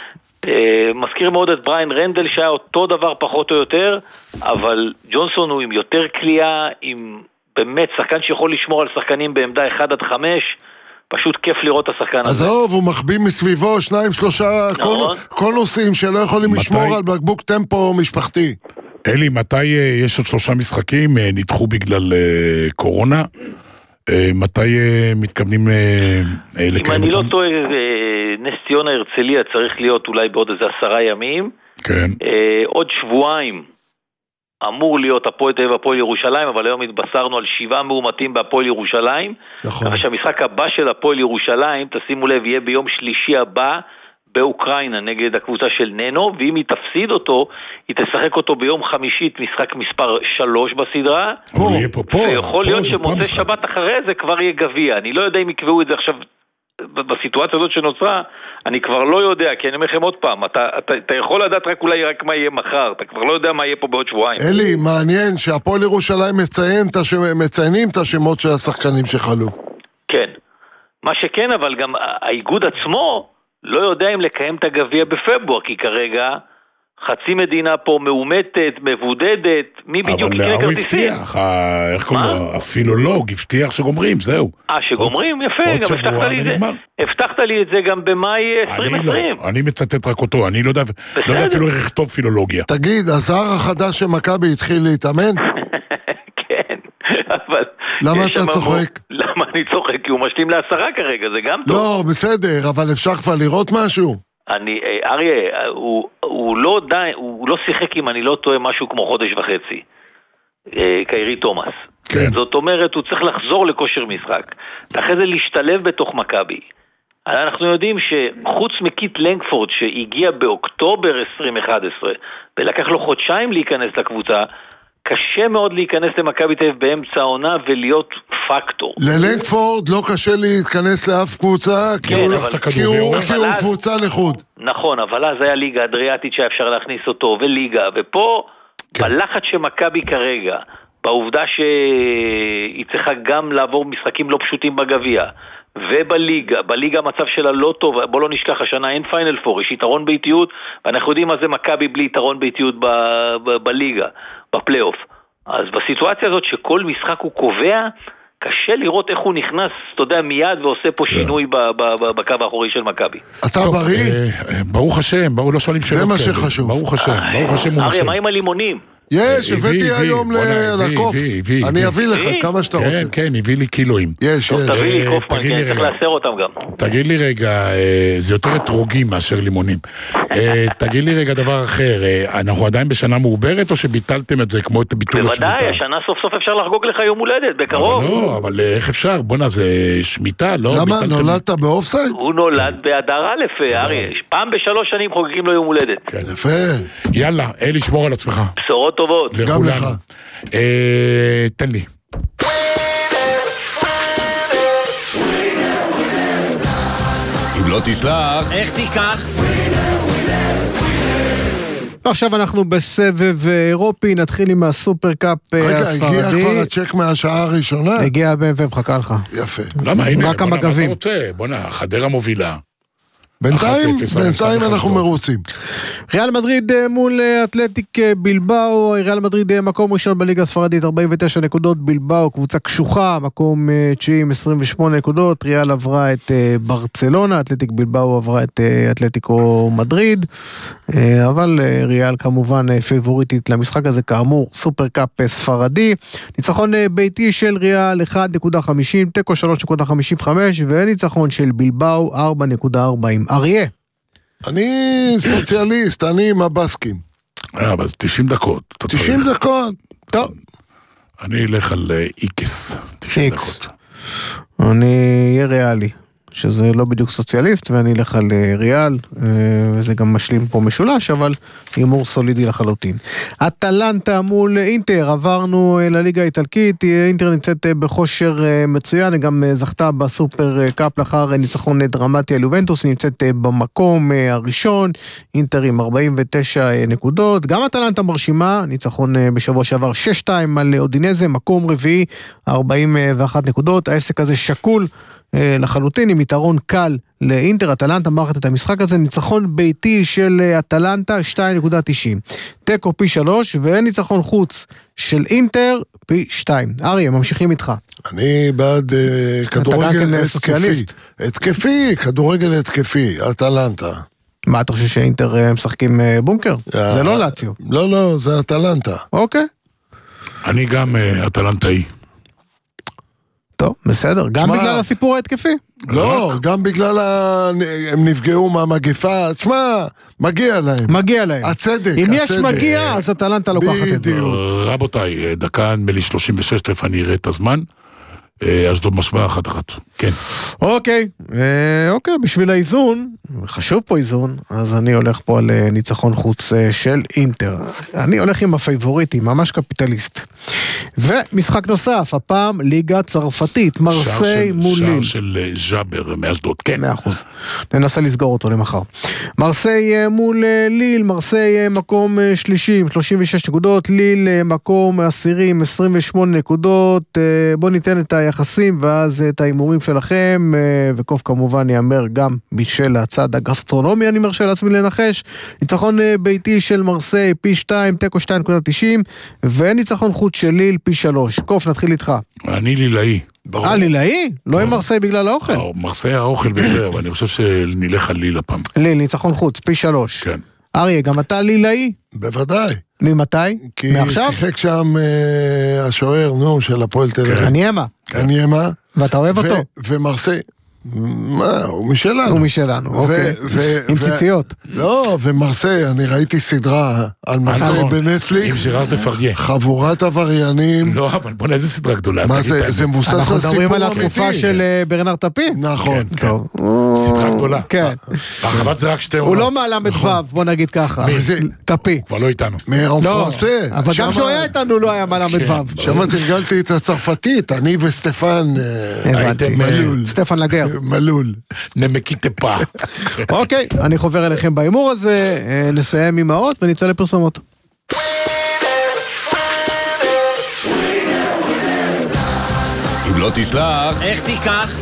מזכיר מאוד את בריין רנדל שהיה אותו דבר פחות או יותר, אבל ג'ונסון הוא עם יותר קליעה, עם באמת שחקן שיכול לשמור על שחקנים בעמדה אחד עד חמש, פשוט כיף לראות את השחקן הזה. עזוב, הוא מחביא מסביבו שניים שלושה קונוסים שלא יכולים לשמור על בקבוק טמפו משפחתי. אלי, מתי יש עוד שלושה משחקים נדחו בגלל קורונה? מתי מתכוונים לקיים אם אני לא טועה, נס ציונה הרצליה צריך להיות אולי בעוד איזה עשרה ימים. כן. עוד שבועיים אמור להיות הפועל תל אביב והפועל ירושלים, אבל היום התבשרנו על שבעה מאומתים בהפועל ירושלים. נכון. ככה שהמשחק הבא של הפועל ירושלים, תשימו לב, יהיה ביום שלישי הבא באוקראינה נגד הקבוצה של ננו, ואם היא תפסיד אותו, היא תשחק אותו ביום חמישית, משחק מספר שלוש בסדרה. הוא יהיה פה פה. ויכול להיות שמוצא שבת אחרי זה כבר יהיה גביע. אני לא יודע אם יקבעו את זה עכשיו בסיטואציה הזאת שנוצרה, אני כבר לא יודע, כי אני אומר לכם עוד פעם, אתה, אתה, אתה יכול לדעת רק אולי רק מה יהיה מחר, אתה כבר לא יודע מה יהיה פה בעוד שבועיים. אלי, מעניין שהפועל ירושלים מציין, מציינים את השמות של השחקנים שחלו. כן. מה שכן, אבל גם האיגוד עצמו לא יודע אם לקיים את הגביע בפברואר, כי כרגע חצי מדינה פה מאומתת, מבודדת, מי בדיוק יקנה כרטיסים? אבל הוא הבטיח, איך קוראים לו? הפילולוג, הבטיח שגומרים, זהו. אה, שגומרים? יפה, גם הבטחת לי את זה. הבטחת לי את זה גם במאי עשרים עשרים. אני מצטט רק אותו, אני לא יודע אפילו איך לכתוב פילולוגיה. תגיד, הזר החדש של מכבי התחיל להתאמן? כן, אבל... למה אתה צוחק? למה אני צוחק? כי הוא משלים לעשרה כרגע, זה גם טוב. לא, בסדר, אבל אפשר כבר לראות משהו? אני, אריה, הוא, הוא לא די, הוא לא שיחק אם אני לא טועה משהו כמו חודש וחצי. קיירי תומאס. כן. זאת אומרת, הוא צריך לחזור לכושר משחק. ואחרי זה להשתלב בתוך מכבי. אנחנו יודעים שחוץ מקיט לנגפורד שהגיע באוקטובר עשרים אחת עשרה ולקח לו חודשיים להיכנס לקבוצה, קשה מאוד להיכנס למכבי תל אביב באמצע העונה ולהיות פקטור. ללנגפורד לא קשה להיכנס לאף קבוצה, כי כן, הוא, אבל... כי הוא, כי הוא אז... קבוצה לחוד. נכון, אבל אז היה ליגה אדריאטית שאפשר להכניס אותו, וליגה, ופה כן. בלחץ שמכבי כרגע, בעובדה שהיא צריכה גם לעבור משחקים לא פשוטים בגביע, ובליגה, בליגה המצב שלה לא טוב, בוא לא נשכח, השנה אין פיינל פור, יש יתרון ביתיות, ואנחנו יודעים מה זה מכבי בלי יתרון ביתיות ב, ב, בליגה, בפלייאוף. אז בסיטואציה הזאת שכל משחק הוא קובע, קשה לראות איך הוא נכנס, אתה יודע, מיד ועושה פה שינוי בקו האחורי של מכבי. אתה בריא? ברוך השם, ברוך לא שואלים שאלות. זה מה שחשוב. ברוך השם, ברוך השם הוא אריה, מה עם הלימונים? יש, הבאתי היום לקוף. אני אביא לך כמה שאתה רוצה. כן, כן, הביא לי קילואים. יש, יש. תביא לי קופמן, כן, צריך לאסר אותם גם. תגיד לי רגע, זה יותר אתרוגים מאשר לימונים. תגיד לי רגע דבר אחר, אנחנו עדיין בשנה מעוברת או שביטלתם את זה כמו את ביטול השמיטה? בוודאי, השנה סוף סוף אפשר לחגוג לך יום הולדת, בקרוב. לא, אבל איך אפשר? בוא'נה, זה שמיטה, לא? למה? נולדת באופסייד? הוא נולד באדר א', אריה. פעם בשלוש שנים חוגגים לו יום הולדת. יפה. יאללה, אלי, שמור על עצמך. בשורות טובות. גם לך. תן לי. אם לא תשלח, איך תיקח? עכשיו אנחנו בסבב אירופי, נתחיל עם הסופר קאפ הספרדי. רגע, הגיע כבר הצ'ק מהשעה הראשונה? הגיע ומחכה לך. יפה. למה? הנה, רק בוא המגבים. רוצה, בוא נה, חדרה מובילה. בינתיים, בינתיים אנחנו מרוצים. ריאל מדריד מול אתלטיק בלבאו, ריאל מדריד מקום ראשון בליגה הספרדית, ארבעים ותשע נקודות, בלבאו קבוצה קשוחה, מקום תשיעי עם עשרים ושמונה נקודות, ריאל עברה את ברצלונה, אתלטיק בלבאו עברה את אתלטיקו מדריד, אבל ריאל כמובן פייבוריטית למשחק הזה, כאמור, סופר קאפ ספרדי, ניצחון ביתי של ריאל אחד נקודה חמישים, תיקו שלוש נקודה חמישים וחמש, וניצחון של בלבאו ארבע נקודה ארבעים. אריה. אני סוציאליסט, אני עם הבסקים. אה, אבל זה תשעים דקות. תשעים דקות, טוב. אני אלך על איקס. תשעים דקות. אני אהיה ריאלי, שזה לא בדיוק סוציאליסט, ואני אלך על ריאל, וזה גם משלים פה משולש, אבל הימור סולידי לחלוטין. אטלנטה מול אינטר, עברנו לליגה האיטלקית, אינטר נמצאת בכושר מצוין, היא גם זכתה בסופר קאפ לאחר ניצחון דרמטי על יובנטוס, היא נמצאת במקום הראשון, אינטר עם ארבעים ותשע נקודות, גם אטלנטה מרשימה, ניצחון בשבוע שעבר שש שתיים על אודינזה, מקום רביעי, ארבעים ואחת נקודות, העסק הזה שקול, לחלוטין עם יתרון קל לאינטר. אטלנטה מערכת את המשחק הזה, ניצחון ביתי של אטלנטה שתיים נקודה תשעים, תיקו פי שלוש וניצחון חוץ של אינטר פי שתיים. אריה, ממשיכים איתך. אני בעד uh, כדורגל התקפי, התקפי, כדורגל התקפי, אטלנטה. מה אתה חושב שאינטר משחקים בונקר? זה לא לאציו. לא, לא, זה אטלנטה. אוקיי. אני גם אטלנטאי. טוב, בסדר, גם בגלל הסיפור ההתקפי. לא, גם בגלל הם נפגעו מהמגפה, תשמע, מגיע להם. מגיע להם. הצדק, אם יש מגיע, אז אטלנטה לוקחת את זה. רבותיי, דקה נדמה לי שלושים ושש, תכף אני אראה את הזמן. אשדוד משוואה אחת אחת, כן. אוקיי, אוקיי, בשביל האיזון, חשוב פה איזון, אז אני הולך פה על ניצחון חוץ של אינטר. אני הולך עם הפייבוריטי, ממש קפיטליסט. ומשחק נוסף, הפעם ליגה צרפתית, מרסיי מול ליל. שער של ז'אבר מאשדוד, כן. מאה אחוז. ננסה לסגור אותו למחר. מרסיי מול ליל, מרסיי מקום שלישי, שלושים ושש נקודות, ליל מקום עשירי, עשרים ושמונה נקודות, בוא ניתן את היחסים ואז את האימורים שלכם, וקוף כמובן יאמר גם בשל הצד הגסטרונומי, אני מרשה לעצמי לנחש, ניצחון ביתי של מרסיי פי שתיים, תיקו שתיים נקודה תשעים, וניצחון חוץ של ליל פי שלוש. קוף, נתחיל איתך. אני לילאי. אה, לילאי? לא עם מרסיי בגלל האוכל? מרסיי האוכל וזה, אבל אני חושב שנלך על ליל הפעם. ליל, ניצחון חוץ, פי שלוש. כן. אריה, גם אתה לילאי? בוודאי. ממתי? כי שיחק שם השוער, נו, של הפועל תל אביב. קניימה. קניימה. ואתה אוהב אותו? ומרסיי, מה, הוא משלנו. הוא משלנו, אוקיי. עם ציציות. לא, ומרסיי, אני ראיתי סדרה על מרסיי בנטפליקס. עם ז'ראר דפרדיה. חבורת עבריינים. לא, אבל בוא איזה סדרה גדולה. מה זה, זה מבוסס על סיפור אמיתי. אנחנו מדברים על התקופה של ברנרד טפי. נכון. טוב. סדרה גדולה. כן. אבל זה רק שתי עונות. הוא לא מעלה מדבב, בוא נגיד ככה. טפי. כבר לא איתנו. לא, אבל גם שהוא היה איתנו לא היה מעלה מדבב. שם תרגלתי את הצרפתית, אני וסטפן מלול. סטפן לגר. מלול. נמקית פה. אוקיי, אני חובר אליכם באימור הזה, נסיים עם האות ונצא לפרסומות. אם לא תשלח, איך תיקח?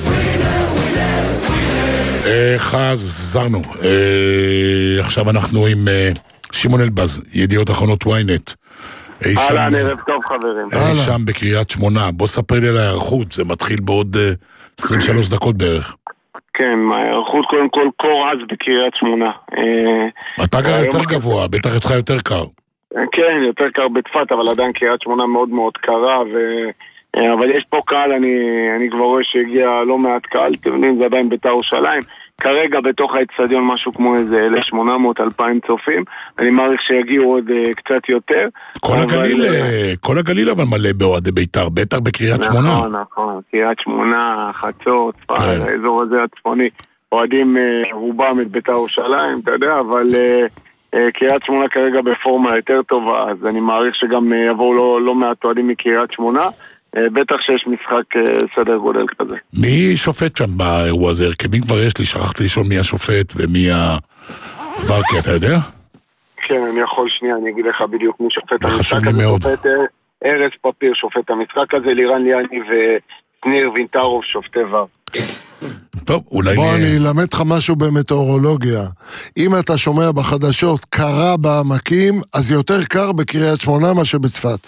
חזרנו. עכשיו אנחנו עם שמעון אלבז, ידיעות אחרונות וויינט. אהלן, ערב טוב חברים. אי שם בקריית שמונה, בוא ספר לי על ההיערכות, זה מתחיל בעוד עשרים ושלוש דקות בערך. כן, ההיערכות קודם כל קור עז בקריית שמונה. אתה גר יותר גבוה, בטח אצלך יותר קר. כן, יותר קר בצפת, אבל עדיין קריית שמונה מאוד מאוד קרה, אבל יש פה קהל, אני כבר רואה שהגיע לא מעט קהל, אתם יודעים, זה עדיין בית"ר ירושלים. כרגע בתוך האצטדיון משהו כמו איזה אלף שמונה מאות אלפיים צופים, אני מעריך שיגיעו עוד uh, קצת יותר. כל הגליל, כל הגליל אבל מלא באוהדי בית"ר, בטח בקריית שמונה. נכון, נכון, קריית שמונה, חצור, צפת, האזור הזה הצפוני, אוהדים uh, רובם את בית"ר ירושלים, אתה יודע, אבל uh, uh, קריית שמונה כרגע בפורמה יותר טובה, אז אני מעריך שגם uh, יבואו לא, לא מעט אוהדים מקריית שמונה, בטח שיש משחק סדר גודל כזה. מי שופט שם באירוע הזה? הרכבים כבר יש לי, שכחתי לשאול מי השופט ומי הוורקי, אתה יודע? כן, אני יכול שנייה, אני אגיד לך בדיוק מי שופט המשחק הזה. שופט ארז פפיר שופט המשחק הזה, לירן ליאני וניר וינטרוב שופטי ור. טוב, אולי... בוא אני אלמד לך משהו במטאורולוגיה. אם אתה שומע בחדשות קרה בעמקים, אז יותר קר בקריית שמונה מה שבצפת.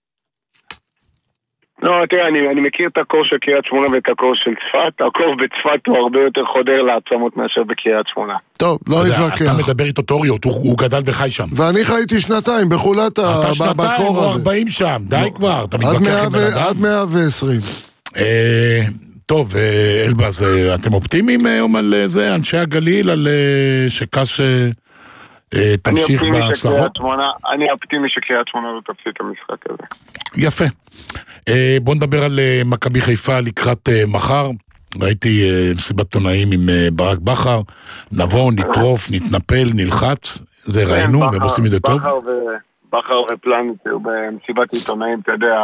לא, תראה, אני, אני מכיר את הקור של קריית שמונה ואת הקור של צפת. הקור בצפת הוא הרבה יותר חודר לעצמות מאשר בקריית שמונה. טוב, לא יתווכח. אתה מדבר איתו תיאוריות, הוא, הוא גדל וחי שם. ואני חייתי שנתיים בחולת בקור הזה. אתה שנתיים או ארבעים שם, די לא. כבר, אתה מתווכח עם בן אדם. עד מאה ועשרים. אה, טוב, אה, אלבז, אה, אתם אופטימיים היום על זה, אנשי הגליל, על אה, שקש... תמשיך בהצלחות. אני אופטימי שקריית שמונה לא תפסיד את המשחק הזה. יפה. בוא נדבר על מכבי חיפה לקראת מחר. ראיתי מסיבת עיתונאים עם ברק בכר. נבוא, נטרוף, נתנפל, נלחץ. זה ראינו, והם עושים את זה טוב. בכר ופלניץ' במסיבת עיתונאים, אתה יודע,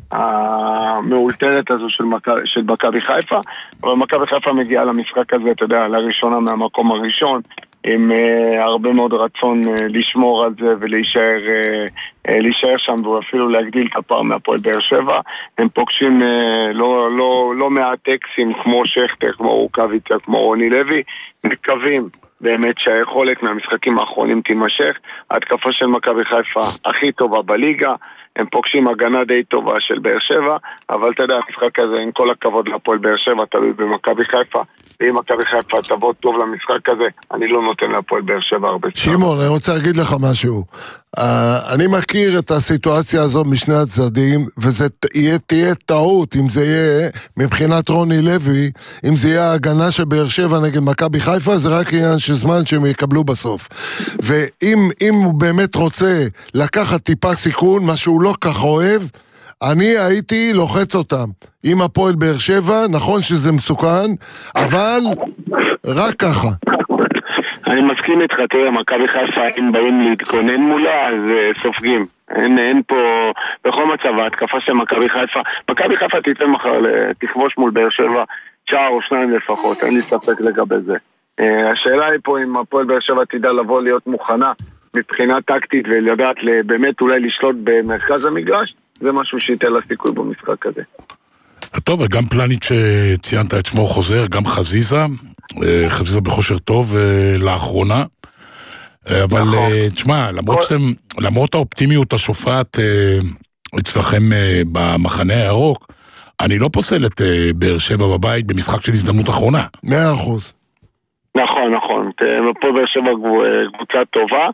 המאולתרת הזו של מכבי חיפה. אבל מכבי חיפה מגיעה למשחק הזה, אתה יודע, לראשונה מהמקום הראשון. עם uh, הרבה מאוד רצון uh, לשמור על זה ולהישאר uh, uh, להישאר שם ואפילו להגדיל את הפער מהפועל באר שבע. הם פוגשים uh, לא, לא, לא מעט טקסים כמו שכטר, כמו רוקביצה, כמו רוני לוי. מקווים באמת שהיכולת מהמשחקים האחרונים תימשך. התקפה של מכבי חיפה הכי טובה בליגה, הם פוגשים הגנה די טובה של באר שבע, אבל אתה יודע, המשחק הזה, עם כל הכבוד לפועל באר שבע, תלוי במכבי חיפה, ואם מכבי חיפה תבוא טוב למשחק הזה, אני לא נותן לפועל באר שבע הרבה. שמעון, אני רוצה להגיד לך משהו. Uh, אני מכיר את הסיטואציה הזו משני הצדדים, וזה תהיה, תהיה טעות, אם זה יהיה, מבחינת רוני לוי, אם זה יהיה ההגנה של באר שבע נגד מכבי חיפה, זה רק עניין של זמן שהם יקבלו בסוף. ואם הוא באמת רוצה לקחת טיפה סיכון, מה שהוא לא כך אוהב, אני הייתי לוחץ אותם. עם הפועל באר שבע, נכון שזה מסוכן, אבל רק ככה. אני מסכים איתך, תראה, מכבי חיפה, אם באים להתכונן מולה, אז uh, סופגים. אין, אין פה, בכל מצב, ההתקפה של מכבי חיפה, מכבי חיפה תיתן מחר, תכבוש מול באר שבע, שער או שניים לפחות, אין לי ספק לגבי זה. Uh, השאלה היא פה אם הפועל באר שבע תדע לבוא להיות מוכנה, מבחינה טקטית, ולדעת באמת אולי לשלוט במרכז המגרש, זה משהו שייתן לה סיכוי במשחק הזה. טוב, וגם פלניץ' שציינת את שמו חוזר, גם חזיזה, חזיזה בכושר טוב לאחרונה, אבל תשמע, למרות שאתם, למרות האופטימיות השופעת אצלכם במחנה הירוק, אני לא פוסל את באר שבע בבית במשחק של הזדמנות אחרונה. מאה אחוז. נכון, נכון, פה באר שבע קבוצה טובה,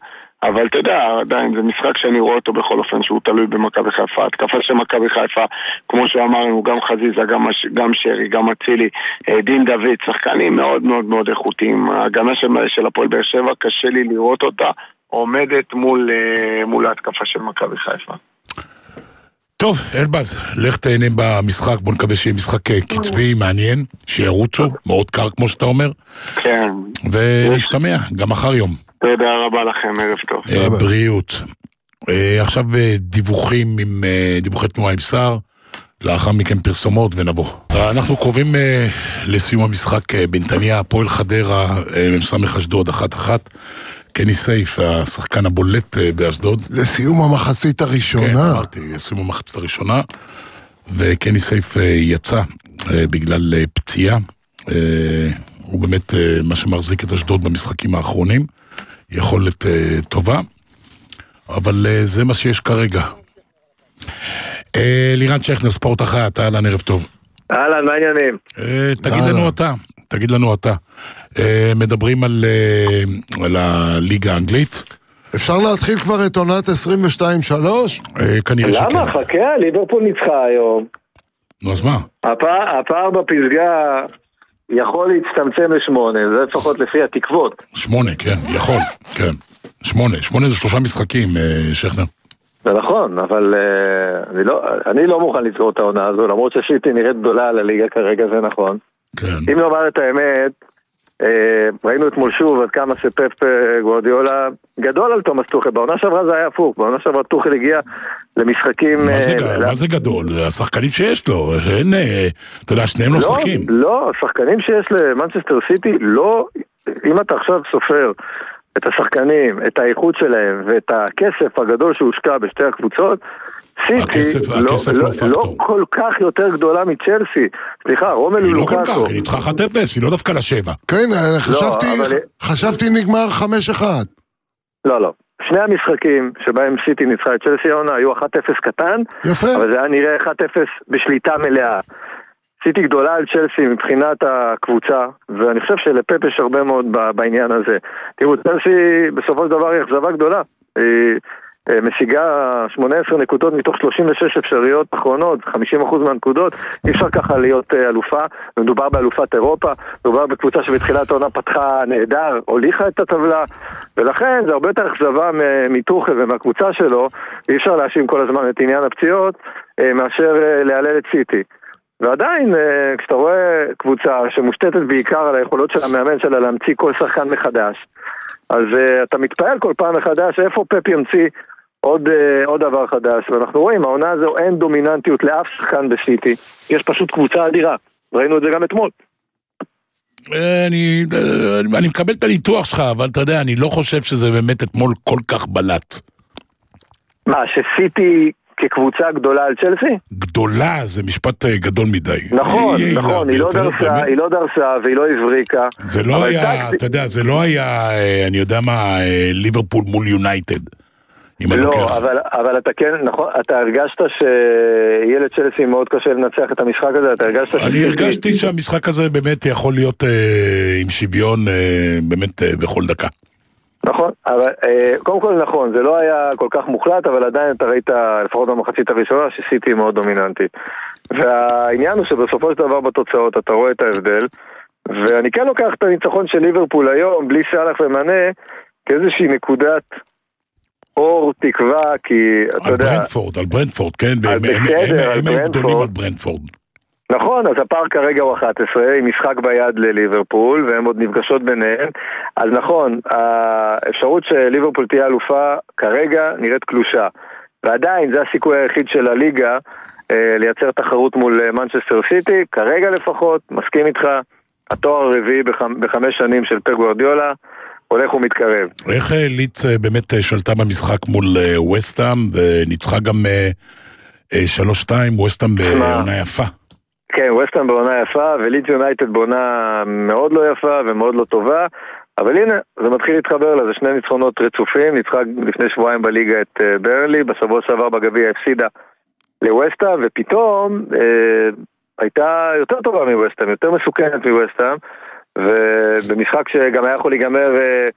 אבל אתה יודע, עדיין זה משחק שאני רואה אותו בכל אופן שהוא תלוי במכבי חיפה. התקפה של מכבי חיפה, כמו שאמרנו, גם חזיזה, גם, גם שרי, גם אצילי, דין דוד, שחקנים מאוד מאוד מאוד איכותיים. ההגנה של, של הפועל באר שבע, קשה לי לראות אותה, עומדת מול, מול ההתקפה של מכבי חיפה. טוב, אלבז, לך תהנה במשחק, בוא נקווה שיהיה משחק קצבי, מעניין, שירוצו, מאוד קר כמו שאתה אומר. כן. ונשתמע, גם מחר יום. תודה רבה לכם, ערב טוב. בריאות. עכשיו דיווחים עם דיווחי תנועה עם שר, לאחר מכן פרסומות ונבוא. אנחנו קרובים לסיום המשחק בנתניה, הפועל חדרה, ממסמך אשדוד אחת אחת. קני סייף, השחקן הבולט באשדוד. לסיום המחצית הראשונה. כן, אמרתי, לסיום המחצית הראשונה. וקני סייף יצא בגלל פציעה. הוא באמת מה שמחזיק את אשדוד במשחקים האחרונים. יכולת טובה. אבל זה מה שיש כרגע. לירן שכנר, ספורט אחת, אהלן, ערב טוב. אהלן, מה העניינים? תגיד לנו אתה, תגיד לנו אתה. מדברים על, על הליגה האנגלית. אפשר להתחיל כבר את עונת עשרים ושתיים שלוש? כנראה שכן. למה? חכה, ליברפול ניצחה היום. נו, אז מה? הפער, הפער בפסגה יכול להצטמצם לשמונה, זה לפחות לפי התקוות. שמונה, כן, יכול, כן. שמונה, שמונה זה שלושה משחקים, שכנר. זה נכון, אבל uh, אני, לא, אני לא מוכן לסגור את העונה הזו, למרות שסיטי נראית גדולה על הליגה כרגע, זה נכון. כן. אם לומר את האמת, uh, ראינו אתמול שוב עד כמה שפפ גוארדיולה גדול על תומאס טוחל, בעונה שעברה זה היה הפוך, בעונה שעברה טוחל הגיע למשחקים... מה זה, uh, מה זה גדול? השחקנים שיש לו, אין, אתה יודע, שניהם לא שחקים. לא, השחקנים שיש למנצ'סטר סיטי, לא, אם אתה עכשיו סופר את השחקנים, את האיכות שלהם ואת הכסף הגדול שהושקע בשתי הקבוצות, סיטי הכסף, לא, הכסף לא, לא, לא כל כך יותר גדולה מצ'לסי. סליחה, רומלו לוקאקו. היא לוקאקו. לא כל כך, היא ניצחה אחת אפס, היא לא דווקא לשבע. כן, חשבתי, לא, אבל... חשבתי נגמר חמש אחת. לא, לא. שני המשחקים שבהם סיטי ניצחה את צ'לסי העונה היו אחת אפס קטן, יפה. אבל זה היה נראה אחת אפס בשליטה מלאה. סיטי גדולה על צ'לסי מבחינת הקבוצה, ואני חושב שלפפ יש הרבה מאוד בעניין הזה. תראו, צ'לסי בסופו של דבר היא אכזבה גדולה. היא משיגה שמונה עשרה נקודות מתוך שלושים ושש אפשריות אחרונות, חמישים אחוז מהנקודות. אי אפשר ככה להיות אלופה, מדובר באלופת אירופה, מדובר בקבוצה שבתחילת העונה פתחה נהדר, הוליכה את הטבלה, ולכן זה הרבה יותר אכזבה מטוחל ומהקבוצה שלו. אי אפשר להאשים כל הזמן את עניין הפציעות, מאשר להלל את סיטי. ועדיין, כשאתה רואה קבוצה שמושתתת בעיקר על היכולות של המאמן שלה להמציא כל שחקן מחדש, אז אתה מתפעל כל פעם מחדש איפה פפ ימציא עוד, עוד דבר חדש. ואנחנו רואים, העונה הזו אין דומיננטיות לאף שחקן בסיטי, יש פשוט קבוצה אדירה, ראינו את זה גם אתמול. אני, אני מקבל את הניתוח שלך, אבל אתה יודע, אני לא חושב שזה באמת אתמול כל כך בלט. מה, שסיטי כקבוצה גדולה על צ'לסי? גדולה, זה משפט גדול מדי. נכון, נכון, היא לא דרסה, היא לא דרסה והיא לא הבריקה. זה לא היה, אתה יודע, זה לא היה, אני יודע מה, ליברפול מול יונייטד. לא, אבל, אבל אתה כן, נכון, אתה הרגשת שילד צ'לסי מאוד קשה לנצח את המשחק הזה, אתה הרגשת אני הרגשתי שהמשחק הזה באמת יכול להיות עם שוויון באמת בכל דקה. נכון, אבל קודם כל נכון, זה לא היה כל כך מוחלט, אבל עדיין אתה ראית לפחות במחצית הראשונה שסיטי מאוד דומיננטית. והעניין הוא שבסופו של דבר בתוצאות אתה רואה את ההבדל, ואני כן לוקח את הניצחון של ליברפול היום, בלי סלאח ומאנה, כאיזושהי נקודת אור תקווה, כי אתה יודע... על ברנטפורד, על ברנטפורד, כן, הם היו גדולים על ברנטפורד. נכון, אז הפער כרגע הוא אחת עשרה, עם משחק ביד לליברפול, והם עוד נפגשות ביניהם. אז נכון, האפשרות שליברפול תהיה אלופה כרגע נראית קלושה. ועדיין, זה הסיכוי היחיד של הליגה לייצר תחרות מול מנצ'סטר סיטי. כרגע לפחות, מסכים איתך, התואר הרביעי בחמש שנים של פפ גוארדיולה הולך ומתקרב. איך ליץ באמת שלטה במשחק מול ווסטהאם, וניצחה גם שלוש שתיים, ווסטהאם בעונה יפה. כן, ווסטהאם בעונה יפה, ולידס יונייטד בעונה מאוד לא יפה ומאוד לא טובה, אבל הנה, זה מתחיל להתחבר לה, זה שני ניצחונות רצופים, ניצחה לפני שבועיים בליגה את ברנלי, בשבוע שעבר בגביע הפסידה לווסטהאם, ופתאום אה, הייתה יותר טובה מווסטהאם, יותר מסוכנת מווסטהאם, ובמשחק שגם היה יכול להיגמר אה,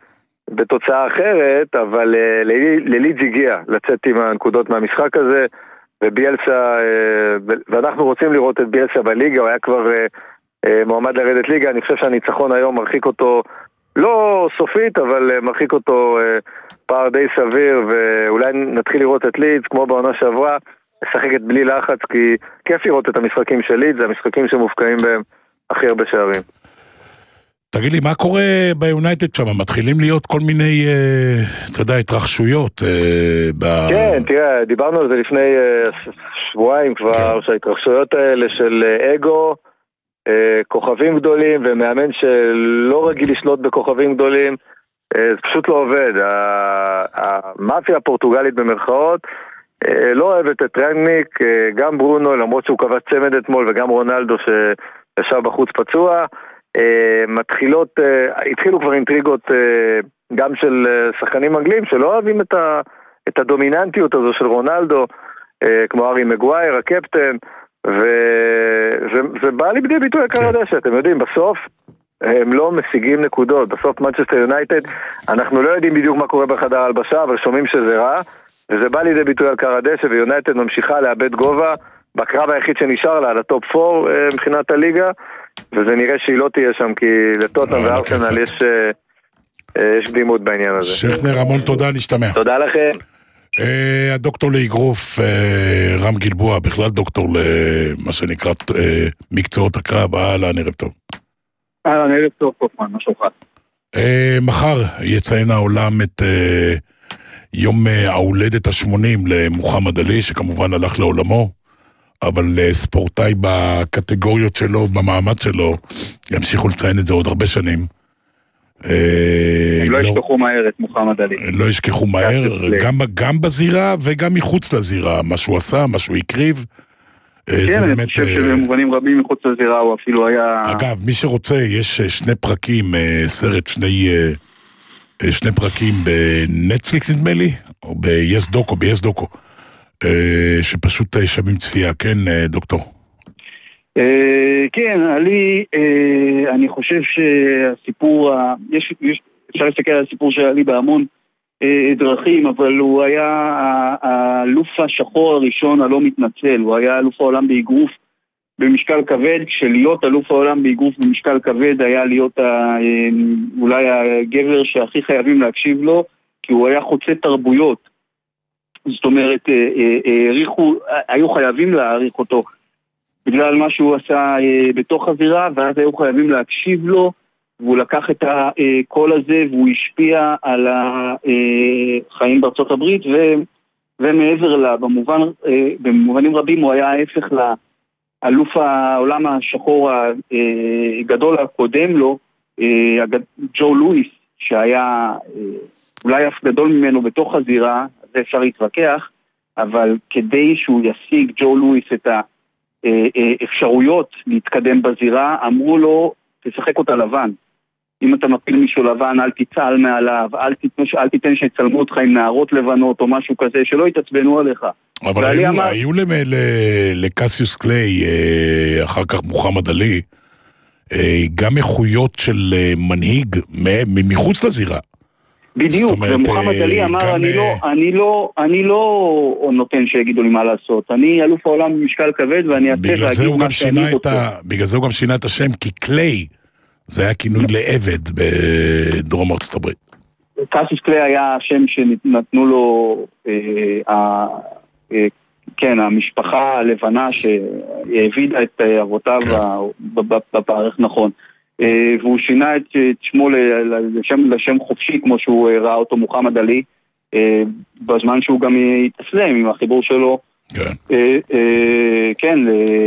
בתוצאה אחרת, אבל ללידס הגיע לצאת עם הנקודות מהמשחק הזה, וביאלסה, ואנחנו רוצים לראות את ביאלסה בליגה, הוא היה כבר מועמד לרדת ליגה, אני חושב שהניצחון היום מרחיק אותו, לא סופית, אבל מרחיק אותו פער די סביר, ואולי נתחיל לראות את לידס, כמו בעונה שעברה, לשחקת בלי לחץ, כי כיף לראות את המשחקים של לידס, זה המשחקים שמופקעים בהם הכי הרבה שערים. תגיד לי, מה קורה ביונייטד שם? מתחילים להיות כל מיני, אתה יודע, התרחשויות. כן, תראה, דיברנו על זה לפני שבועיים כבר, שההתרחשויות האלה של אגו, כוכבים גדולים, ומאמן שלא רגיל לשלוט בכוכבים גדולים, זה פשוט לא עובד. המאפיה הפורטוגלית במרכאות, לא אוהבת את רנגניק, גם ברונו, למרות שהוא קבע צמד אתמול, וגם רונלדו שישב בחוץ פצוע, מתחילות, התחילו כבר אינטריגות גם של שחקנים אנגלים שלא אוהבים את, ה, את הדומיננטיות הזו של רונלדו, כמו ארי מגווייר, הקפטן, וזה בא לי בדי ביטוי יקר הדשא. אתם יודעים, בסוף הם לא משיגים נקודות, בסוף מנצ'סטר יונייטד, אנחנו לא יודעים בדיוק מה קורה בחדר הלבשה, אבל שומעים שזה רע, וזה בא לידי ביטוי על קר הדשא, ויונייטד ממשיכה לאבד גובה בקרב היחיד שנשאר לה, על הטופ ארבע מבחינת הליגה, וזה נראה שהיא לא תהיה שם, כי לטוטנהאם וארסנל יש יש קדימות בעניין הזה. שכנר, המון תודה, נשתמע. תודה לכם. הדוקטור לאגרוף, רם גלבוע, בכלל דוקטור למה שנקרא מקצועות הקרב, אהלן, ערב טוב. אהלן, ערב טוב, קופמן, משהו אחד. מחר יציין העולם את יום ההולדת השמונים למוחמד עלי, שכמובן הלך לעולמו, אבל ספורטאי בקטגוריות שלו ובמעמד שלו ימשיכו לציין את זה עוד הרבה שנים. הם לא ישכחו מהר את מוחמד עלי. לא ישכחו מהר, גם בזירה וגם מחוץ לזירה, מה שהוא עשה, מה שהוא הקריב. כן, אני חושב שבמובנים רבים מחוץ לזירה הוא אפילו היה... אגב, מי שרוצה, יש שני פרקים, סרט, שני... שני פרקים בנטפליקס נדמה לי, או ב-yes דוקו, ב-yes דוקו, שפשוט שווים צפייה, כן דוקטור? כן, עלי, אני חושב שהסיפור, אפשר להסתכל על הסיפור של עלי בהמון דרכים, אבל הוא היה האלוף השחור הראשון הלא מתנצל, הוא היה אלוף העולם באגרוף במשקל כבד, כשלהיות אלוף העולם באגרוף במשקל כבד היה להיות אולי הגבר שהכי חייבים להקשיב לו, כי הוא היה חוצה תרבויות. זאת אומרת, העריכו, היו חייבים להעריך אותו בגלל מה שהוא עשה בתוך הזירה, ואז היו חייבים להקשיב לו, והוא לקח את הקול הזה והוא השפיע על החיים בארצות הברית, ומעבר לה, במובן, במובנים רבים הוא היה ההפך לה, אלוף העולם השחור הגדול הקודם לו, ג'ו לואיס, שהיה אולי אף גדול ממנו בתוך הזירה, זה אפשר להתווכח, אבל כדי שהוא ישיג ג'ו לואיס את האפשרויות להתקדם בזירה, אמרו לו, תשחק אותה לבן. אם אתה מפיל מישהו לבן, אל תצעל מעליו, אל תיתן, אל תיתן שיצלמו אותך עם נערות לבנות או משהו כזה, שלא יתעצבנו עליך. אבל היו, אמר... היו לקסיוס קליי, אחר כך מוחמד עלי, גם איכויות של מנהיג מחוץ לזירה. בדיוק, ומוחמד עלי אמר, אני לא, אני לא, אני לא נותן שיגידו לי מה לעשות, אני אלוף העולם במשקל כבד ואני אעשה להגיד מה שאני רוצה. בגלל זה הוא גם שינה את השם, כי קליי, זה היה כינוי לעבד בדרום ארצות הברית. קסיוס קליי היה השם שנתנו לו, כן, המשפחה הלבנה שהעבידה את אבותיו בפערך נכון. והוא שינה את שמו לשם, לשם חופשי, כמו שהוא ראה אותו מוחמד עלי, בזמן שהוא גם התאסלם עם החיבור שלו. כן. כן,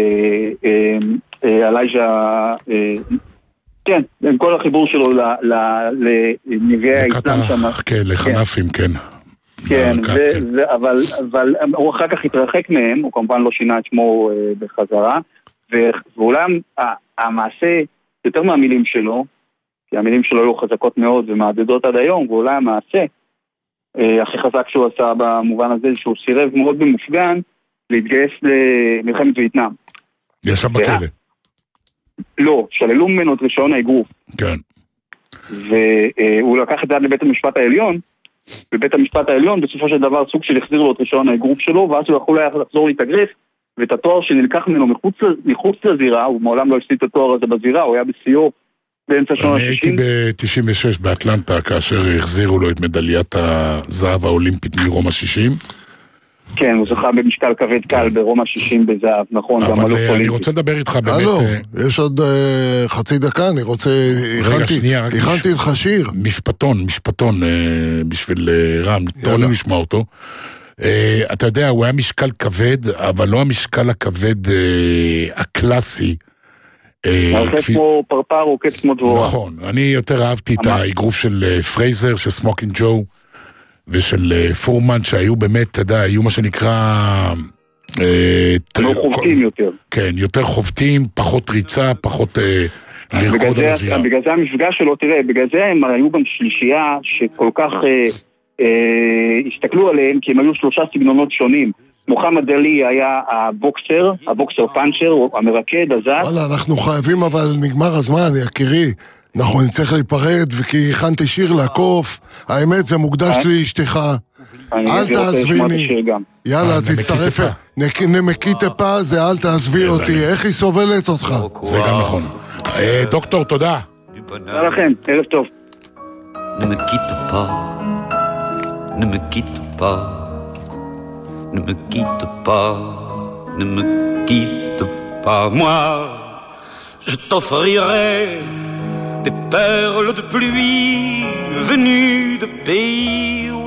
אלייג'ה, כן, עם כל החיבור שלו לנביאי האסלאם שם. כן, לחנפים, כן. כן, אבל הוא אחר כך התרחק מהם, הוא כמובן לא שינה את שמו בחזרה, ואולי המעשה יותר מהמילים שלו, כי המילים שלו היו חזקות מאוד ומעדדות עד היום, ואולי המעשה הכי חזק שהוא עשה במובן הזה, שהוא סירב מאוד במופגן להתגייס למלחמת וייטנאם. ישב בכלא. לא, שללו ממנו את רישיון האגרוף. כן. והוא לקח את זה עד לבית המשפט העליון, ובית המשפט העליון בסופו של דבר סוג של החזיר לו את רישיון האגרוף שלו, ואז הוא יכול היה לחזור להתאגרף, ואת התואר שנלקח ממנו מחוץ, מחוץ לזירה, הוא מעולם לא הפסיד את התואר הזה בזירה, הוא היה בסיור באמצע שנות ה-שישים. אני הייתי ב-תשעים ושש באטלנטה, כאשר החזירו לו את מדליית הזהב האולימפית מרומא שישים. כן, הוא זכה במשקל כבד קל ברומא שישים בזהב, נכון, גם אלוף אולימפי. אבל אני רוצה לדבר איתך באמת... הלו, יש עוד חצי דקה, אני רוצה... הכנתי לך שיר. משפטון, משפטון בשביל רם, תורנו לשמוע אותו. אתה יודע, הוא היה משקל כבד, אבל לא המשקל הכבד הקלאסי. רוקט כמו פרפר, רוקט כמו דבורה. נכון, אני יותר אהבתי את האגרוף של פרייזר, של סמוקינג ג'ו, ושל פורמן, שהיו באמת, אתה יודע, היו מה שנקרא... לא חובטים יותר. כן, יותר חובטים, פחות ריצה, פחות לרקוד על הזירה. בגלל זה המפגש שלו, תראה, בגלל זה הם היו גם שלישייה שכל כך הסתכלו עליהם, כי הם היו שלושה סגנונות שונים. מוחמד עלי היה הבוקסר, הבוקסר פאנצ'ר, המרקד, הזת. וואלה, אנחנו חייבים, אבל נגמר הזמן, יקירי. אנחנו נצטרך להיפרד, וכי הכנתי שיר לקוף, האמת זה מוקדש לי אשתך. אל תעזביני. יאללה, תצטרף. נמקי טפה זה אל תעזבי אותי. איך היא סובלת אותך? זה גם נכון. דוקטור, תודה. תודה לכם, ערב טוב. Ne me quitte pas, ne me quitte pas, ne me quitte pas, ne me quitte pas. Moi, je t'offrirai des perles de pluie venues de pays